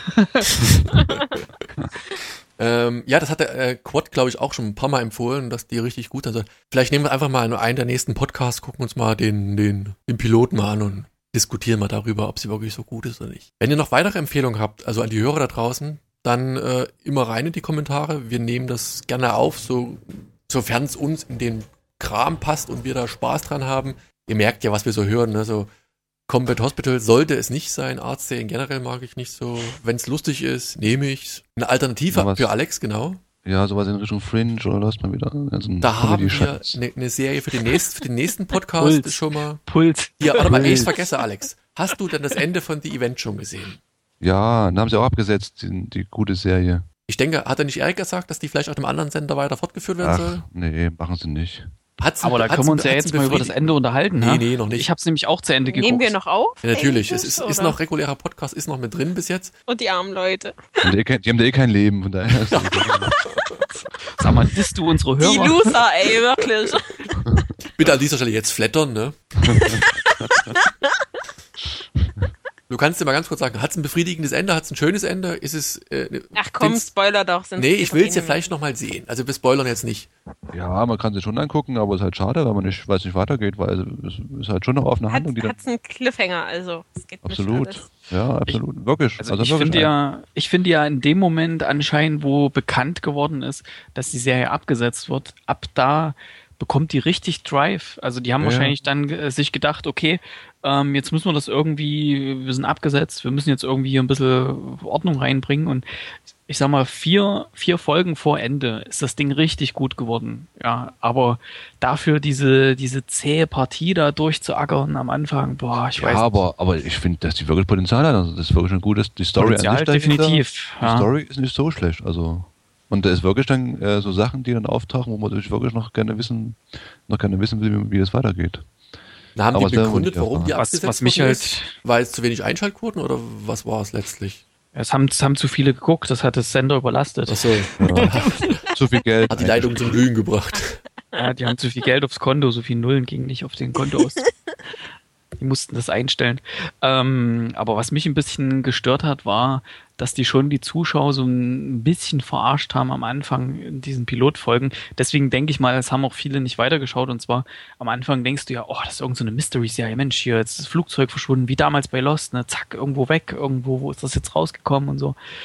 [SPEAKER 2] Ja, das hat der Quad, glaube ich, auch schon ein paar Mal empfohlen, dass die richtig gut sind. Also, vielleicht nehmen wir einfach mal einen der nächsten Podcasts, gucken uns mal den Piloten mal an und diskutieren mal darüber, ob sie wirklich so gut ist oder nicht. Wenn ihr noch weitere Empfehlungen habt, also an die Hörer da draußen, dann immer rein in die Kommentare. Wir nehmen das gerne auf, sofern es uns in den Kram passt und wir da Spaß dran haben. Ihr merkt ja, was wir so hören, ne? So Combat Hospital sollte es nicht sein. Arztserien generell mag ich nicht so. Wenn es lustig ist, nehme ich's. Eine Alternative für Alex, genau.
[SPEAKER 1] Ja, sowas in Richtung Fringe oder läuft man wieder. Also
[SPEAKER 2] da haben wir eine Serie für den nächsten Podcast.
[SPEAKER 3] Puls.
[SPEAKER 2] Schon mal.
[SPEAKER 3] Puls.
[SPEAKER 2] Ja, warte mal, ich vergesse, Alex. Hast du denn das Ende von The Event schon gesehen?
[SPEAKER 1] Ja, dann haben sie auch abgesetzt, die gute Serie.
[SPEAKER 2] Ich denke, hat er nicht Erik gesagt, dass die vielleicht auf einem anderen Sender weiter fortgeführt werden soll?
[SPEAKER 1] Nee, machen sie nicht.
[SPEAKER 3] Aber da können wir uns ja jetzt mal über das Ende unterhalten.
[SPEAKER 2] Nee, noch nicht.
[SPEAKER 3] Ich habe es nämlich auch zu Ende geguckt.
[SPEAKER 4] Nehmen wir noch auf?
[SPEAKER 2] Ja, natürlich. Es ist noch regulärer Podcast, ist noch mit drin bis jetzt.
[SPEAKER 4] Und die armen Leute.
[SPEAKER 1] Die haben da kein Leben, von daher.
[SPEAKER 3] Sag mal, disst du unsere Hörer?
[SPEAKER 4] Die Loser, ey, wirklich.
[SPEAKER 2] Bitte an dieser Stelle jetzt flattern, ne? Du kannst dir mal ganz kurz sagen, hat es ein befriedigendes Ende, hat es ein schönes Ende? Ist es?
[SPEAKER 4] Ach komm, Spoiler doch.
[SPEAKER 2] Nee, ich will es ja vielleicht nochmal sehen. Also wir spoilern jetzt nicht.
[SPEAKER 1] Ja, man kann sie schon angucken, aber es ist halt schade, weil man nicht weiß, nicht weitergeht, weil es ist halt schon noch auf eine Handlung, die dann.
[SPEAKER 4] Hat's einen Cliffhanger, also es geht
[SPEAKER 1] absolut.
[SPEAKER 4] Nicht alles.
[SPEAKER 1] Ja, absolut. Wirklich.
[SPEAKER 3] Also ich finde ja in dem Moment anscheinend, wo bekannt geworden ist, dass die Serie abgesetzt wird, ab da bekommt die richtig Drive. Also die haben wahrscheinlich dann sich gedacht, okay, jetzt müssen wir das irgendwie, wir sind abgesetzt, wir müssen jetzt irgendwie hier ein bisschen Ordnung reinbringen, und ich sag mal, 4 Folgen vor Ende ist das Ding richtig gut geworden. Ja, aber dafür diese zähe Partie da durchzuackern am Anfang, boah, ich weiß nicht.
[SPEAKER 1] Aber ich finde, dass die wirklich Potenzial hat. Also das ist wirklich ein gutes, die Story
[SPEAKER 3] Potenzial
[SPEAKER 1] an sich
[SPEAKER 3] definitiv.
[SPEAKER 1] Die Story ist nicht so schlecht, also. Und da ist wirklich dann so Sachen, die dann auftauchen, wo man natürlich wirklich noch gerne wissen will, wie das weitergeht.
[SPEAKER 2] Da haben die begründet, warum die abgesetzt
[SPEAKER 3] was mich halt
[SPEAKER 2] ist? War es zu wenig Einschaltquoten oder was war es letztlich?
[SPEAKER 3] Es haben zu viele geguckt, das hat das Sender überlastet.
[SPEAKER 2] Ach so.
[SPEAKER 1] Ja. Zu viel Geld.
[SPEAKER 2] Hat die Leitung zum Glühen gebracht.
[SPEAKER 3] Ja, die haben zu viel Geld aufs Konto, so viele Nullen gingen nicht auf den Konto aus. Die mussten das einstellen. Aber was mich ein bisschen gestört hat, war, dass die schon die Zuschauer so ein bisschen verarscht haben am Anfang in diesen Pilotfolgen. Deswegen denke ich mal, es haben auch viele nicht weitergeschaut. Und zwar am Anfang denkst du ja, oh, das ist irgend so eine Mystery-Serie. Mensch, hier jetzt ist das Flugzeug verschwunden, wie damals bei Lost, ne? Zack, irgendwo weg, irgendwo, wo ist das jetzt rausgekommen und so.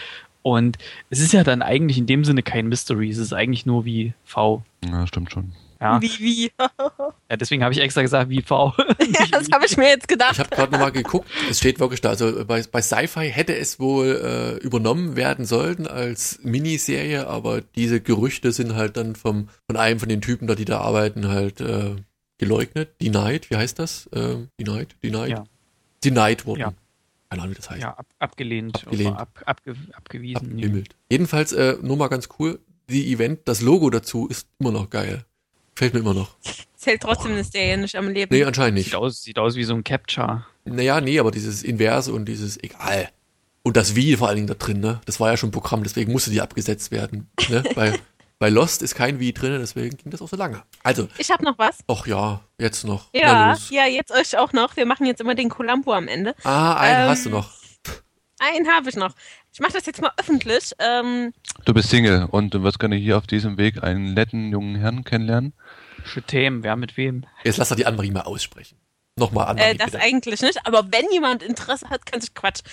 [SPEAKER 3] Und es ist ja dann eigentlich in dem Sinne kein Mystery, es ist eigentlich nur wie V.
[SPEAKER 1] Ja, stimmt schon.
[SPEAKER 3] Ja,
[SPEAKER 4] Wie?
[SPEAKER 3] ja deswegen habe ich extra gesagt wie V.
[SPEAKER 4] Ja, das habe ich mir jetzt
[SPEAKER 2] Ich
[SPEAKER 4] gedacht.
[SPEAKER 2] habe gerade nochmal geguckt, es steht wirklich da, also bei Sci-Fi hätte es wohl übernommen werden sollen als Miniserie, aber diese Gerüchte sind halt dann von einem von den Typen, die da arbeiten, halt geleugnet. Denied, wie heißt das? Denied?
[SPEAKER 3] Ja.
[SPEAKER 2] Denied worden.
[SPEAKER 3] Ja.
[SPEAKER 2] Keine Ahnung, wie das heißt.
[SPEAKER 3] Ja, abgelehnt.
[SPEAKER 2] Abgelehnt.
[SPEAKER 3] Abgewiesen.
[SPEAKER 2] Abgehimmelt. Jedenfalls, nur mal ganz cool, die Event, das Logo dazu ist immer noch geil. Gefällt mir immer noch.
[SPEAKER 4] Zählt trotzdem eine Serie nicht am Leben.
[SPEAKER 2] Nee, anscheinend nicht.
[SPEAKER 3] Sieht aus wie so ein Capture.
[SPEAKER 2] Naja, nee, aber dieses Inverse und dieses, egal. Und das Wie vor allen Dingen da drin, ne? Das war ja schon Programm, deswegen musste die abgesetzt werden. Ne? Bei Lost ist kein Wie drin, deswegen ging das auch so lange. Also,
[SPEAKER 4] Ich habe noch was.
[SPEAKER 2] ach ja, jetzt noch. Na
[SPEAKER 4] Ja,
[SPEAKER 2] los.
[SPEAKER 4] ja, jetzt euch auch noch. Wir machen jetzt immer den Columbo am Ende.
[SPEAKER 2] Einen hast du noch.
[SPEAKER 4] Einen habe ich noch. Ich mache das jetzt mal öffentlich.
[SPEAKER 1] Du bist Single und du wirst gerne hier auf diesem Weg einen netten jungen Herrn kennenlernen.
[SPEAKER 3] Für Themen, wer mit wem?
[SPEAKER 2] Jetzt lass doch die Annemarie mal aussprechen. Nochmal Annemarie,
[SPEAKER 4] Das
[SPEAKER 2] bitte.
[SPEAKER 4] eigentlich nicht, aber wenn jemand Interesse hat, kann sich Quatsch.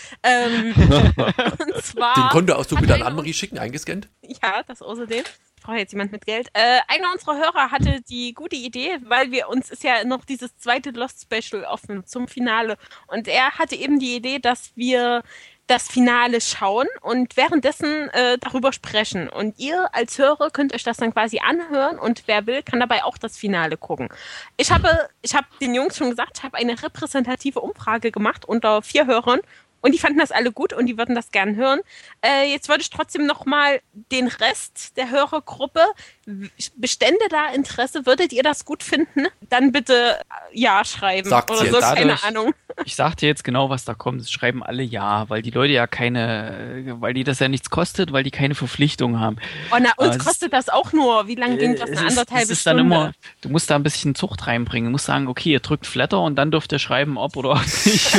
[SPEAKER 4] Und zwar.
[SPEAKER 2] Den Kontoauszug bitte an
[SPEAKER 4] hat
[SPEAKER 2] Annemarie schicken, eingescannt.
[SPEAKER 4] Ja, das außerdem. Ich brauche jetzt jemand mit Geld. Einer unserer Hörer hatte die gute Idee, weil uns ist ja noch dieses zweite Lost Special offen zum Finale. Und er hatte eben die Idee, dass wir das Finale schauen und währenddessen darüber sprechen. Und ihr als Hörer könnt euch das dann quasi anhören und wer will, kann dabei auch das Finale gucken. Ich habe den Jungs schon gesagt, ich habe eine repräsentative Umfrage gemacht unter 4 Hörern und die fanden das alle gut und die würden das gern hören. Jetzt würde ich trotzdem nochmal den Rest der Hörergruppe, bestände da Interesse, würdet ihr das gut finden? Dann bitte Ja schreiben
[SPEAKER 2] Sagt's
[SPEAKER 4] oder
[SPEAKER 2] jetzt.
[SPEAKER 4] so, keine
[SPEAKER 3] Dadurch-
[SPEAKER 4] Ahnung.
[SPEAKER 3] Ich sag dir jetzt genau, was da kommt. Es schreiben alle ja, weil die Leute ja weil die das ja nichts kostet, weil die keine Verpflichtung haben.
[SPEAKER 4] Oh, na, uns
[SPEAKER 3] es-
[SPEAKER 4] kostet das auch nur, wie lange ging das? Eine anderthalbe
[SPEAKER 3] es ist
[SPEAKER 4] Stunde.
[SPEAKER 3] dann immer, du musst da ein bisschen Zucht reinbringen. Du musst sagen, okay, ihr drückt Flatter und dann dürft ihr schreiben, ob oder ob nicht.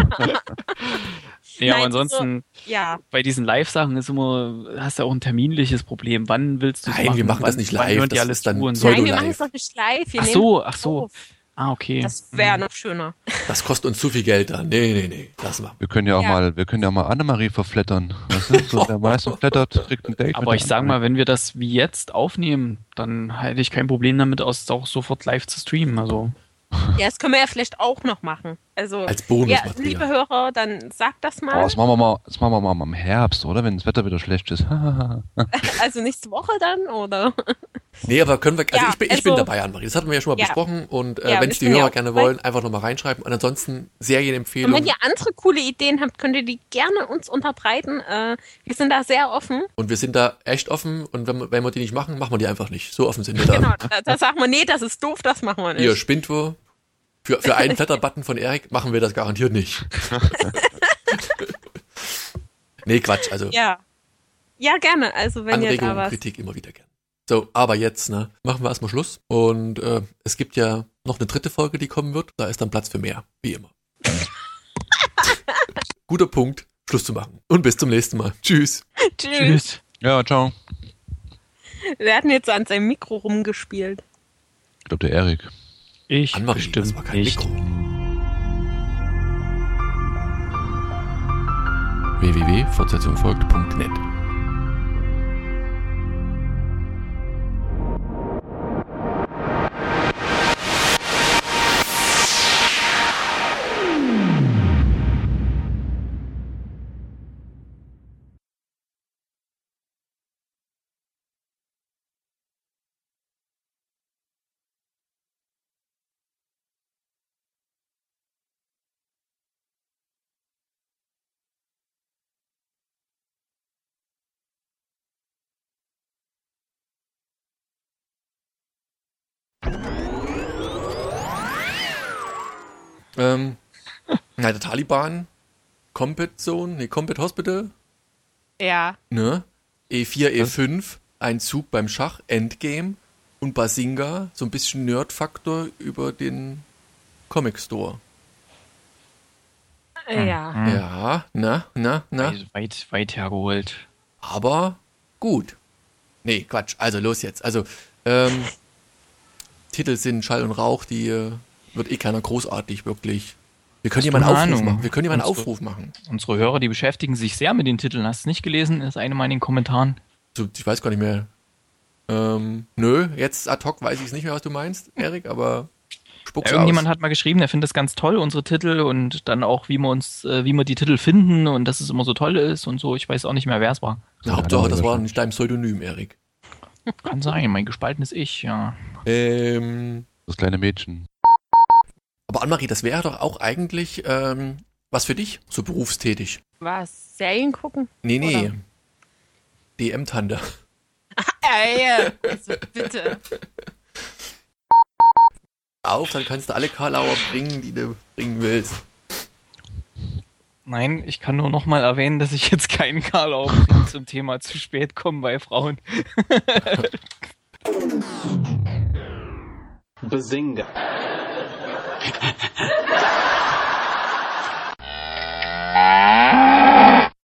[SPEAKER 3] Ja, aber
[SPEAKER 4] Nein,
[SPEAKER 3] ansonsten,
[SPEAKER 4] Ja,
[SPEAKER 3] bei diesen Live-Sachen ist immer, hast du auch ein terminliches Problem. Wann willst du
[SPEAKER 2] Nein, wir machen das nicht live,
[SPEAKER 3] Wann die
[SPEAKER 2] das
[SPEAKER 3] alles
[SPEAKER 2] ist dann
[SPEAKER 3] tun?
[SPEAKER 2] Pseudo-
[SPEAKER 4] nein, wir
[SPEAKER 2] live.
[SPEAKER 4] machen es doch nicht live. Wir
[SPEAKER 3] Ach
[SPEAKER 4] nehmen
[SPEAKER 3] so,
[SPEAKER 4] es
[SPEAKER 3] ach so.
[SPEAKER 4] auf.
[SPEAKER 3] Ah, okay.
[SPEAKER 4] Das wäre noch schöner.
[SPEAKER 2] Das kostet uns zu viel Geld dann. Nee, lass mal.
[SPEAKER 1] Wir können ja auch mal Annemarie verflattern. Weißt du? So, wer meistens flattert, kriegt ein Date.
[SPEAKER 3] Aber ich sag mal, wenn wir das wie jetzt aufnehmen, dann hätte ich kein Problem damit, auch sofort live zu streamen. Also,
[SPEAKER 4] Ja, das können wir ja vielleicht auch noch machen. Also,
[SPEAKER 2] Als
[SPEAKER 4] ja,
[SPEAKER 2] Bonusmaterial.
[SPEAKER 4] liebe Hörer, dann sagt das
[SPEAKER 1] Oh,
[SPEAKER 4] mal.
[SPEAKER 1] das machen wir mal im Herbst, oder? Wenn das Wetter wieder schlecht ist.
[SPEAKER 4] Also nächste Woche dann, oder?
[SPEAKER 2] Nee, aber können wir, also
[SPEAKER 4] Ja,
[SPEAKER 2] ich bin
[SPEAKER 4] also-
[SPEAKER 2] dabei, Annemarie. Das hatten wir ja schon mal
[SPEAKER 4] Ja.
[SPEAKER 2] besprochen und
[SPEAKER 4] Ja,
[SPEAKER 2] wenn
[SPEAKER 4] und
[SPEAKER 2] es
[SPEAKER 4] ich
[SPEAKER 2] die
[SPEAKER 4] bin ja
[SPEAKER 2] Hörer
[SPEAKER 4] auch
[SPEAKER 2] gerne
[SPEAKER 4] dabei.
[SPEAKER 2] wollen, einfach nochmal reinschreiben. Und ansonsten
[SPEAKER 4] Und
[SPEAKER 2] Serienempfehlungen.
[SPEAKER 4] wenn ihr andere coole Ideen habt, könnt ihr die gerne uns unterbreiten. Wir sind da sehr offen.
[SPEAKER 2] Und wir sind da echt offen und wenn wir die nicht machen, machen wir die einfach nicht. So offen sind wir da.
[SPEAKER 4] Genau, da sagen wir, nee, das ist doof, das machen wir nicht.
[SPEAKER 2] Ihr spinnt wo? Für einen Flatter-Button von Erik machen wir das garantiert nicht. Nee, Quatsch. Also
[SPEAKER 4] Ja. Ja, gerne. Also wenn ihr da
[SPEAKER 2] Anregungen,
[SPEAKER 4] was.
[SPEAKER 2] Kritik immer wieder gern. So, aber jetzt, machen wir erstmal Schluss. Und es gibt ja noch eine 3. Folge, die kommen wird. Da ist dann Platz für mehr, wie immer. Guter Punkt, Schluss zu machen. Und bis zum nächsten Mal. Tschüss.
[SPEAKER 4] Tschüss.
[SPEAKER 3] tschüss.
[SPEAKER 1] Ja, ciao.
[SPEAKER 4] Wir hatten jetzt so an seinem Mikro rumgespielt.
[SPEAKER 1] Ich glaube, der Erik.
[SPEAKER 3] Ich
[SPEAKER 2] Annemarie,
[SPEAKER 3] bestimmt
[SPEAKER 2] das war kein
[SPEAKER 3] nicht.
[SPEAKER 2] Mikro. www.fortsetzungfolgt.net Der Taliban, Combat Zone, Combat Hospital,
[SPEAKER 4] Ja.
[SPEAKER 2] ne? E4, E5, ein Zug beim Schach, Endgame und Basinga, so ein bisschen Nerd-Faktor über den Comic Store.
[SPEAKER 4] Ja.
[SPEAKER 2] Ja, na.
[SPEAKER 3] Weit hergeholt.
[SPEAKER 2] Aber gut. Nee, Quatsch. Also los jetzt. Also, Titel sind Schall und Rauch, die wird eh keiner großartig wirklich Wir können hier mal einen Aufruf machen.
[SPEAKER 3] Unsere Hörer, die beschäftigen sich sehr mit den Titeln. Hast du nicht gelesen? Ist eine mal in den Kommentaren.
[SPEAKER 2] Ich weiß gar nicht mehr. Nö, jetzt ad hoc weiß ich es nicht mehr, was du meinst, Erik, aber spuck's
[SPEAKER 3] irgendjemand
[SPEAKER 2] aus.
[SPEAKER 3] hat mal geschrieben, der findet das ganz toll, unsere Titel, und dann auch, wie wir die Titel finden und dass es immer so toll ist und so. Ich weiß auch nicht mehr, wer es war.
[SPEAKER 2] Hauptsache, das war nicht dein Pseudonym, Erik.
[SPEAKER 3] Kann sein, mein gespaltenes Ich, ja.
[SPEAKER 1] Das kleine Mädchen.
[SPEAKER 2] Aber Annemarie, das wäre doch auch eigentlich was für dich, so berufstätig.
[SPEAKER 4] Was? Serien gucken?
[SPEAKER 2] Nee.
[SPEAKER 4] Oder?
[SPEAKER 2] DM-Tante.
[SPEAKER 4] Also bitte.
[SPEAKER 2] Dann kannst du alle Karlauer bringen, die du bringen willst.
[SPEAKER 3] Nein, ich kann nur nochmal erwähnen, dass ich jetzt keinen Karl aufbringe zum Thema zu spät kommen bei Frauen.
[SPEAKER 5] Bazinga.